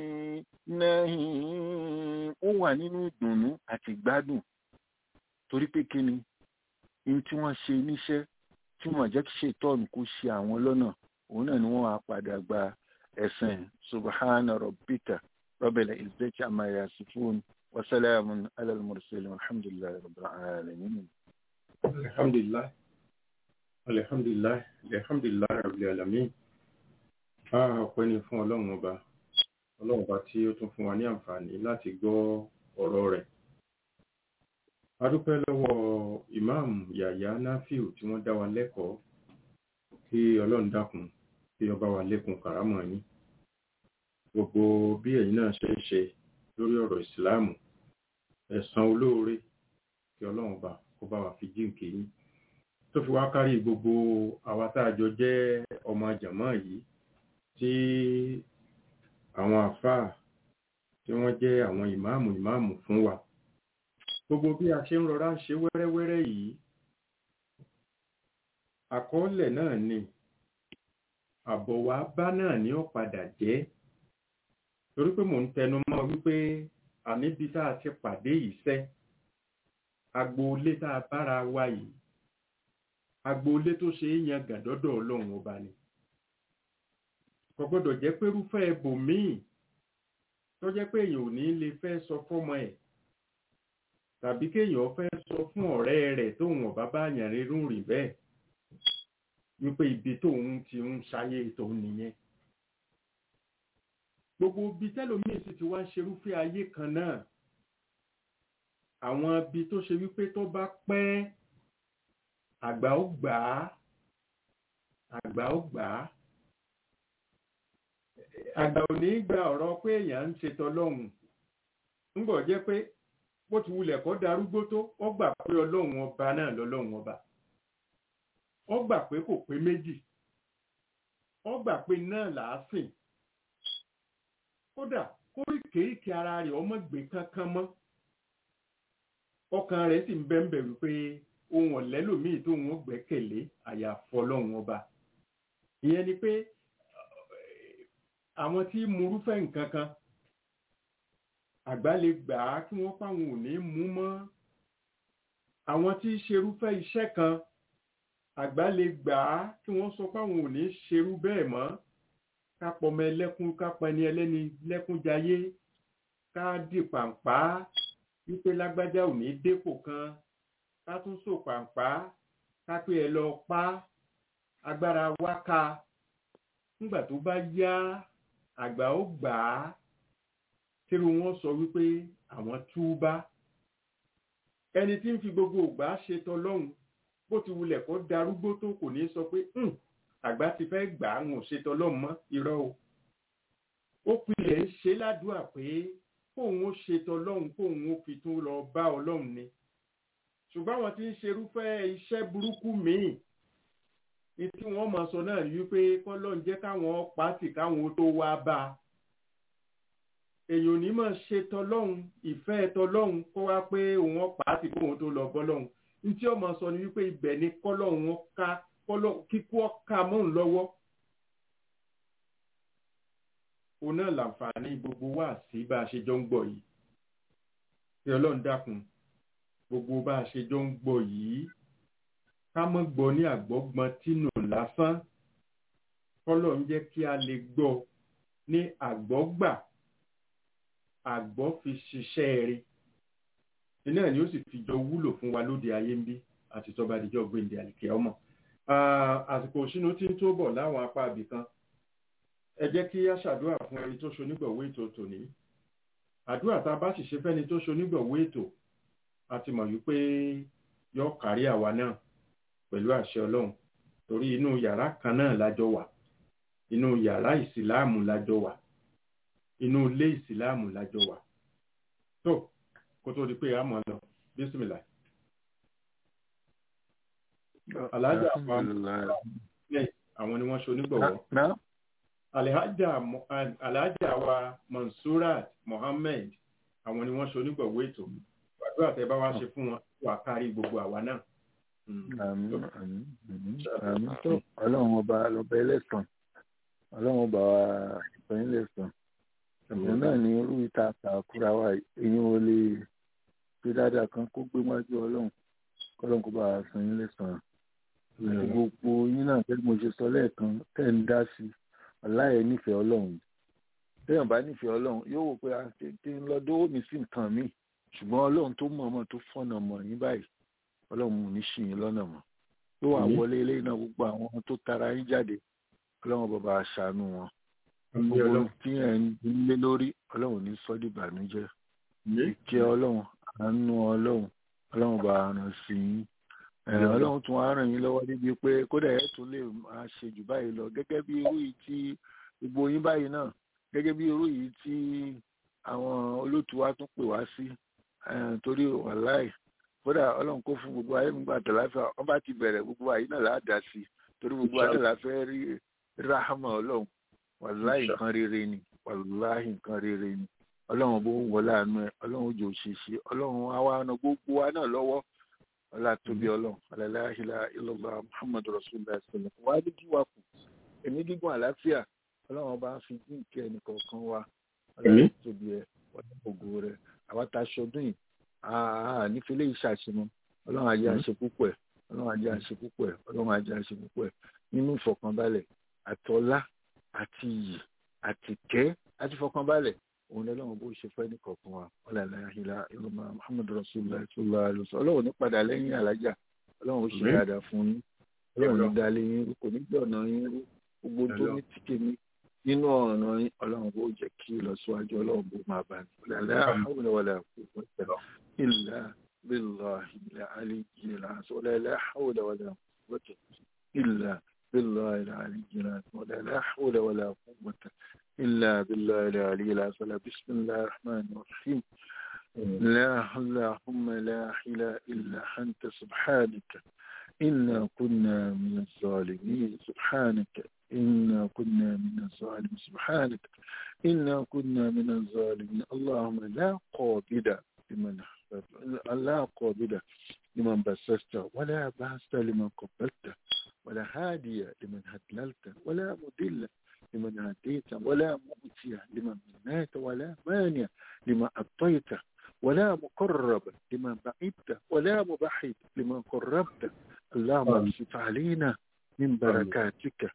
nahim ó wà nínú ìdùnnú àti ìgbádùn torí pé kí ni ní tí wọ́n ṣe níṣẹ́ tí wọ́n jẹ́ kí ṣètọ́nù kó ṣe àwọn lọ́nà òun náà ni wọ́n wá padà gba ẹ̀san subhana rabbika rabbil izzati amma yasifun wa salamun ala al-mursalin walhamdulillahi rabbil alamin. alhamdulillah alhamdulillah alhamdulillah rabbil alamin. a ọpẹ́ ni fún ọlọ́run ọba ọlọ́run ọba tí ó tún fún wa ní àǹfààní láti gbọ́ ọ̀rọ̀ rẹ̀. a dúpẹ́ lọ́wọ́ ìmáàmù Yahya Nafiu tí wọ́n dá wa lẹ́kọ̀ọ́ kí ọlọ́run dákun kí ọba wa lékun kàrámọ̀ yín gbogbo bí ẹ̀yin náà ṣe ń ṣe lórí ọ̀rọ̀ ìsìláàmù ẹ̀san olóore kí ọlọ́run bá kó bá wa fi jíǹkì yín tó fi wá kárí gbogbo àwa tá a jọ jẹ́ ọmọ jàmáà yìí tí àwọn àfáà tí wọ́n jẹ́ àwọn ìmáàmù ìmáàmù fún wa gbogbo bí a ṣe ń rọra ṣe wẹ́rẹ́wẹ́rẹ́ yìí àkọọ́lẹ̀ náà ni àbọ̀ wa bá náà ní ó padà jẹ́ torí pé mò ń tẹnu mọ́ wípé àníbi tá a ti pàdé yìí sẹ́ agboolé tá a bára wa yìí agboolé tó ṣe é yan gàdọ́dọ̀ ọlọ́run ọba ni kò gbọ́dọ̀ jẹ́ pé irúfẹ́ ẹbòmíì tó jẹ́ pé èèyàn ò ní lè fẹ́ sọ fọ́mọ ẹ̀ tàbí kéèyàn fẹ́ sọ fún ọ̀rẹ́ rẹ̀ tóun ọ̀bá bá yàn rírun rìn bẹ́ẹ̀ wípé ibi tóun ti ń ṣayé tóun nìyẹn gbogbo ibi tẹ́lòmíì sì ti wá ṣerúfẹ́ ayé kan náà àwọn ibi tó ṣe wípé tó bá pẹ́ àgbà ó gbà á àgbà ó gbà á. Àgbà ò ní gba ọ̀rọ̀ pé èèyàn ń ṣe tọlọ́hun ń bọ̀ jẹ́ pé bó ti wulẹ̀ kó darúgbó tó ó gbà pé ọlọ́run ọba náà lọ́lọ́run ọba, ó gbà pé kò pé méjì, ó gbà pé náà làásìn, kódà kóríkèéríkèé ara rẹ̀ ọmọ gbé kankan mọ́, ọkàn rẹ̀ sì ń bẹ́ńbẹ̀ wípé ohun ọ̀lẹ́lòmíì tó ń gbẹ́kẹ̀lé àyàfọ́ ọlọ́run ọba. Ìyẹn ni pé àwọn tí murúfẹ́ nǹkan kan àgbà lè gbà á kí wọ́n fáwọn ò ní mú mọ́. Àwọn tí ṣerúfẹ́ iṣẹ́ kan àgbà lè gbà á kí wọ́n sọ fáwọn ò ní ṣerú bẹ́ẹ̀ mọ́. Ká pọmọ ẹlẹ́kún, ká pẹni ẹlẹ́ni lẹ́kún jayé, ká dì pàǹpá wípé lágbájá ò ní dépò kan, ká tún sò pàǹpá ká pé ẹ lọ pa agbára wá ká. Nígbà tó bá yá àgbà ó gbà á tíru wọn sọ wípé àwọn túbá. Ẹni tí ń fi gbogbo ògbà ṣe tọlọ́hun bó ti wulẹ̀ kó darúgbó tó kò ní sọ pé hùn àgbà ti fẹ́ gbà á wọn ò ṣe tọlọ́hun mọ́. Irọ́ o, ó pilẹ̀ ń ṣe ládùúà pé kóun ó ṣe tọlọ́hun kóun ó fi tún lọ bá ọlọ́run ni. Ṣùgbọ́n àwọn tí ń ṣerúfẹ́ iṣẹ́ burúkú míì ní tí wọ́n mọ̀ sọ náà ní wípé kọ́lọ́n jẹ́ káwọn pàtì káwọn tó wá bá a. Èyàn ò ní mọ̀ ṣe tọlọ́hun ìfẹ́ tọlọ́hun kó wá pé òun pàtì kóun tó lọ bọ́lọ́hun. Ní tí ọmọ sọ ní wípé ibẹ̀ ni kọ́lọ́hun ká kíkú ọ̀ka mọ́ ń lọ́wọ́. Òun náà làǹfààní gbogbo wà sí bá a ṣe jọ ń gbọ́ yìí. Tí Ọlọ́run dákun gbogbo bá a ṣe jọ ń gbọ́ yìí ká mọ́ gbọ́ ní àgbọ́gbọ́n tínú lásán. Kọ́lọ́run jẹ́ kí a lè gbọ́ ní àgbọ́gbà, àgbọ́ fi ṣiṣẹ́ rí. Iná ni ó sì fi jọ wúlò fún wa lóde ayé ń bí àti tó bá dijọ́ gbéǹde àlìkẹ́ ọmọ. Àsìkò òṣínú tí ń tó bọ̀ láwọn apá ibì kan. Ẹ jẹ́ kí a ṣàdúrà fún ẹni tó ṣonígbọ̀wọ́ ètò tòní. Àdúrà tá a bá sì ṣe fẹ́ni tó ṣonígbọ̀wọ́ ètò a ti mọ̀ wípé yóò kárí àwa náà pẹ̀lú àṣẹ Ọlọ́run, torí inú yàrá kan náà lájọ wà, inú yàrá ìsìláàmù lájọ wà, inú ilé ìsìláàmù lájọ wà. Tó kó tó di pé a mọ̀ lọ bísímìlà. Alájà àwọn ni wọ́n ṣonígbọ̀wọ́. Alájà wa Mansurat Mohammed àwọn ni wọ́n ṣonígbọ̀wọ́ ètò. Àdúrà tẹ́ bá wá ṣe fún wọn wà kárí gbogbo àwa náà. Àmín àmín àmín tó Ọlọ́run ọba lọ́ba ẹlẹ́sàn, Ọlọ́run ọba ìpẹ́yìn lẹ́sàn. Ẹ̀mọ́ náà ní irú ìta àkúra wa èyí ò lè fi dáadáa kan kó gbé wájú Ọlọ́run kọ́lọ́run kó bá a san yín lẹ́sàn. Gbogbo yín náà tẹ́lẹ̀ mo ṣe sọ lẹ́ẹ̀kan tẹ́ ń dá sí ọláyẹ nífẹ̀ẹ́ Ọlọ́run. Téèyàn bá nífẹ̀ẹ́ Ọlọ́run yóò wò pé àti ń lọ dówó mi sí nǹkan míì, ṣùgbọ́n Ọlọ́run tó mọ̀ ọmọ tó fọ́nà mọ̀ yín báyìí Ọlọ́run ò ní ṣì yín lọ́nà mọ́. Yóò wá wọlé ilé náà gbogbo àwọn tó tara yín jáde Ọlọ́run bàbá aṣàánú wọn. Gbogbo tí ẹ̀ ń lé lórí Ọlọ́run ní sọ́dí ìbànújẹ́. Ìkẹ́ Ọlọ́run, àánú Ọlọ́run, Ọlọ́run bá ràn sí yín. Ọlọ́run tún á ràn yín lọ́wọ́ níbi pé kódà ẹ̀ tún lè máa ṣe jù báyìí lọ gẹ́gẹ́ bí irú yìí tí gbogbo yín báyìí náà gẹ́gẹ́ bí irú yìí tí àwọn olóòtú wa tún pè wá sí torí wàláì kódà Ọlọ́run kó fún gbogbo ayé nígbà tẹ̀láfíà wọ́n bá ti bẹ̀rẹ̀ gbogbo ayé náà láàdá sí torí gbogbo ayé la fẹ́ rí ráhámà Ọlọ́run wàláì nǹkan rere ni wàláì nǹkan rere ni Ọlọ́run bó ń wọlé àánú ẹ Ọlọ́run ojú òṣìṣẹ́ Ọlọ́run àwa àna gbogbo wa náà lọ́wọ́ ọlá tóbi Ọlọ́run la ilaha illallah Muhammadu rasulullah sallallahu alaihi wasallam wá dídí wa kù èmi gígùn àlàáfíà Ọlọ́run bá fi dín ìkẹ́ ẹnì kọ̀ọ̀kan wa ọlá tóbi ẹ wọ́n ògo rẹ àwa ta aṣọdún yìí àà nífẹ̀ẹ́ lè ṣàṣemọ́ Ọlọ́run ajé àṣẹ púpọ̀ ẹ̀ Ọlọ́run ajé àṣẹ púpọ̀ ẹ̀ Ọlọ́run ajé àṣẹ púpọ̀ ẹ̀ nínú ìfọ̀kànbalẹ̀ àtọ́lá àti iyì àti kẹ́ àti ìfọ̀kànbalẹ̀ òun ni Ọlọ́run bó ṣe fẹ́ ní kọ̀ọ̀kan wa ọlọ́lá ìlà ìlọ́mọ Muhammadu rasulullah sallallahu alaihi wasallam Ọlọ́run ní padà lẹ́yìn alájà Ọlọ́run ó ṣe dáadáa fún yín Ọlọ́run ní dalẹ̀ yín kò ní gbé ọ̀nà yín rú gbogbo tó ní tìkẹ́ mi nínú ọ̀nà yín Ọlọ́run bó jẹ́ kí ìlọsíwájú Ọlọ́run bó máa bá ní ọlọ́lá hawla wala quwwata illa billahi al-aliyyil azim ọlọ́lá hawla wala quwwata illa بالله العلي العظيم ولا لا حول ولا قوة إلا بالله العلي العظيم. بسم الله الرحمن الرحيم. لا اللهم لا إله إلا أنت سبحانك إنا كنا من الظالمين. سبحانك إنا كنا من الظالمين. سبحانك إنا كنا من الظالمين. اللهم لا قابل لمن لا قابل لمن بسست ولا باسط لمن قبلت ولا هادي لمن هدللت ولا مضل لمن هديت ولا مؤتي لمن منات ولا مانع لمن أعطيت ولا مقرب لمن بعدت ولا مبحث لمن قربت. اللهم ابسط علينا من بركاتك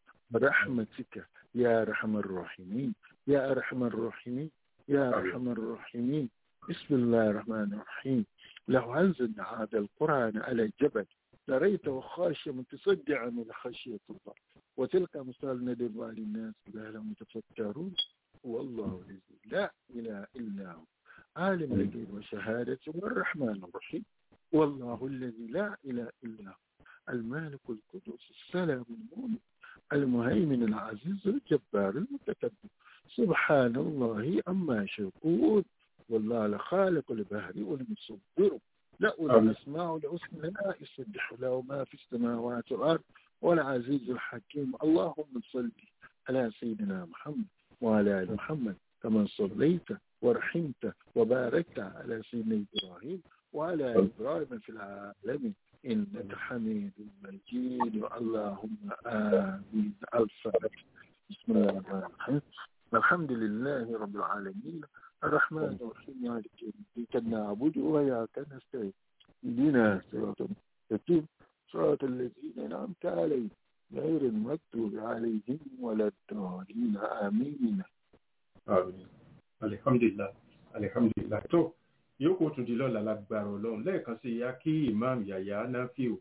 ورحمتك يا أرحم الراحمين يا أرحم الراحمين يا أرحم الراحمين. بسم الله الرحمن الرحيم. لو أنزلنا هذا القرآن على الجبل لريته خاشعا متصدعا من خشية الله وتلك مثال ندعو للناس لعلهم يتفكرون. والله الذي لا إله إلا هو عالم الغيب والشهادة والرحمن الرحيم. والله الذي لا إله إلا هو المالك القدوس السلام المؤمن المهيمن العزيز الجبار المتكبر. سبحان الله عما يشركون. والله لخالق البحر والمصبر له الأسماء الحسنى لا يسبح له ما في السماوات والأرض والعزيز الحكيم. اللهم صل على سيدنا محمد وعلى آل محمد كما صليت ورحمت وباركت على سيدنا إبراهيم وعلى آل إبراهيم في العالمين إنك حميد مجيد. اللهم آمين. الفاتحة. بسم الله الرحمن الرحيم. الحمد لله رب العالمين الرحمن الرحيم مالك يوم الدين إياك نعبد وإياك نستعين اهدنا صراط المستقيم صراط الذين أنعمت عليهم غير المغضوب عليهم ولا الضالين. آمين. Àmín. Alhamdulillah. Alhamdulillah. Tó yóò tún di lọ́la lágbára Ọlọ́run. Lẹ́ẹ̀kan sí ya kí Imam Yahya Nafiu.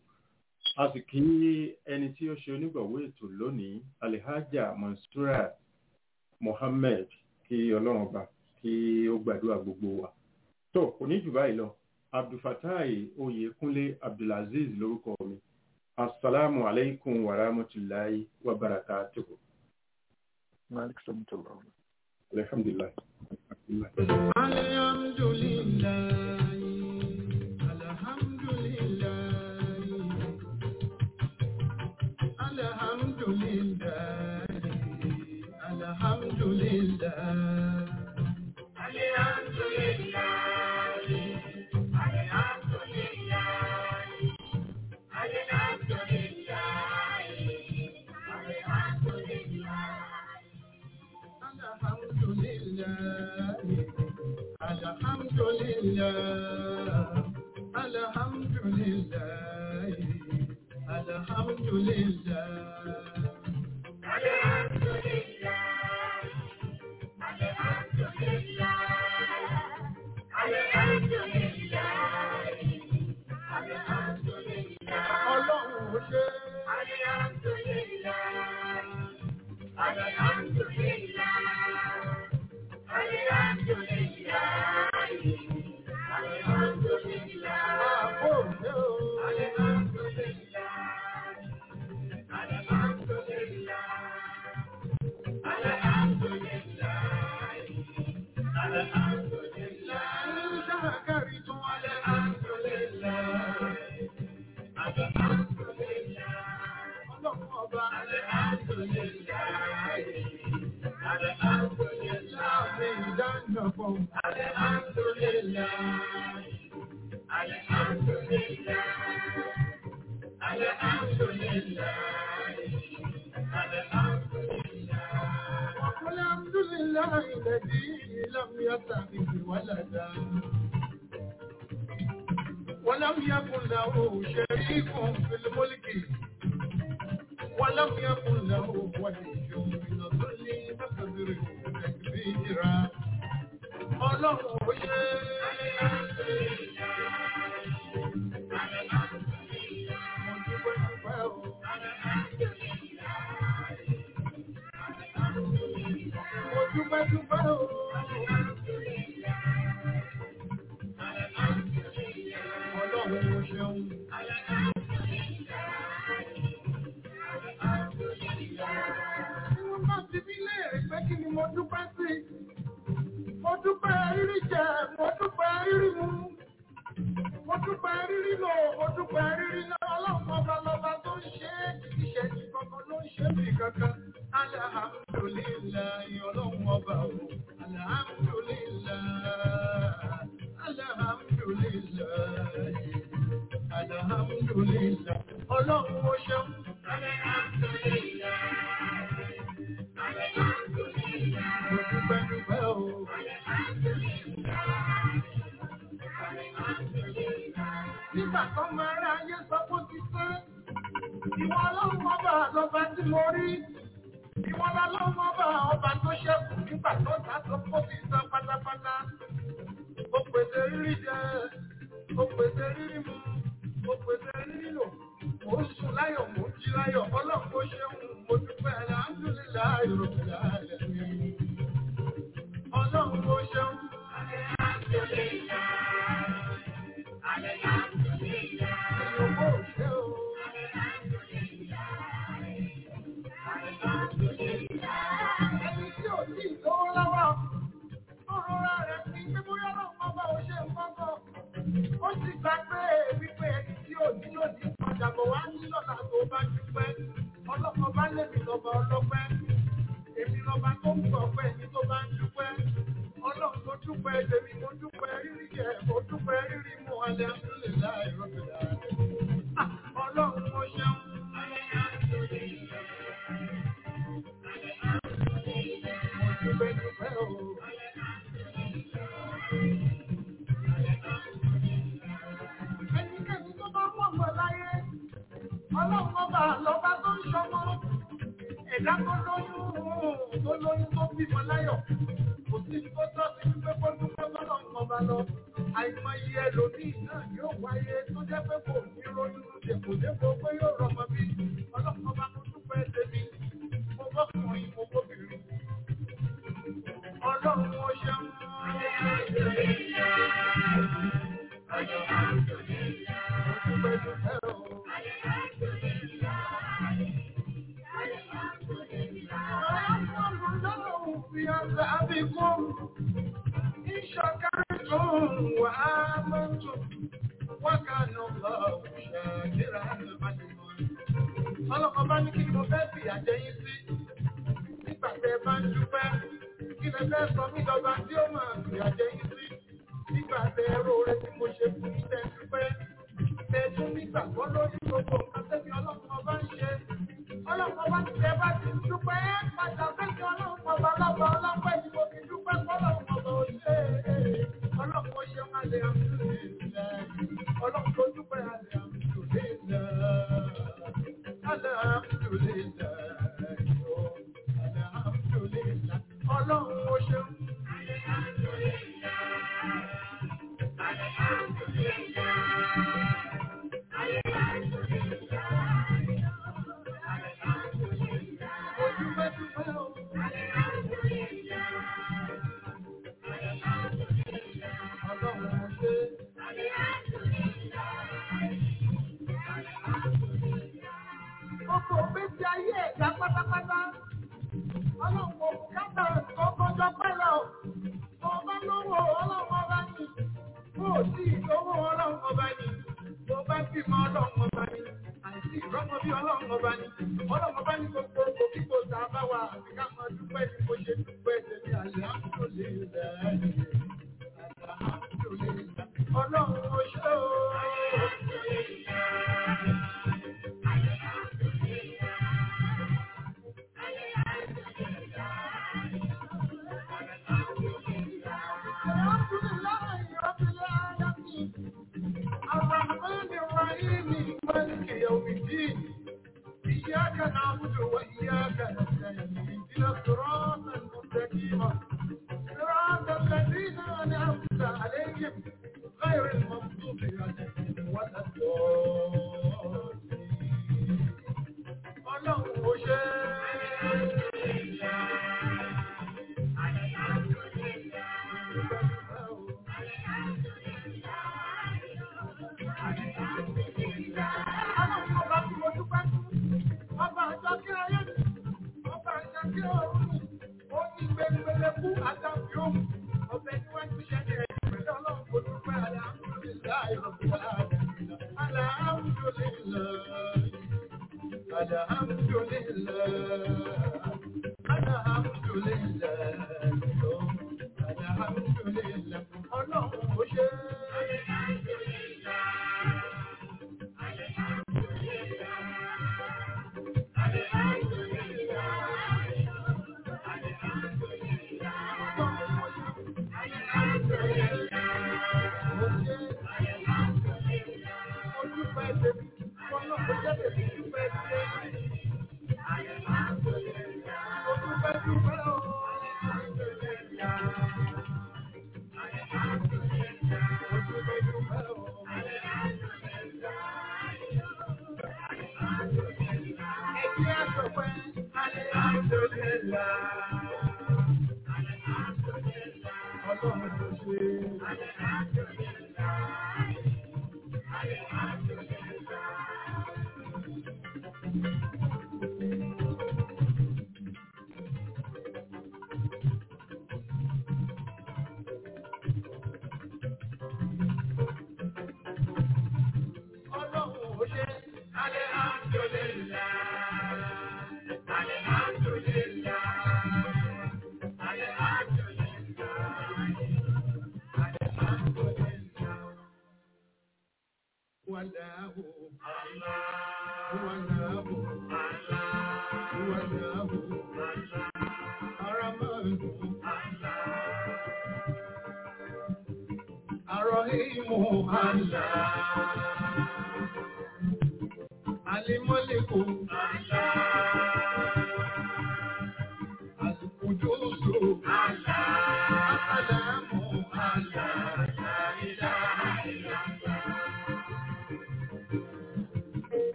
A sì kí ẹni tí ó ṣe onígbọ̀wọ́ ètò lónìí, Alhaja Mansura Mohammed, kí Ọlọ́run ọba kí ó gbàdúrà gbogbo wa. Tó kò ní jù báyìí lọ. Abdulfatai Oyèkúnlé Abdulaziz lórúkọ mi. Assalamu alaikum wa rahmatullahi wa barakatuhu. مالك سمت الله. الحمد لله. الحمد لله الحمد لله الحمد لله الحمد لله الحمد لله الحمد ولم يكن له شريك في الملك ولم يكن له ولي من الظل فكبره تكبيرا. الله mo dúpẹ́ sí. Mo dúpẹ́ rírí jẹ, mo dúpẹ́ rírí mu. Mo dúpẹ́ rírí lò, mo dúpẹ́ rírí náà. Ọlọ́run ọba lọ́ba tó ń ṣe é. Ìṣẹ̀lẹ̀ kankan ló ń ṣe mí kankan. Alhamdulillahi ọlọ́run ọba o. Alhamdulillah. Alhamdulillah. Alhamdulillah. Ọlọ́run ó ṣeun. Alhamdulillah. Alhamdulillah. Mo dúpẹ́ dúpẹ́ o. Nígbà kan máa rá ayé sọ bó ti pé, ìwọ ọlọ́run ọba lọ́ba tí mo rí. Ìwọ ọlọ́run ọba ọba tó ṣẹ́kù nígbà tó ta tó kó fi san pátápátá. Ó pèsè rírí jẹ, ó pèsè rírí mu, ó pèsè rírí lò. Mo ń sùn láyọ̀, mo ń jí láyọ̀, ọlọ́run ó ṣeun, mo dúpẹ́ alhamdulillahi rabbil alamin. Ọlọ́run ó ṣeun. Alhamdulillah. Alhamdulillah. Ìyókò ṣe o. Alhamdulillah. Alhamdulillah. Ẹni tí ò tí ì lówó lọ́wọ́, ó rọra rẹ̀ sí pé bóyá ọlọ́run ọba ò ṣe nǹkan kan. Ó sì gbà pé wípé ẹni tí ò ní yóò ní padà bọ̀ wá ní lọ́la tó bá dúpẹ́. Ọlọ́pàá bá lèmi lọ́ba ọlọ́pẹ́. Èmi lọ́ba tó ń gbọ̀ pé ẹni tó bá ń dúpẹ́. Ọlọ́run tó dúpẹ́ tèmi, mo dúpẹ́ rírí jẹ, mo dúpẹ́ rírí mu, alhamdulillahi rabbil alamin. Ọlọ́run mo ṣeun. Alhamdulillah. Alhamdulillah. Mo dúpẹ́ dúpẹ́ o. Ẹnikẹ́ni tó bá wọ̀ mọ́ láyé, ọlọ́run ọba lọ́ba tó ń ṣọmọ. Ẹ̀dá tó lóyún, tó lóyún tó bímọ láyọ̀. Kò sí tó tọ́ sí pé kó dúpẹ́ lọ́lọ́run ọba lọ. Àìmọye ẹlòmíì náà yóò wáyé tó jẹ́ pé kò ní ronú dèpò dépò pé yóò rọmọ bí. Ọlọ́run ọba mo dúpẹ́ tèmi, mo bọ́kùnrin, mo bóbìnrin. Ọlọ́run mo ṣeun. Alhamdulillah. Alhamdulillah. Mo dúpẹ́ dúpẹ́ o. Alhamdulillah. بأبكم إن شكرتم وآمنتم وكان الله شاكرا عليما. Ọlọ́pàá bá ní kí ni mo fẹ́ fi àjẹyìn sí nígbà tẹ́ bá ń dúpẹ́, kí lẹ fẹ́ sọ mí lọ́ba tí ó máa fi àjẹyìn sí nígbà tẹ́ ẹ̀rọ rẹ tí mo ṣe fún mi tẹ́ dúpẹ́. Tẹ̀sùn nígbà kan lórí gbogbo nǹkan tẹ́mi ọlọ́pàá bá ń ṣe. Ọlọ́pàá bá ti tẹ́ bá ti dúpẹ́ padà fẹ́kẹ́ ọlọ́pàá bá lọ́pàá ọlọ́pàá yìí mo fi dúpẹ́ fọ́lọ́pàá bá ó ṣe é. Ọlọ́pàá ṣe máa lè alhamdulillah. Ọlọ́pàá dúpẹ́ alhamdulillah. Alhamdulillah. Alhamdulillah. Ọlọ́run ó ṣeun. Alhamdulillah. Alhamdulillah. Ọkọ̀ ògbésí ayé ẹ̀dá pátápátá. Ọlọ́run kò kátà ọkọ̀jọ pẹ́lẹ̀ ọ̀. Ọba lówó ọlọ́run ọba ní. Bó sí ìlówó ọlọ́run ọba ní. Bó bá bímọ ọlọ́run ọba ní. Àìsí ìrọ́mọ bí ọlọ́run ọba ní. Ọlọ́run ọba ní gbogbo òkò kíkò tá a bá wà. Àfi ká máa dúpẹ́ ní bó ṣe dúpẹ́ tẹ̀lé alhamdulillah. Alhamdulillah. Ọlọ́run ó ṣe o. إياك نعبد وإياك نستعين اهدنا الصراط المستقيم صراط الذين أنعمت عليهم غير المغضوب عليهم ولا الضالين. Ọlọ́run ó ṣe ọba àjọ kí ayé mi, ọba àjọ kí ọ̀run mi, ó ní gbẹ̀mí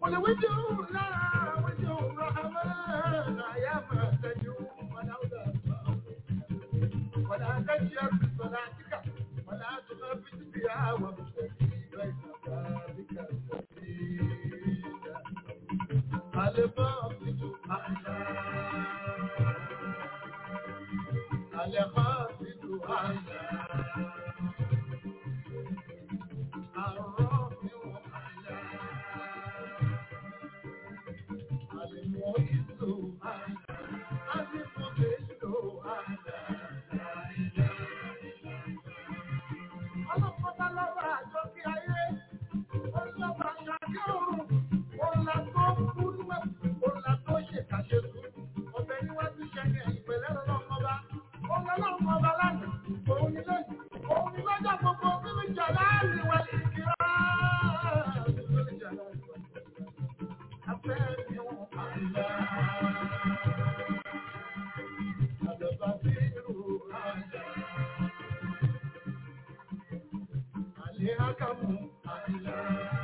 قل وجه لا وجه الرحمن يا ما تجوم ولا ولا تجر بصلاتك ولا تخافت بها وابتغي بين ذلك السبيل الباطل أعلى الخافت أعلى الرافع أعلى المعز أعلى المذل أعلى ọlọ́pọ̀tà lọ́wọ́ àjọ kí ayé ọlọ́pàá ṣàkí òrùn ọ̀là tó kú níwẹ̀ ọ̀là tó ṣèkàṣe sùn ọbẹ̀ níwájú ṣẹ̀yìn ìpẹ̀lẹ́ ọlọ́mọba ọlọ́mọba lánàá òun ni lẹ́yìn òun ni lọ́jọ́ gbogbo nínú ìjàlá àríwá ìkírá nínú ìjàlá àríwá afẹ́ ni wọ́n àìlá àdàbà sí irú àìlá. Alehakamu ala,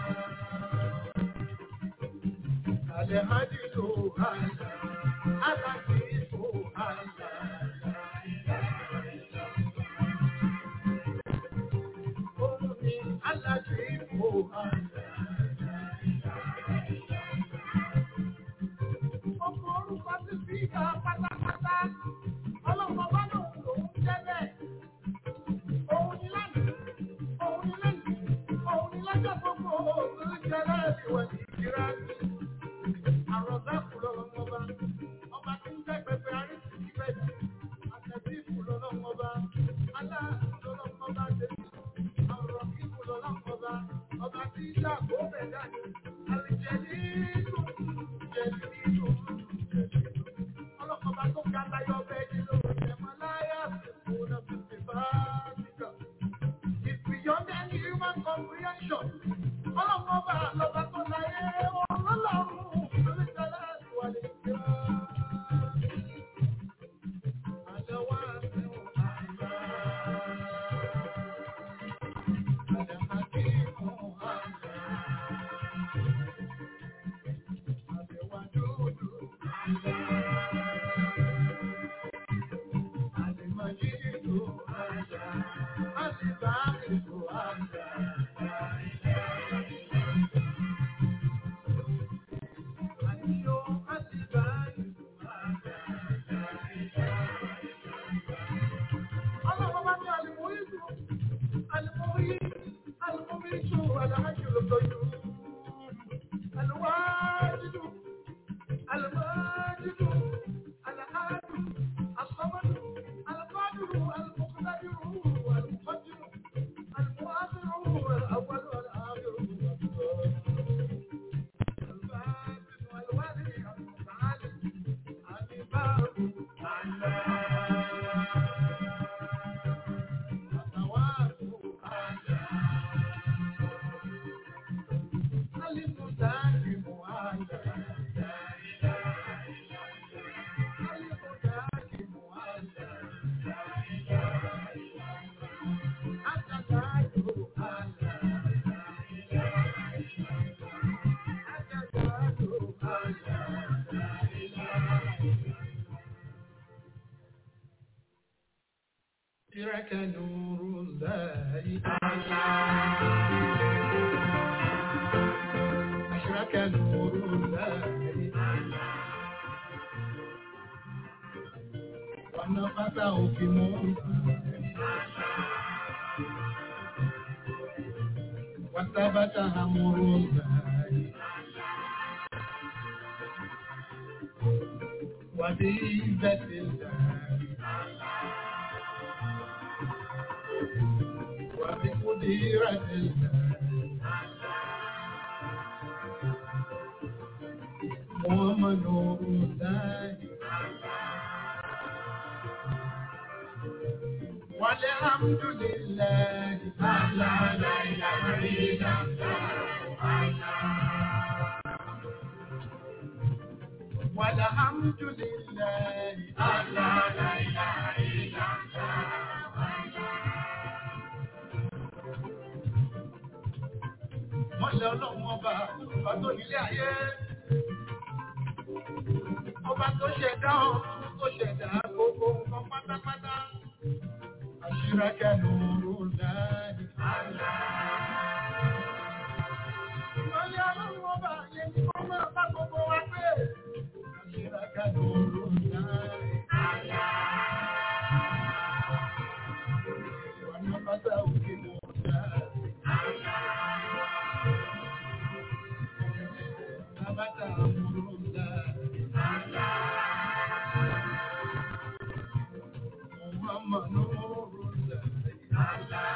alehadilu ala, alasifu ala, omuni alasifu ala. Ọkọ̀ orúkọ ti fi ìgbà pátápátá, ọlọ́pàá bá lòun lòun jẹ́ bẹ́ẹ̀, òun ni lánàá. Lọ́jọ́ gbogbo òṣèlú jẹ́lá ìwà ìgbìrá ní àrọ̀dá kùlọ̀lọ́mọba, ọba tí ń jẹ́ pẹpẹ àríṣìí bẹ́ẹ̀, àtẹ̀bí kùlọ̀lọ́mọba, aláàkùlọ̀lọ́mọba tẹ̀lé, àrọ̀ kí kùlọ̀lọ́mọba, ọba tí ń jà kó bẹ̀ dání, àlìjẹ̀lì ìlú, jẹ̀lì ìlú, ọlọ́kọ̀ọba tó ká láyọ̀ bẹ́ẹ̀ nílò ẹ̀mọ́ láyà fún un náà fi bá nìkan. Beyond any human comprehension. Ọlọ́mọba lọ́ba tó láyé ọlọ́run lórí tẹ́lẹ̀ wà lè jẹ́. Àjọwọ́ àti àìlá. Àjàkàkí mú àìlá. Àbẹ̀wà dúdú àìlá. Àlèmọ̀jídò àìlá. Àlèbáàlèkò àìlá. أشرك نور الله أشرك نور الله ونفثه في موسى وثبت أمر الله وبعزة الله وبقدرة الله محمد نور الله والحمد لله لا إله إلا الله والحمد لله لا إله إلا الله ìmọ̀lẹ̀ ọlọ́run ọba ọba tó nílé ayé. Ọba tó ṣẹ̀dá ọ̀tún tó ṣẹ̀dá gbogbo nǹkan pátápátá. Àṣírẹ́kẹ́ lóru láì àlá. Ìmọ̀lẹ̀ ọlọ́run ọba yẹn ni wọ́n máa bá gbogbo wa pé. Àṣírẹ́kẹ́ lóru láì àlá. Ọ̀nà bàtà òkè lọ láì àlá. Bàtà àmúrò láì àlá. Mama nuru láì àlá.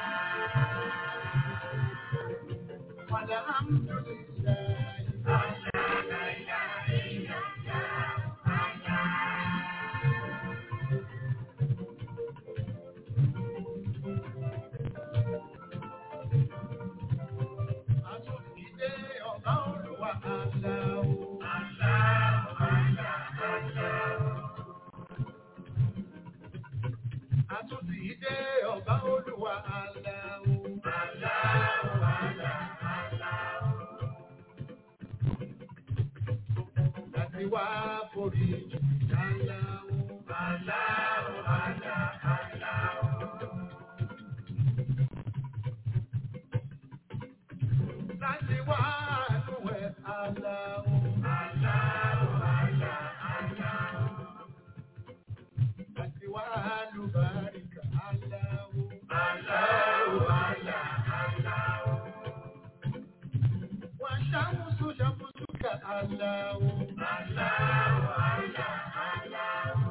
Alhamdulillah àlá la ilaha illallah àlá. Àtúndé ọba Olúwa àlá o àlá àlá àlá. Àtúndé ọba Olúwa àlá o àlá àlá àlá. Láti wá forí jì àlá o àlá àlá àlá. Láti wá nùwẹ̀ àlá o àlá àlá àlá. Láti wá lùbáríkà àlá o àlá àlá àlá. Wà ṣàmùsù ṣàmùsùkà àlá o àlá àlá àlá.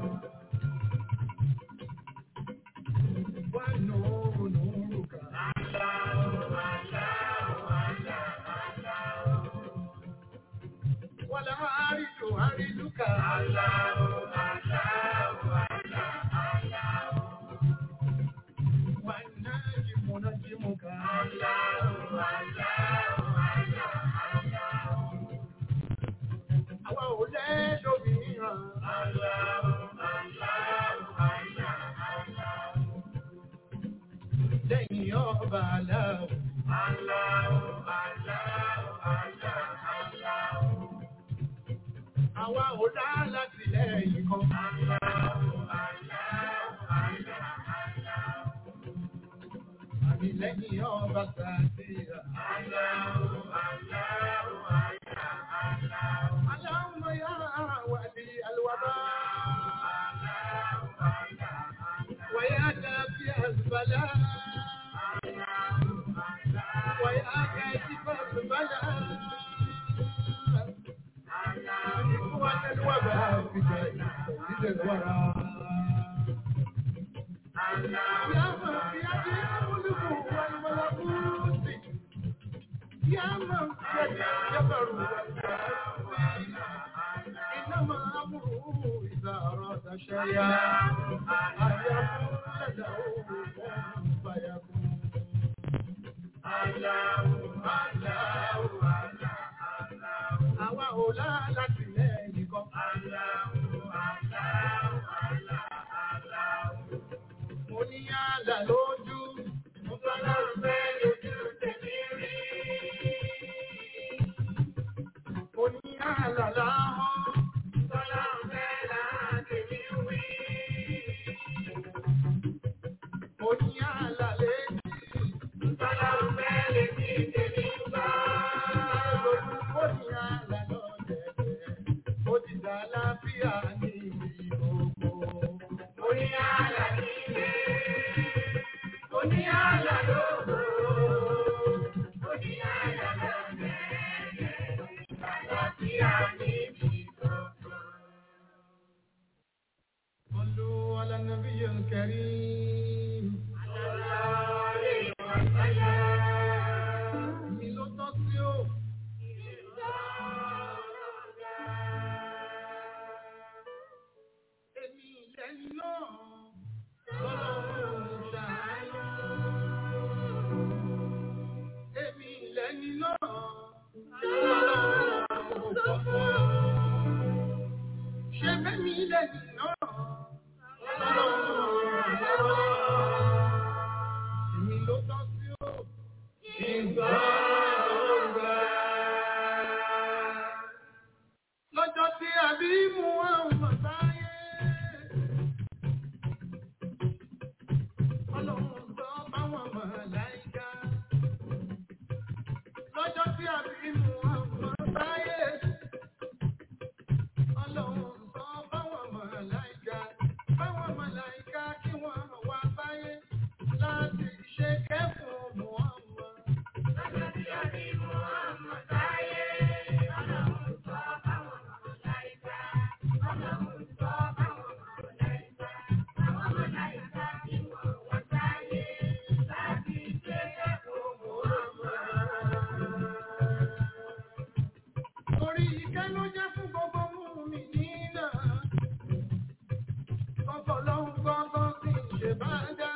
Wà nùrù nùrùkà àlá àlá àlá àlá. Wà láàrídù àrídùkà àlá àlá àlá àlá. Wà nájìmù nájìmùkà àlá àlá àlá àlá. Àwa ò lẹ́lòmíràn àlá àlá àlá àlá. Lẹ́yìn ọba aláwọ̀ aláwọ̀ aláwọ̀ aláwọ̀ aláwọ̀. Àwa ò dá láti lẹ́yìn kan aláwọ̀ aláwọ̀ aláwọ̀ aláwọ̀. Àmì lẹ́yìn ọba sàdíyà aláwọ̀ aláwọ̀ aláwọ̀ aláwọ̀. Aláwọ̀ yá wàlí alwàbá aláwọ̀ aláwọ̀. Wàyá dàbí àlùbálà. ويا كاتب البلاء إخوة الوباء في سيد الورى. يا من بيده الملك والملكوت، يا من بيده الجبر والملكوت. إنما أمره إذا أراد شيئا أن يقول له كن فيكون. Àwa ò láti lẹ́yìn kan. Mo ní àlà lójú, mo tọ́lá fẹ́ lójú tèmi rí. Mo ní àlà láhọ́n, tọ́lá fẹ́ láti wí. Mo ní àlà létí. صلوا على النبي الكريم Ìgbà àbí Muhammad sáyé. Ọlọ́run sọ báwọn màláíkà. Lọ́jọ́ tí àbí Muhammad sáyé. Ọlọ́run sọ báwọn màláíkà. Báwọn màláíkà kí wọ́n wá sáyé láti ṣe kẹ́fùn Muhammad. Lọ́jọ́ tí àbí Muhammad sáyé. Ọlọ́run sọ báwọn màláíkà. Ọlọ́run sọ báwọn màláíkà. Báwọn màláíkà kí wọ́n wá sáyé láti ṣe kẹ́fùn Muhammad. Orí ìkẹ́ ló jẹ́ fún gbogbo mùmínì náà. Kọ́kọ́ lọ́hùn gbọ́ngàn sí ṣe bá dá.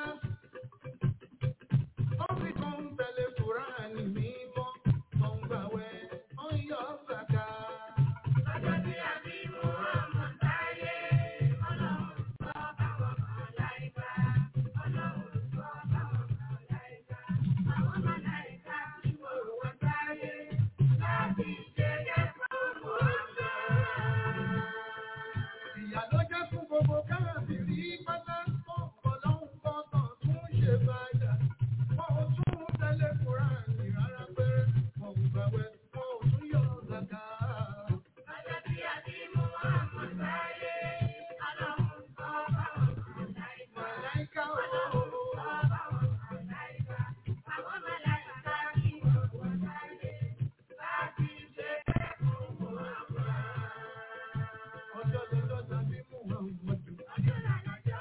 Ó sì tún ń tẹ̀lé Kùránì mímọ́. Ó ń gbàwẹ̀, ó ń yọ sàká. Lọ́jọ́ tí àbí Muhammad sáyé. Ọlọ́run sọ báwọn màláíkà. Ọlọ́run sọ báwọn màláíkà. Àwọn màláíkà tí wọ́n wá sáyé láti ṣe kẹ́kọ̀ọ́ Muhammad. Ìyà ló jẹ́ fún gbogbo káàbìrì pátá. Ọ̀pọ̀ lọ́hùn gbọ́ngàn tún ṣe bàjá. Wọ́n ò tún tẹ̀lé Kùránì rárá pẹ́rẹ́. Wọ́n ò gbàwẹ̀, wọ́n ò tún yọ sàká. Lọ́jọ́ tí àbí Muhammad sáyé. Ọlọ́run sọ báwọn màláíkà. Màláíkà o. Ọlọ́run sọ báwọn màláíkà. Àwọn màláíkà kí wọ́n wá sáyé láti ṣe kẹ́kọ̀ọ́ Muhammad. Ọjọ́ lọ́jọ́ tàbí Muhammad. Ọjọ́ lọ́jọ́.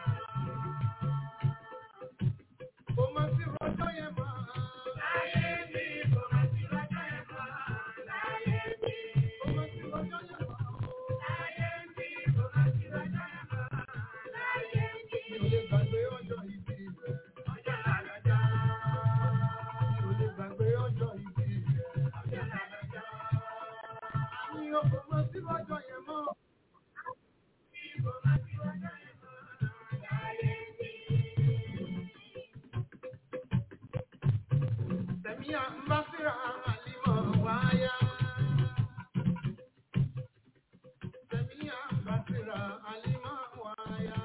Kò má sí rọ́jọ́ yẹn mọ́. Láyé mi, kò má sí rọ́jọ́ yẹn mọ́. Láyé mi, kò má sí rọ́jọ́ yẹn mọ́. Láyé mi, kò má sí rọ́jọ́ yẹn mọ́. Láyé mi. Mi ò lè gbàgbé ọjọ́ ìbí rẹ̀. Ọjọ́ lọ́jọ́. Mi ò lè gbàgbé ọjọ́ ìbí rẹ̀. Ọjọ́ lọ́jọ́. Mi ò kò má sí rọ́jọ́ yẹn mọ́. Kò má sí rọ́jọ́ yẹn mọ́. Láyé mi. Tẹ̀mí àmbásíra àlìmọ̀ wáyá. Tẹ̀mí àmbásíra àlìmọ̀ wáyá.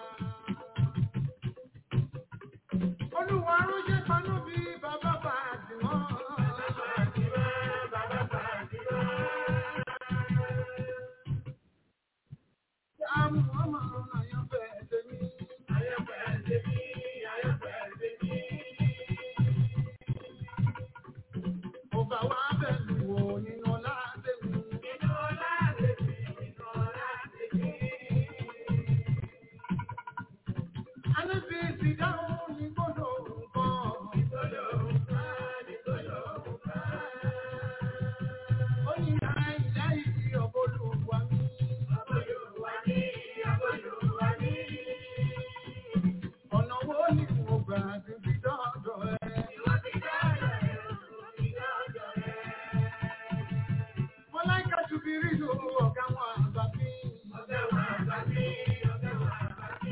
Olúwa ránṣẹ́ panú bí bàbá Fàtímọ̀. Bàbá Fàtímọ̀, bàbá Fàtímọ̀. Àmú ọmọ àyànfẹ́ tèmi. Àyànfẹ́ tèmi, àyànfẹ́ tèmi. Ọba wa bẹ̀lú wo nínú ọlá tèmi. Nínú ọlá tèmi, nínú ọlá tèmi. Alẹ́bí ti dáhùn ní gbọ́dọ̀ nǹkan. Ní gbọ́dọ̀ nǹkan, ní gbọ́dọ̀ nǹkan. Ó ní àìlá ìdí ọ̀bọ̀lùwà mi. Ọ̀bọ̀lùwà mi, ọ̀bọ̀lùwà mi. Ọ̀nà wo ni mo gbà ti fi dọ́dọ̀ ẹ? Ìwọ ti dọ́dọ̀ ẹ, ìwọ ti dọ́dọ̀ ẹ. Mọ́láìkà Jùbìrí ló ọ̀gá wọn àgbà bí. Ọ̀gá wọn àgbà bí, ọ̀gá wọn àgbà bí.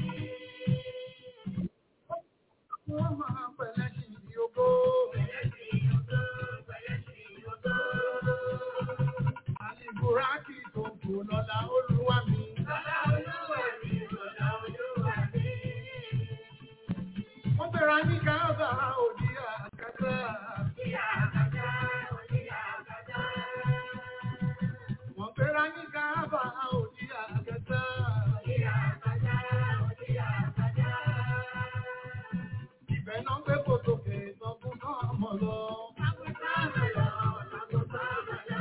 Wọ́n máa pẹ̀lẹ́ sí ìyókò. Pẹ̀lẹ́ sí ìyókò, pẹ̀lẹ́ sí ìyókò. Àlìbùrákì tó kù lọ́la Olúwa mi. Lọ́la Olúwa mi, lọ́la Olúwa mi. Wọ́n bẹ̀rẹ̀ ní káàbà òdì àkàtà. Òdì àkàtà, òdì àkàtà. Wọ́n bẹ̀rẹ̀ ní káàbà òdì àkàtà. Òdì àkàtà, òdì àkàtà. Ibẹ̀ náà gbé kòtòkè sọ́kùn náà mọ̀ lọ. Sọ́kùn náà mọ̀ lọ, sọ́kùn náà mọ̀ lọ.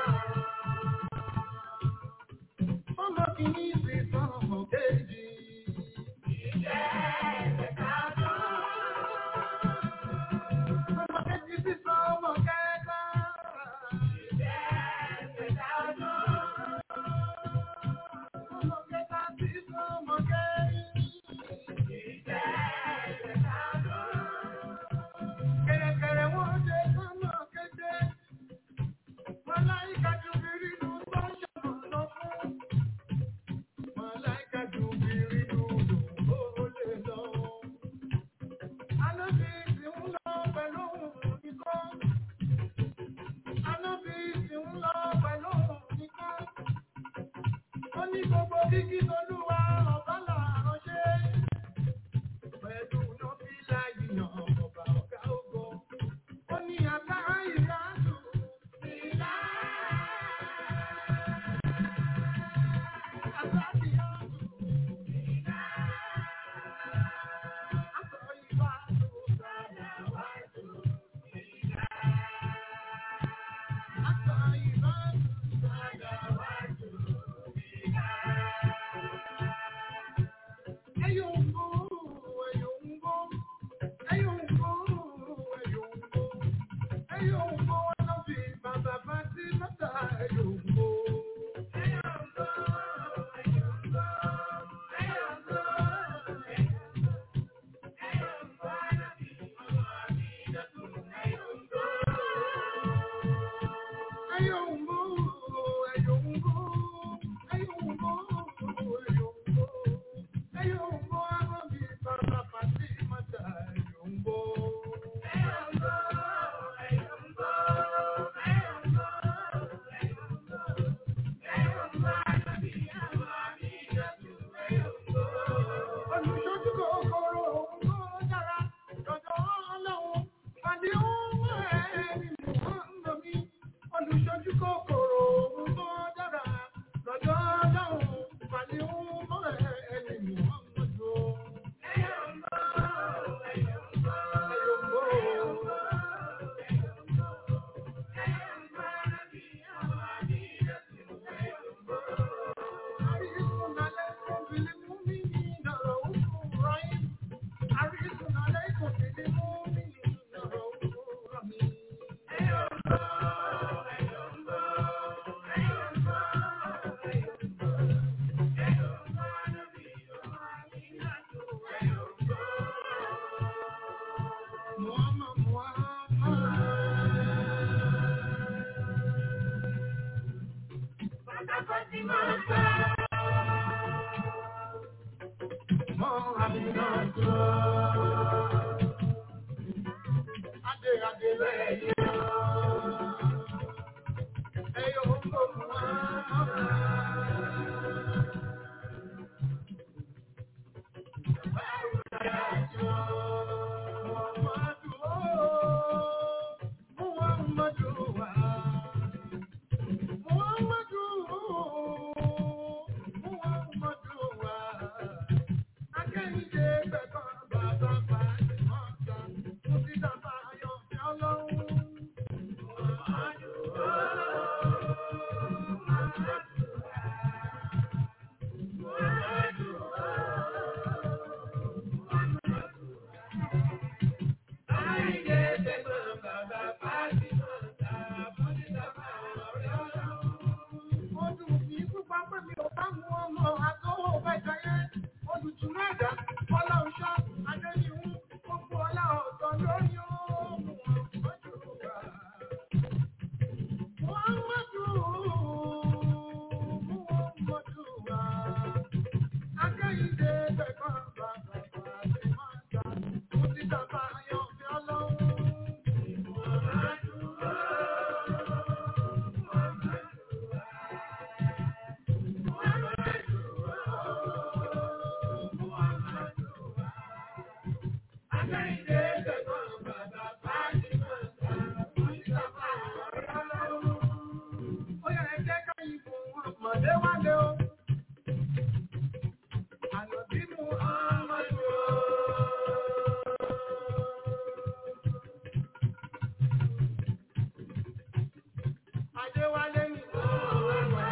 Ọmọ kìíní sì sọ̀rọ̀ kejì. Ìjẹ́ ẹ̀ka tó. Ọmọ kejì sì sọ̀rọ̀ kẹta. Ìjẹ́ ẹ̀ka tó. Ọmọ kẹta sì sọ̀rọ̀ kẹrin. Ìjẹ́ ẹ̀ka tó. Kẹ̀rẹ̀kẹ̀rẹ̀ wọ́n ṣe sọ́nà kéde. Màláíkà Jùbìrí ló ń bá ṣọ̀nà lọ fún. ní gbogbo kíkí tolúwa ọba làárọ̀ ṣe. Pẹ̀lú náà fi láyìnà ọba ọ̀gá ògo. Ó ní àtà ìrásù ìlà. Àtà ìrásù ìlà. Àtà ìrásù sàdà wàásù ìlà. Àtà ìrásù sàdà wàásù ìlà. Ayungo, ayungo, ayungo, ayungo, ayungo, no fi baba bati mata ayungo. Ayungo, ayungo, ayungo, ayungo, no fi baba vida tu ayungo. Ayungo, ayungo, ayungo, ayungo. Ayungo, abi baba pati mata ayungo. Ayungo, ayungo, ayungo, ayungo, ayungo, abi abi jatu ayungo. Olùṣojú kòkòrò òun dára lọ́dọ̀ Ọlọ́run, pàdé òun ẹni Muhammad mi. Olùṣojú kòkòrò òun dára lọ́dọ̀ Ọlọ́run, pàdé òun ẹni Muhammad o. Ayungo, ayungo, ayungo, ayungo, ayungo, abi abi jatu ayungo. Arisun alaykum bil mu'minina ra'ufur rahim. Arisun alaykum bil mu'minina ra'ufur rahim. Ayungo, ayungo, ayungo, ayungo, ayungo, nabi aminatu ayungo. Muhammad, Muhammad. Bàbá Fatima ta. Muhammad ta. Adé adé lẹ́yìn. Ẹyọ ògbó Muhammad. Báwo ni àjọ Muhammadu o? Muhammadu wa. Muhammadu o. Muhammadu wa. Akẹ́yìndé bẹ̀kọ́ bàbá bàjẹ́ mọ́ta. Mo ti dàbà ayọ̀ fi ọlọ́run. Muhammadu o. Muhammadu wa. Muhammadu o. Akẹ́yìndé bẹ̀kọ́ bàbá bàjẹ́ mọ́ta. Mo ti dàbà ayọ̀ fi ọlọ́run. Mo dùn mí púpọ̀ pé mi ò bá mú ọmọ àtọwọ́ bẹ̀jẹ̀ yẹn. Olùtúmọ̀ ẹ̀dá, Ọlọ́run ṣọ́, Adéníhùn, gbogbo ọlá ọ̀tọ̀ lórí òun Muhammadu wa. Muhammadu, Muhammadu wa. Akẹ́yìndé bẹ̀kọ́ bàbá bàjẹ́ mọ́ta. Mo ti dàbà ayọ̀ fi ọlọ́run. Muhammadu wa. Muhammadu wa. Muhammadu wa. Muhammadu wa. Akẹ́yìndé bẹ̀kọ́ bàbá bàjẹ́ mọ́ta. Mo ti dàbà ayọ̀ fi ọlọ́run. Ó yẹ ẹ jẹ́ ká yìnbó wọn mọ̀dé wálé o. Àlọ́bí Muhammadu o. Adéwálé ni ó wà.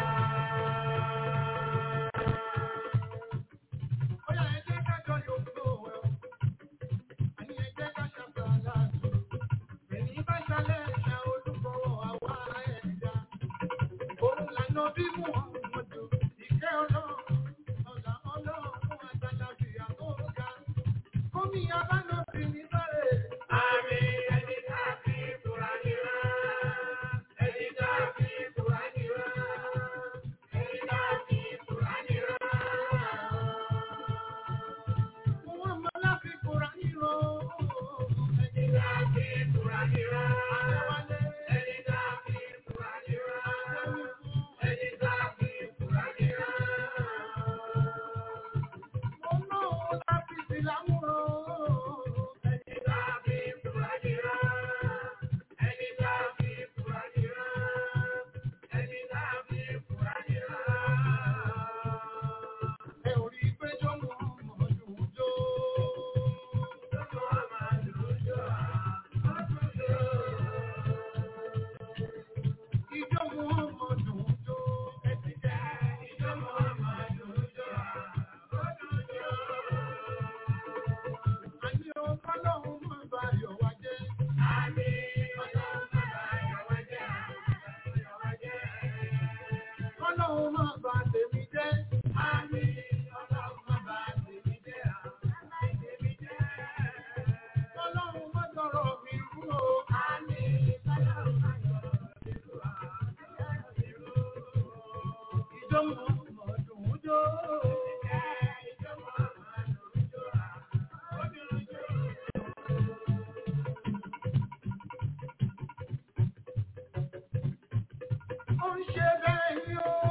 Ó yẹ ẹ jẹ́ ká jọ yòókù ẹ̀ o. Àní ẹ jẹ́ ká ṣàbàlá tó. Èyí bá ṣalẹ̀ ẹ̀ṣẹ̀ olúkọ̀wọ̀ àwa ẹ̀dá. Òun lànà bí Muhammadu. Ìkẹ́ ọlọ́run, ọ̀là ọlọ́run àtàlàbí àtọ́ga. Kómi abánà fi ní bẹ̀rẹ̀. Àmì ẹni tá a fi kúra nira. Ẹni tá a fi kúra nira. Ẹni tá a fi kúra nira. Wọ́n mọ láfi kúra nira. Ẹni tá a fi kúra nira. Adéwálé. Ẹni tá a fi kúra nira. Ẹni tá a fi kúra nira. ìjọ Muhammadu jó. Ìjọ Muhammadu jó. Ó ń ṣe bẹ́ẹ̀ ni ó.